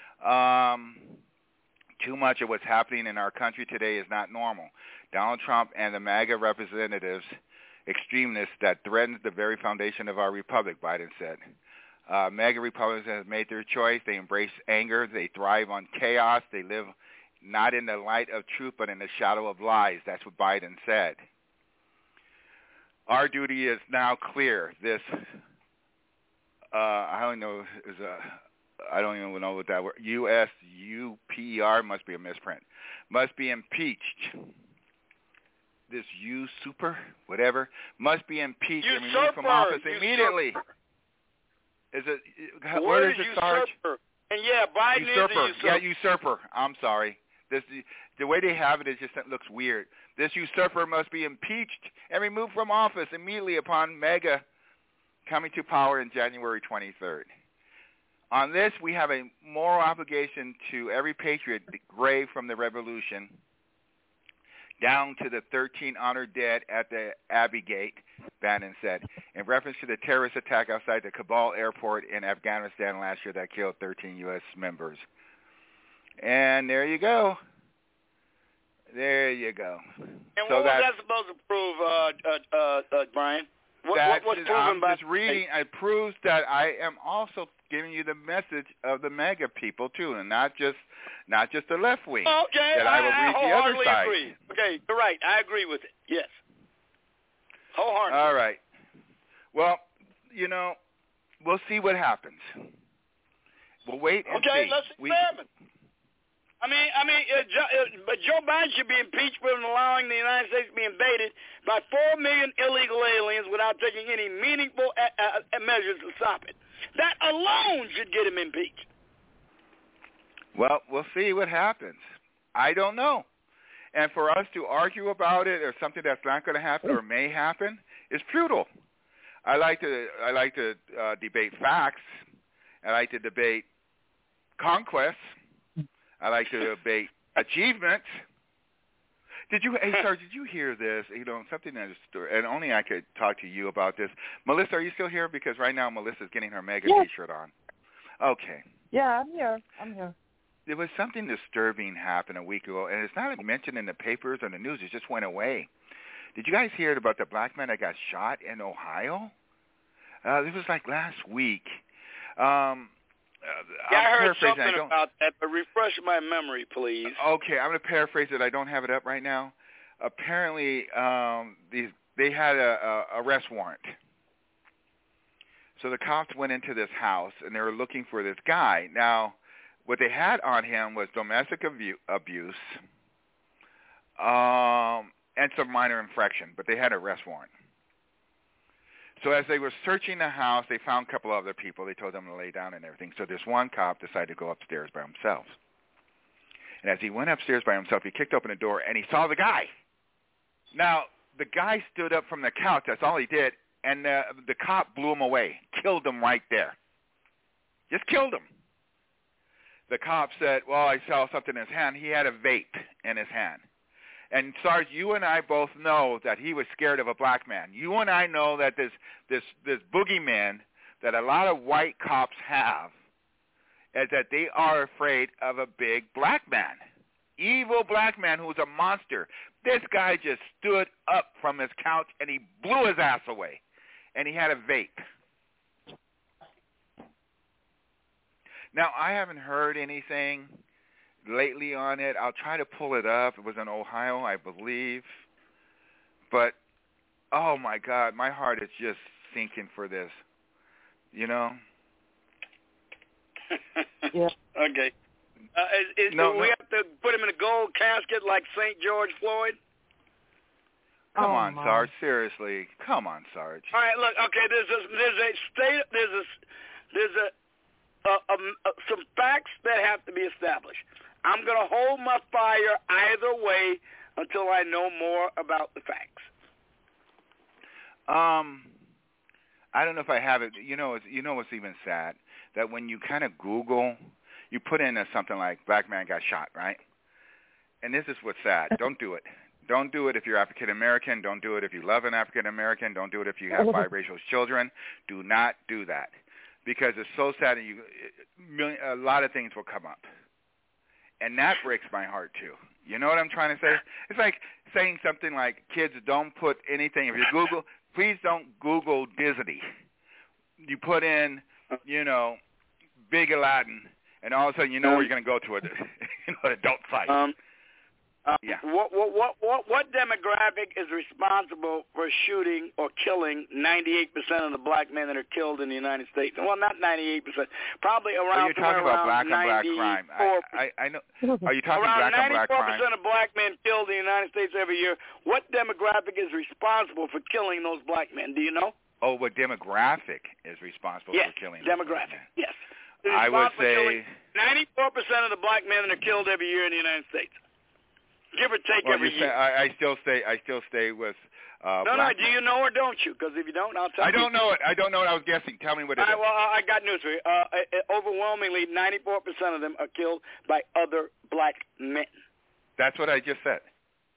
Too much of what's happening in our country today is not normal. Donald Trump and the MAGA representatives, extremists that threatens the very foundation of our republic," Biden said. MAGA Republicans have made their choice. They embrace anger. They thrive on chaos. They live not in the light of truth, but in the shadow of lies. That's what Biden said. Our duty is now clear. This, I don't even know what that word, USUPER must be a misprint, must be impeached. This whatever, must be impeached and removed from office immediately. Is it, where is it, Sarge? And yeah, Biden is a usurper. Yeah, usurper. I'm sorry. The way they have it just looks weird. This usurper must be impeached and removed from office immediately upon MAGA coming to power in January 23rd. On this, we have a moral obligation to every patriot, grave from the revolution, down to the 13 honored dead at the Abbey Gate, Bannon said, in reference to the terrorist attack outside the Kabul airport in Afghanistan last year that killed 13 U.S. members. And there you go. There you go. And what was that supposed to prove, Brian? What's proven by? I'm just reading. It proves that I am also giving you the message of the MAGA people too, and not just the left wing. Okay, that I will read the other side. Agree. Okay, you're right. I agree with it. Yes. Wholeheartedly. All right. Well, we'll see what happens. We'll wait and see. Okay, let's examine. But Joe Biden should be impeached for allowing the United States to be invaded by 4 million illegal aliens without taking any meaningful measures to stop it. That alone should get him impeached. Well, we'll see what happens. I don't know. And for us to argue about it or something that's not going to happen or may happen is futile. I like to debate facts. I like to debate conquests. I like to debate achievements. Hey, sir, did you hear this? Something that is, and only I could talk to you about this. Melissa, are you still here? Because right now Melissa's getting her MAGA T-shirt on. Okay. Yeah, I'm here. There was something disturbing happened a week ago, and it's not mentioned in the papers or the news. It just went away. Did you guys hear about the black man that got shot in Ohio? This was like last week. I heard something about that, but refresh my memory, please. Okay, I'm going to paraphrase it. I don't have it up right now. Apparently, they had a arrest warrant. So the cops went into this house, and they were looking for this guy. Now, what they had on him was domestic abuse and some minor infraction, but they had an arrest warrant. So as they were searching the house, they found a couple other people. They told them to lay down and everything. So this one cop decided to go upstairs by himself. And as he went upstairs by himself, he kicked open the door, and he saw the guy. Now, the guy stood up from the couch. That's all he did. And the cop blew him away, killed him right there. Just killed him. The cop said, well, I saw something in his hand. He had a vape in his hand. And Sarge, you and I both know that he was scared of a black man. You and I know that this boogeyman that a lot of white cops have is that they are afraid of a big black man, evil black man who's a monster. This guy just stood up from his couch and he blew his ass away, and he had a vape. Now, I haven't heard anything lately on it. I'll try to pull it up. It was in Ohio, I believe. But, oh, my God, my heart is just sinking for this, Yeah. Okay. No, do we have to put him in a gold casket like St. George Floyd? Come on, Sarge. Seriously. Come on, Sarge. All right, look, okay, there's some facts that have to be established. I'm going to hold my fire either way until I know more about the facts. I don't know if I have it. You know what's even sad? That when you kind of Google, you put in something like black man got shot, right? And this is what's sad. Don't do it. Don't do it if you're African American. Don't do it if you love an African American. Don't do it if you have biracial children. Do not do that. Because it's so sad, and a lot of things will come up. And that breaks my heart, too. You know what I'm trying to say? It's like saying something like, kids, don't put anything. If you Google, please don't Google Disney. You put in, Big Aladdin, and all of a sudden you know where you're going to go to an adult site. Yeah. What demographic is responsible for shooting or killing 98% of the black men that are killed in the United States? Well, not 98%, probably around. You're talking about black on black crime. I know. Are you talking black on black crime? Around 94% of black men killed in the United States every year. What demographic is responsible for killing those black men? Do you know? Oh, what demographic is responsible for killing? Demographic. Yes. I would say 94% of the black men that are killed every year in the United States. Give or take every year. I still stay with. No. Do you know or don't you? Because if you don't, I'll tell you. I don't know it. I was guessing. Tell me what it is. Well, I got news for you. Overwhelmingly, 94% of them are killed by other black men. That's what I just said.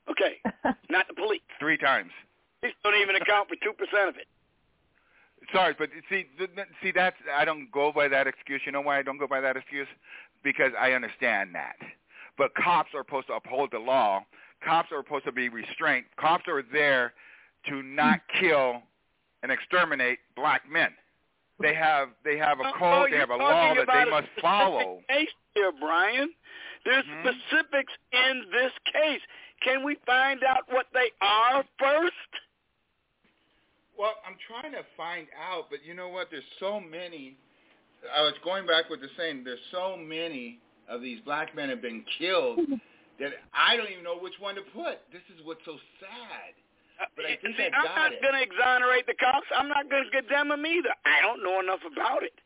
Okay, not the police. 3 times. Police don't even account for 2% of it. Sorry, but see, that's I don't go by that excuse. You know why I don't go by that excuse? Because I understand that. But cops are supposed to uphold the law. Cops are supposed to be restrained. Cops are there to not kill and exterminate black men. They have a code. They have a law that they must follow. Case here, Brian. There's specifics in this case. Can we find out what they are first? Well, I'm trying to find out, but you know what? There's so many. I was going back with the saying. There's so many of these black men have been killed that I don't even know which one to put. This is what's so sad. But I think I'm not going to exonerate the cops. I'm not going to condemn them either. I don't know enough about it.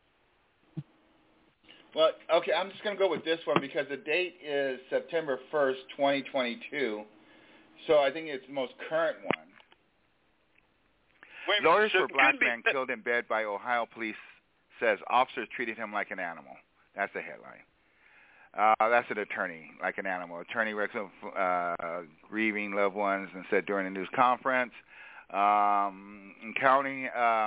Well, okay, I'm just going to go with this one because the date is September 1st, 2022. So I think it's the most current one. Lawyers for black man killed in bed by Ohio police says officers treated him like an animal. That's the headline. That's an attorney, like an animal. Attorney represents grieving loved ones and said during a news conference in county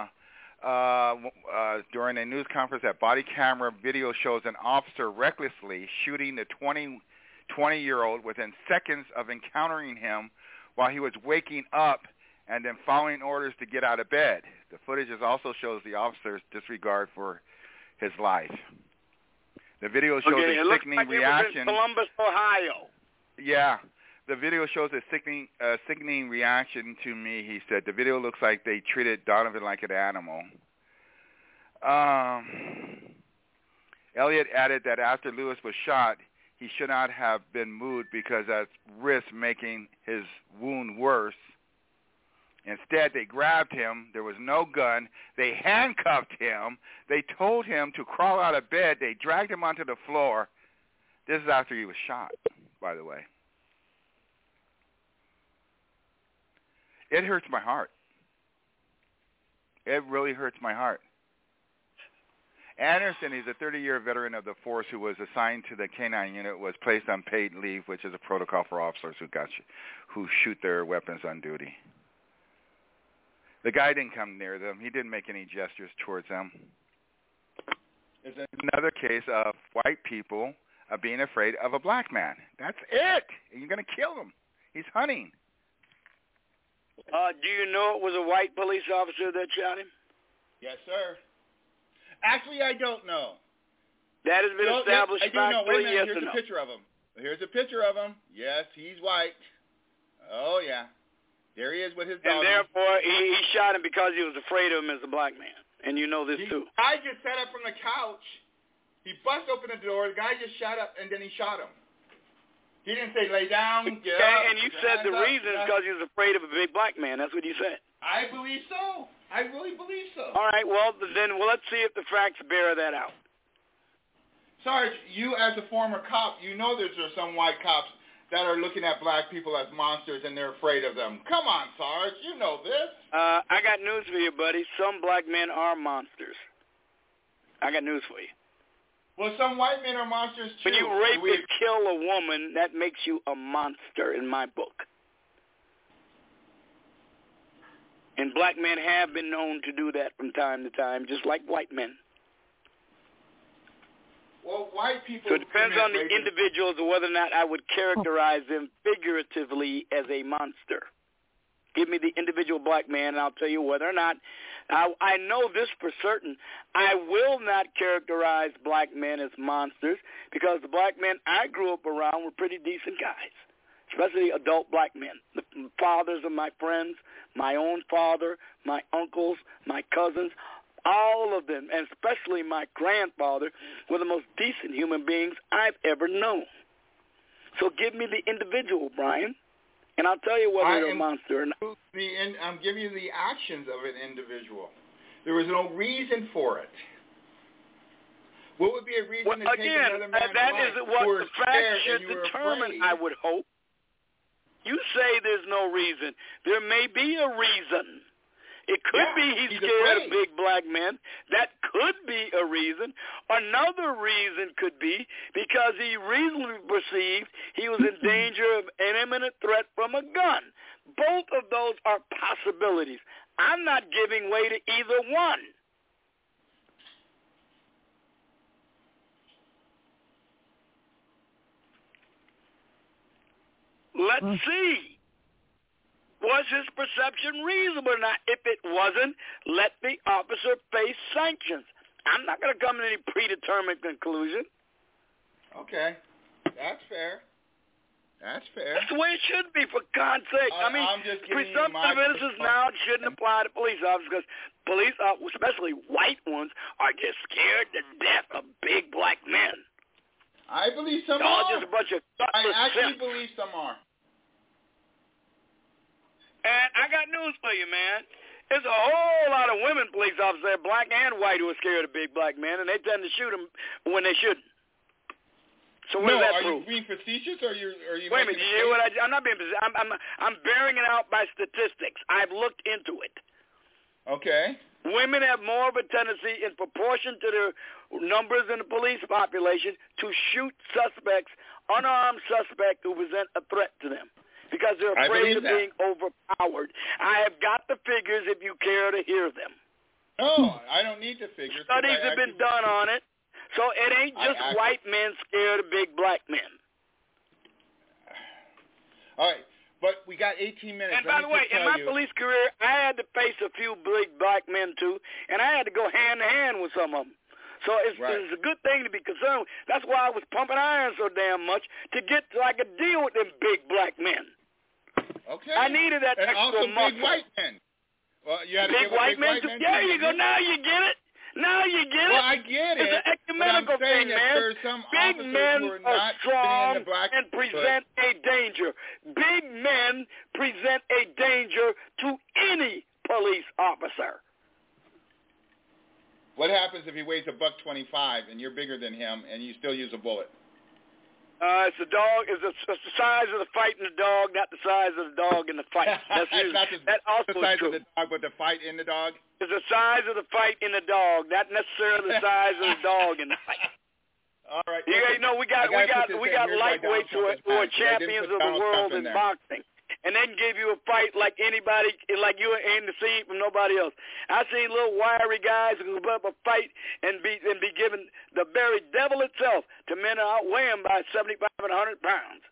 during a news conference that body camera video shows an officer recklessly shooting the 20-year-old within seconds of encountering him while he was waking up and then following orders to get out of bed. The footage also shows the officer's disregard for his life. The video shows a sickening reaction. It was in Columbus, Ohio. Yeah. The video shows a sickening reaction to me, he said. The video looks like they treated Donovan like an animal. Elliott added that after Lewis was shot, he should not have been moved because that's risk making his wound worse. Instead, they grabbed him. There was no gun. They handcuffed him. They told him to crawl out of bed. They dragged him onto the floor. This is after he was shot, by the way. It hurts my heart. It really hurts my heart. Anderson, he's a 30-year veteran of the force who was assigned to the K-9 unit, was placed on paid leave, which is a protocol for officers who shoot their weapons on duty. The guy didn't come near them. He didn't make any gestures towards them. There's another case of white people being afraid of a black man. That's it. And you're going to kill him. He's hunting. Do you know it was a white police officer that shot him? Yes, sir. Actually, I don't know. That has been established. I do know. Wait a minute. Yes, here's a picture of him. Here's a picture of him. Yes, he's white. Oh, yeah. There he is with his dog. And therefore, he shot him because he was afraid of him as a black man. And you know this, too. I just sat up from the couch. He bust open the door. The guy just shot up, and then he shot him. He didn't say lay down, get up. And you said the reason is because he was afraid of a big black man. That's what you said. I believe so. I really believe so. All right, well, then let's see if the facts bear that out. Sarge, you as a former cop, you know there's some white cops that are looking at black people as monsters and they're afraid of them. Come on, Sarge, you know this. I got news for you, buddy. Some black men are monsters. I got news for you. Well, some white men are monsters, too. When you rape and kill a woman, that makes you a monster in my book. And black men have been known to do that from time to time, just like white men. Well, white people... So it depends on the individuals or whether or not I would characterize them figuratively as a monster. Give me the individual black man, and I'll tell you whether or not... I know this for certain. I will not characterize black men as monsters because the black men I grew up around were pretty decent guys, especially adult black men. The fathers of my friends, my own father, my uncles, my cousins, all of them, and especially my grandfather, were the most decent human beings I've ever known. So give me the individual, Brian, and I'll tell you whether you're a monster or not. I'm giving you the actions of an individual. There was no reason for it. What would be a reason to take another man's life? That is what the facts should determine, I would hope. You say there's no reason. There may be a reason. It could be he's scared of big black men. That could be a reason. Another reason could be because he reasonably perceived he was in danger of an imminent threat from a gun. Both of those are possibilities. I'm not giving way to either one. Let's see. Was his perception reasonable or not? If it wasn't, let the officer face sanctions. I'm not going to come to any predetermined conclusion. Okay. That's fair. That's fair. That's the way it should be, for God's sake. I mean, presumptive innocence now shouldn't apply to police officers because police officers, especially white ones, are just scared to death of big black men. I believe some all are. Just a bunch of I actually believe some are. And I got news for you, man. There's a whole lot of women police officers, black and white, who are scared of big black men, and they tend to shoot them when they shouldn't. So what does that prove? Are you being facetious, or are you? Wait a minute, you hear what I'm not being facetious. I'm bearing it out by statistics. I've looked into it. Okay. Women have more of a tendency, in proportion to their numbers in the police population, to shoot suspects, unarmed suspects who present a threat to them, because they're afraid of being overpowered. I have got the figures if you care to hear them. No, I don't need the figures. Studies have been done on it. So it ain't just white men scared of big black men. All right, but we got 18 minutes. And by the way, in my police career, I had to face a few big black men too, and I had to go hand to hand with some of them. So it's a good thing to be concerned with. That's why I was pumping iron so damn much, to get so I could deal with them big black men. Okay. I needed that and extra also muscle. big white men. Well, you had to big white men too. There you go. Now you get it. Now you get it. Well, I get it. It's an ecumenical thing, man. Big men are strong and present a danger. Big men present a danger to any police officer. What happens if he weighs $125 and you're bigger than him and you still use a bullet? It's the dog. It's the size of the fight in the dog, not the size of the dog in the fight. That's not that also the size is true. of the dog, but the fight in the dog. It's the size of the fight in the dog, not necessarily the size of the dog in the fight. All right. You know, we got lightweights who are champions of the world in boxing, and they can give you a fight like anybody, like you ain't seen from nobody else. I seen little wiry guys who can put up a fight and be given the very devil itself to men who outweigh them by 75 and 100 pounds.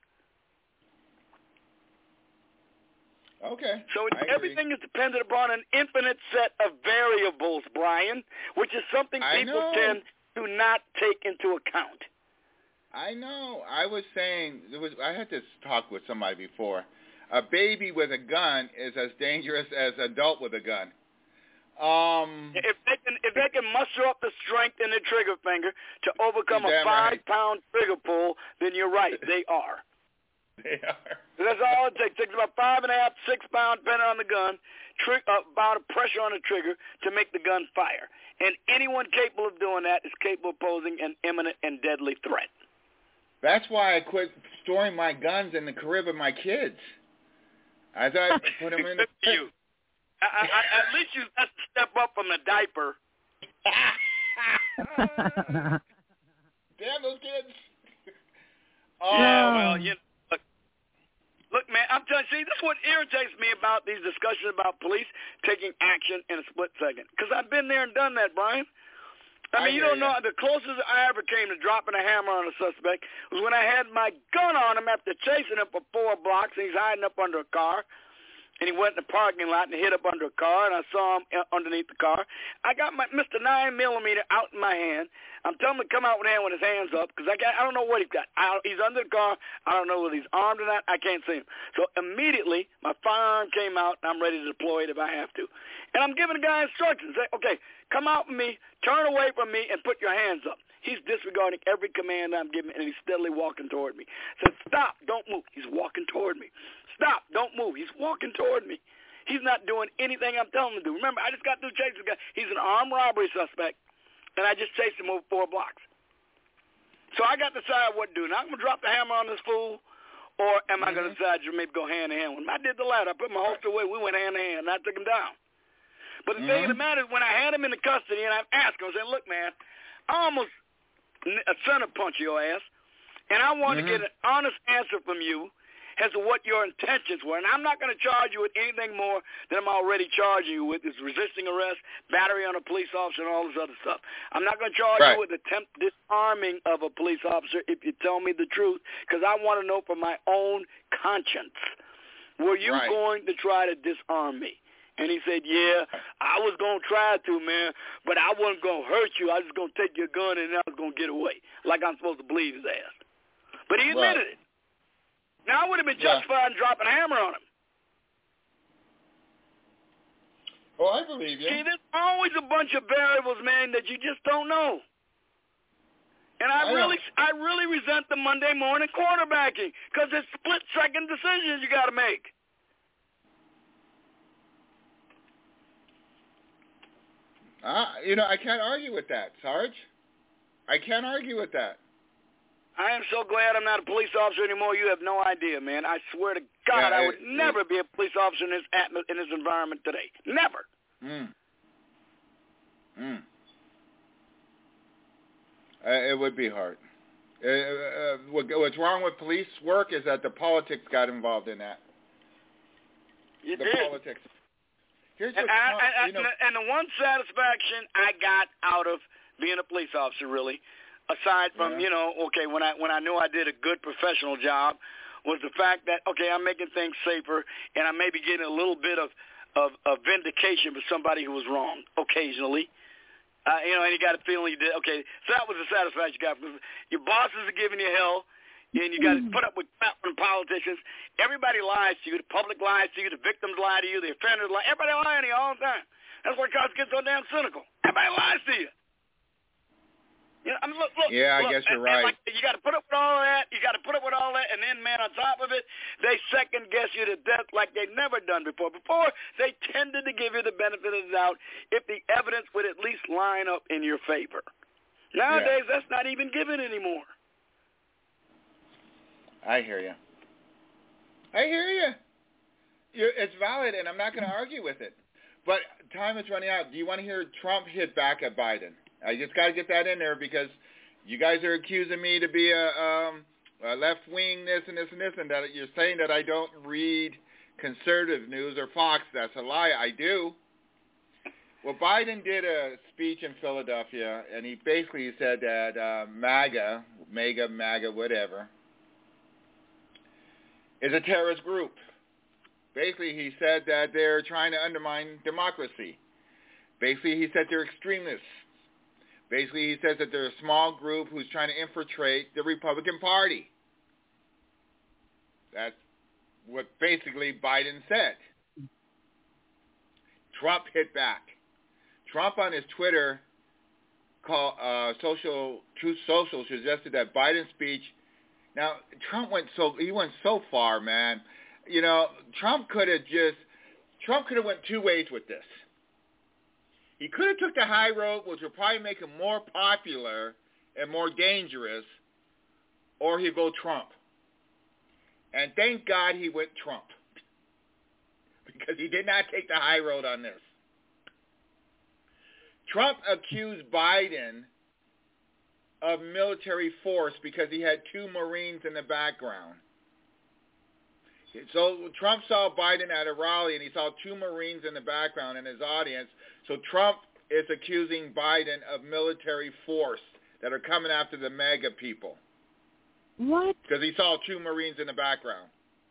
Okay. So everything is dependent upon an infinite set of variables, Brian, which is something people tend to not take into account. I know. I was saying I had this talk with somebody before. A baby with a gun is as dangerous as an adult with a gun. If they can muster up the strength in their trigger finger to overcome a 5-pound trigger pull, then you're right. They are. They are. That's all it takes. It takes about 5.5, 6 pounds, depending on the gun, about a pressure on the trigger to make the gun fire. And anyone capable of doing that is capable of posing an imminent and deadly threat. That's why I quit storing my guns in the crib of my kids. I thought I'd put them in the crib. At least you have to step up from the diaper. Damn those kids. Well, you know. Look, man, I'm telling you, see, this is what irritates me about these discussions about police taking action in a split second. Because I've been there and done that, Brian. I mean, you don't know, the closest I ever came to dropping a hammer on a suspect was when I had my gun on him after chasing him for 4 blocks, and he's hiding up under a car. And he went in the parking lot and hid up under a car, and I saw him underneath the car. I got my Mr. 9mm out in my hand. I'm telling him to come out with his hands up, because I don't know what he's got. He's under the car. I don't know whether he's armed or not. I can't see him. So immediately, my firearm came out, and I'm ready to deploy it if I have to. And I'm giving the guy instructions. Say, okay, come out from me, turn away from me, and put your hands up. He's disregarding every command I'm giving, and he's steadily walking toward me. Said, stop, don't move. He's walking toward me. Stop, don't move. He's walking toward me. He's not doing anything I'm telling him to do. Remember, I just got through chasing the guy. He's an armed robbery suspect, and I just chased him over 4 blocks. So I got to decide what to do. Now I'm going to drop the hammer on this fool, or am I going to decide to maybe go hand-to-hand with him? I did the latter. I put my holster away. We went hand-to-hand, and I took him down. But the thing of the matter is, when I had him in the custody and I asked him, I said, look, man, I almost center punch your ass, and I want to get an honest answer from you as to what your intentions were. And I'm not going to charge you with anything more than I'm already charging you with, is resisting arrest, battery on a police officer, and all this other stuff. I'm not going to charge you with attempt disarming of a police officer if you tell me the truth, because I want to know from my own conscience, were you going to try to disarm me? And he said, yeah, I was going to try to, man, but I wasn't going to hurt you. I was just going to take your gun and I was going to get away, like I'm supposed to believe his ass. But he admitted it. Now, I would have been justified in dropping a hammer on him. Oh, I believe you. See, there's always a bunch of variables, man, that you just don't know. And I really resent the Monday morning quarterbacking, because it's split-second decisions you got to make. I can't argue with that, Sarge. I can't argue with that. I am so glad I'm not a police officer anymore. You have no idea, man. I swear to God, I would never be a police officer in this environment today. Never. It would be hard. What's wrong with police work is that the politics got involved in that. The politics. Here's and the one satisfaction I got out of being a police officer, really, aside from, when I knew I did a good professional job, was the fact that, I'm making things safer, and I may be getting a little bit of vindication for somebody who was wrong occasionally. And you got a feeling you did. Okay, so that was the satisfaction you got. Your bosses are giving you hell, and you got to put up with crap from politicians. Everybody lies to you. The public lies to you. The victims lie to you. The offenders lie. Everybody lies to you all the time. That's why cops get so damn cynical. Everybody lies to you. Look, I guess you're right. You got to put up with all that. You got to put up with all that, and then, man, on top of it, they second guess you to death like they've never done before. Before, they tended to give you the benefit of the doubt if the evidence would at least line up in your favor. Nowadays, that's not even given anymore. I hear you. It's valid, and I'm not going to argue with it. But time is running out. Do you want to hear Trump hit back at Biden? I just got to get that in there because you guys are accusing me to be a left-wing this and this and this, and that you're saying that I don't read conservative news or Fox. That's a lie. I do. Well, Biden did a speech in Philadelphia, and he basically said that MAGA, whatever, is a terrorist group. Basically, he said that they're trying to undermine democracy. Basically, he said they're extremists. Basically, he says that they're a small group who's trying to infiltrate the Republican Party. That's what basically Biden said. Trump hit back. Trump on his Twitter Truth Social suggested that Biden's speech. Now, Trump went so far, man. Trump could have went two ways with this. He could have took the high road, which would probably make him more popular and more dangerous, or he'd go Trump. And thank God he went Trump, because he did not take the high road on this. Trump accused Biden of military force because he had two Marines in the background. So Trump saw Biden at a rally, and he saw two Marines in the background in his audience. So Trump is accusing Biden of military force that are coming after the MAGA people. What? Because he saw two Marines in the background.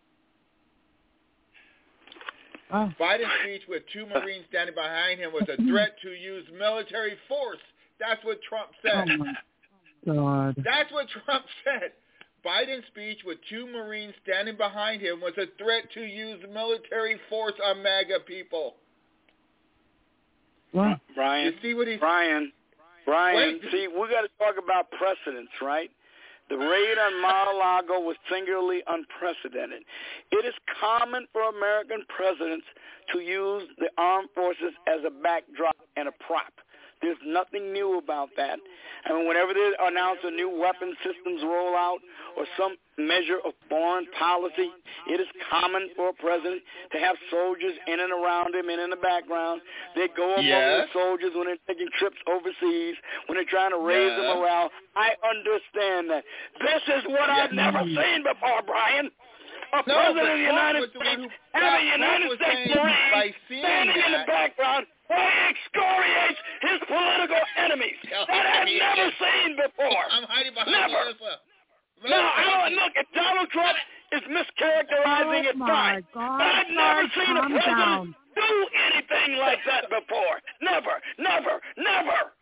Oh. Biden's speech with two Marines standing behind him was a threat to use military force. That's what Trump said. Oh, my God. That's what Trump said. Biden's speech with two Marines standing behind him was a threat to use military force on MAGA people. What? Brian, you see what Brian, see, we got to talk about precedents, right? The raid on Mar-a-Lago was singularly unprecedented. It is common for American presidents to use the armed forces as a backdrop and a prop There's nothing new about that. I mean, whenever they announce a new weapon systems rollout or some measure of foreign policy, it is common for a president to have soldiers in and around him and in the background. They go among the soldiers when they're taking trips overseas, when they're trying to raise the morale. I understand that. This is what I've never seen before, Brian. A president of the United States having a United States Marine standing in the background while he excoriates his political enemies. That I've never seen before. I'm hiding behind never. you. No, I don't look. If Donald Trump is mischaracterizing it, fine. But I've never seen a president do anything like that before. Never, never, never.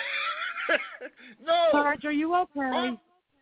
No. Sarge, are you okay? On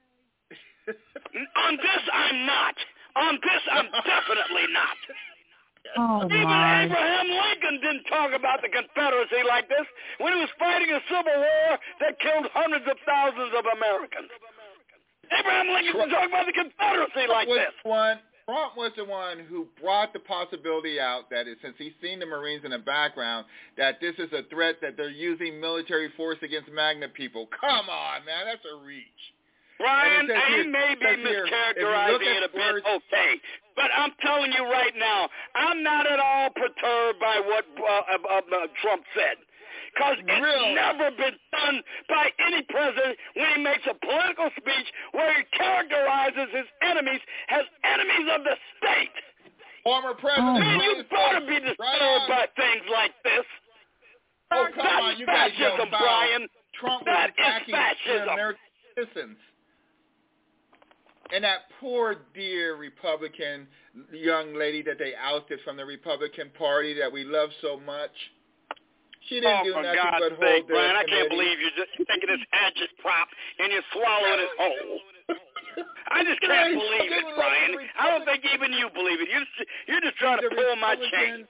this, I'm not. On this, I'm definitely not. Oh, Even my. Abraham Lincoln didn't talk about the Confederacy like this when he was fighting a civil war that killed hundreds of thousands of Americans. Abraham Lincoln didn't talk about the Confederacy like this. Trump was the one who brought the possibility out that since he's seen the Marines in the background, that this is a threat, that they're using military force against Magna people. Come on, man, that's a reach. Brian, he may be mischaracterizing it a bit, okay. But I'm telling you right now, I'm not at all perturbed by what Trump said. Because it's never been done by any president when he makes a political speech where he characterizes his enemies as enemies of the state. Former president. Man, you better be disturbed by things like this. Oh, come on, you guys fascism, Brian. Trump that was attacking is fascism. American citizens. And that poor, dear Republican young lady that they ousted from the Republican Party that we love so much, she didn't do nothing but hold their Brian, I can't committee. believe you're just taking this agitprop and you're swallowing it whole. I just can't believe it, Brian. I don't think even you believe it. You're just trying to pull my chain.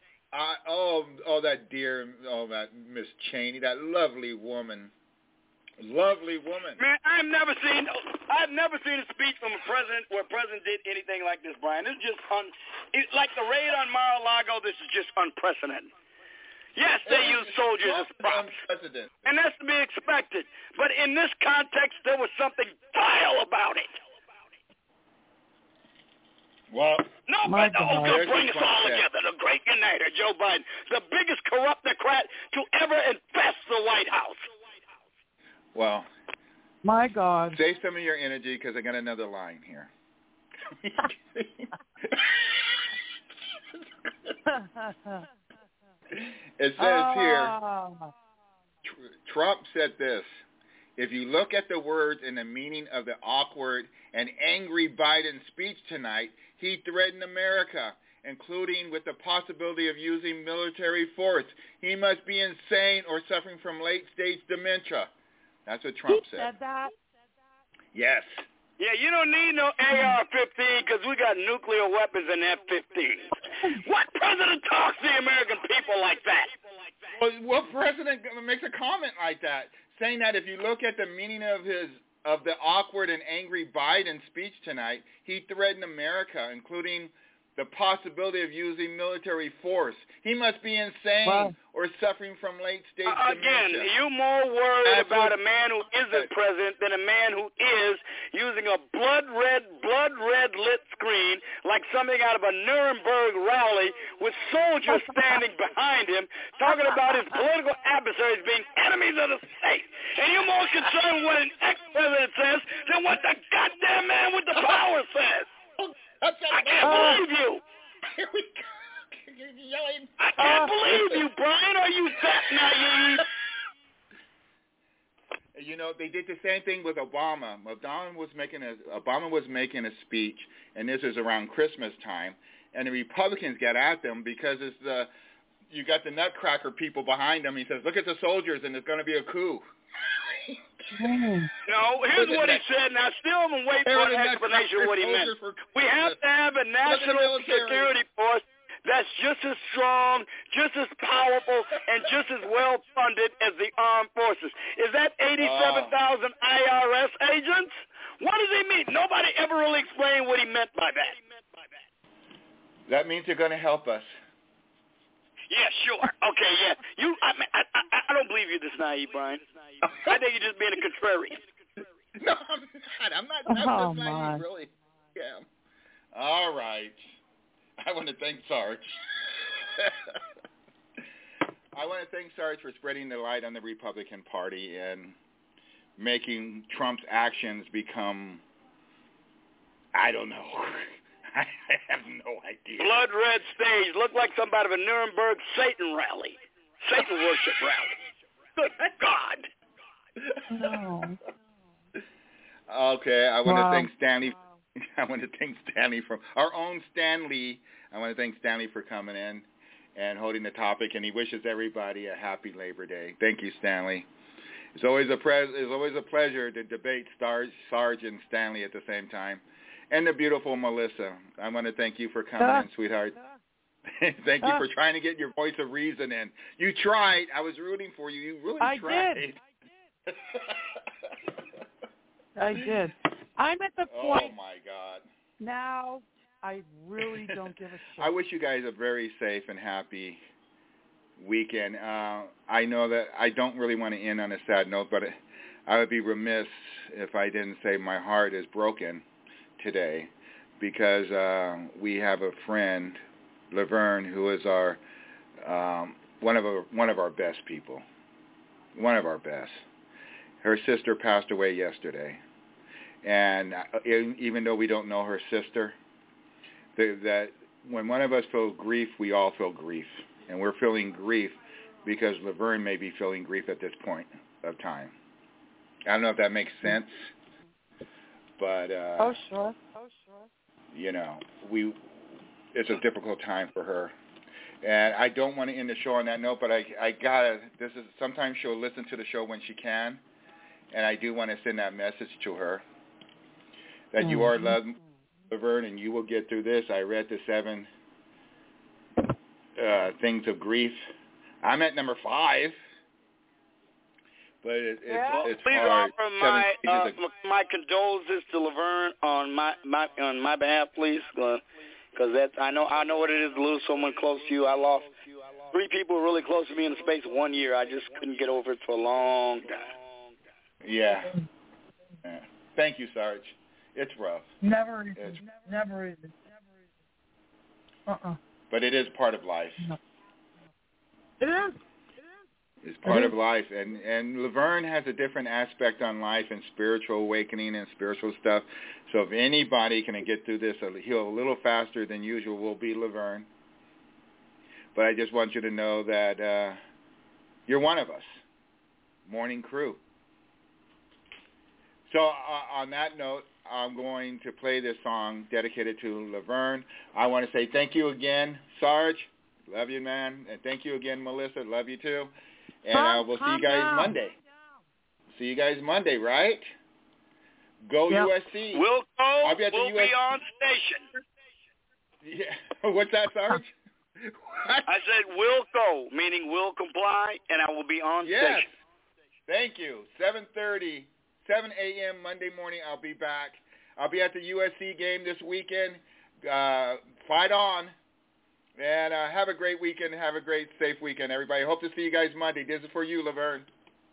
That Miss Cheney, that lovely woman. Lovely woman. Man, I've never seen a speech from a president where a president did anything like this, Brian. It's just like the raid on Mar-a-Lago. This is just unprecedented. Yes, they use soldiers as props, and that's to be expected. But in this context, there was something vile about it. Well, nobody will bring us all together. The great uniter, Joe Biden, the biggest corruptocrat to ever infest the White House. Well, my God. Save some of your energy because I got another line here. It says here, Trump said this: if you look at the words and the meaning of the awkward and angry Biden speech tonight, he threatened America, including with the possibility of using military force. He must be insane or suffering from late-stage dementia. That's what Trump said. He said that? Yes. Yeah, you don't need no AR-15 because we got nuclear weapons in F-15. What president talks to the American people like that? Well, what president makes a comment like that, saying that if you look at the meaning of the awkward and angry Biden speech tonight, he threatened America, including the possibility of using military force. He must be insane or suffering from late-stage dementia. Again, you're more worried about a man who isn't president than a man who is using a blood red lit screen like something out of a Nuremberg rally with soldiers standing behind him talking about his political adversaries being enemies of the state. And you're more concerned with what an ex-president says than what the goddamn man with the power says. I can't believe you. Here we go. You're yelling. I can't believe you, Brian. Are you that naive? You know, they did the same thing with Obama. Obama was making a speech, and this is around Christmas time, and the Republicans got at them because you got the nutcracker people behind them. He says, "Look at the soldiers, and it's going to be a coup." No, here's what he said, and I still am waiting for an explanation of what he meant. We have to have a national security force that's just as strong, just as powerful, and just as well funded as the armed forces. Is that 87,000 IRS agents? What does he mean? Nobody ever really explained what he meant by that. That means they're going to help us. Yeah, sure. Okay, yeah. I don't believe you're this naive, Brian. I think you're just being a contrarian. No, I'm not. I'm just naive, really. Yeah. All right. I want to thank Sarge. I want to thank Sarge for spreading the light on the Republican Party and making Trump's actions become, I don't know. I have no idea. Blood red stage. Looked like some out of a Nuremberg Satan rally. Satan worship rally. Good God. No. Okay, I want to thank Stanley. I want to thank Stanley from our own Stanley. I want to thank Stanley for coming in and holding the topic, and he wishes everybody a happy Labor Day. Thank you, Stanley. It's always a pleasure to debate Sarge and Stanley at the same time. And the beautiful Melissa. I want to thank you for coming in, sweetheart. Thank you for trying to get your voice of reason in. You tried. I was rooting for you. You really tried. I did. I'm at the point. Oh, my God. Now I really don't give a shit. I wish you guys a very safe and happy weekend. I know that I don't really want to end on a sad note, but I would be remiss if I didn't say my heart is broken today because we have a friend, Laverne, who is our one of our best people, one of our best. Her sister passed away yesterday, and even though we don't know her sister, that when one of us feels grief, we all feel grief, and we're feeling grief because Laverne may be feeling grief at this point of time. I don't know if that makes sense. But oh sure. You know, it's a difficult time for her, and I don't want to end the show on that note. But I gotta. Sometimes she'll listen to the show when she can, and I do want to send that message to her that you are loved, Laverne, and you will get through this. I read the 7 things of grief. I'm at number 5. But it's please hard. offer my condolences to Laverne on my behalf, please, because I know what it is to lose someone close to you. I lost 3 people really close to me in the space of 1 year. I just couldn't get over it for a long time. Yeah. Thank you, Sarge. It's rough. Never easy. But it is part of life. No. It is. It's part of life, and Laverne has a different aspect on life and spiritual awakening and spiritual stuff. So if anybody can get through this a little faster than usual, will be Laverne. But I just want you to know that you're one of us, Morning Crew. So on that note, I'm going to play this song dedicated to Laverne. I want to say thank you again, Sarge. Love you, man. And thank you again, Melissa. Love you, too. And we'll see you guys Monday. See you guys Monday, right? Go USC. We'll go. I'll be at the we'll be on station. Yeah. What's that, Sarge? I said we'll go, meaning we'll comply, and I will be on station. Thank you. 7 a.m. Monday morning, I'll be back. I'll be at the USC game this weekend. Fight on. And have a great weekend. Have a great, safe weekend, everybody. Hope to see you guys Monday. This is for you, Laverne.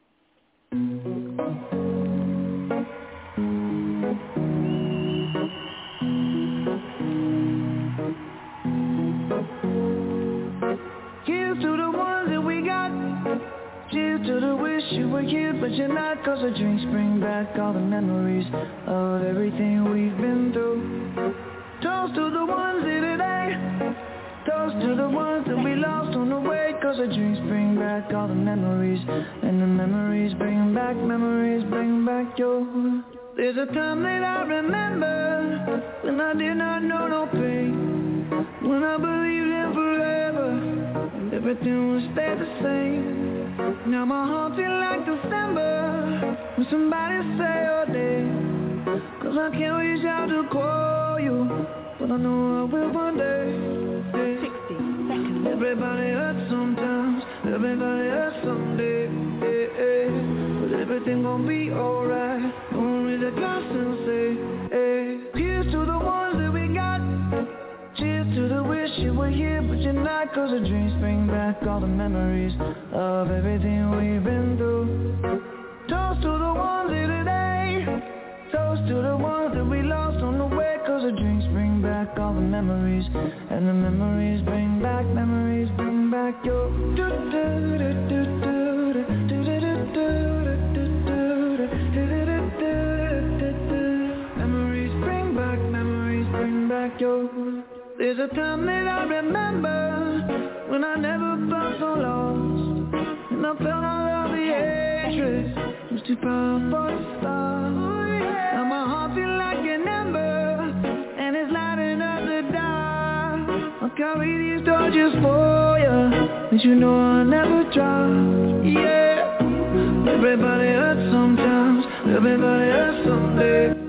Here's to the ones that we got. Cheers to the wish you were here, but you're not. 'Cause the drinks bring back all the memories of everything we've been through. Toast to the ones here today. Toast to the ones that we lost on the way. 'Cause the drinks bring back all the memories, and the memories bring back your. There's a time that I remember when I did not know no pain, when I believed in forever and everything would stay the same. Now my heart feels like December when somebody say your name. 'Cause I can't reach out to call you, but I know I will one day. 60 seconds. Everybody hurts sometimes, everybody hurts someday. But everything gon' be alright. Only the glass and say, here's to the ones that we got. Cheers to the wish you were here, but you're not. 'cause the dreams bring back all the memories of everything we've been through. Toast to the ones here today, toast to the ones that we lost on the way, 'cause the dreams bring back all the memories, and the memories bring back your memories bring back your. There's a time that I remember when I never felt so lost, and I felt all of the hatred was too powerful to stop. Now my heart feels like an ember, and it's lighting up the dark. I'll carry these torches for you, but you know I'll never drop. Yeah, everybody hurts sometimes, everybody hurts someday.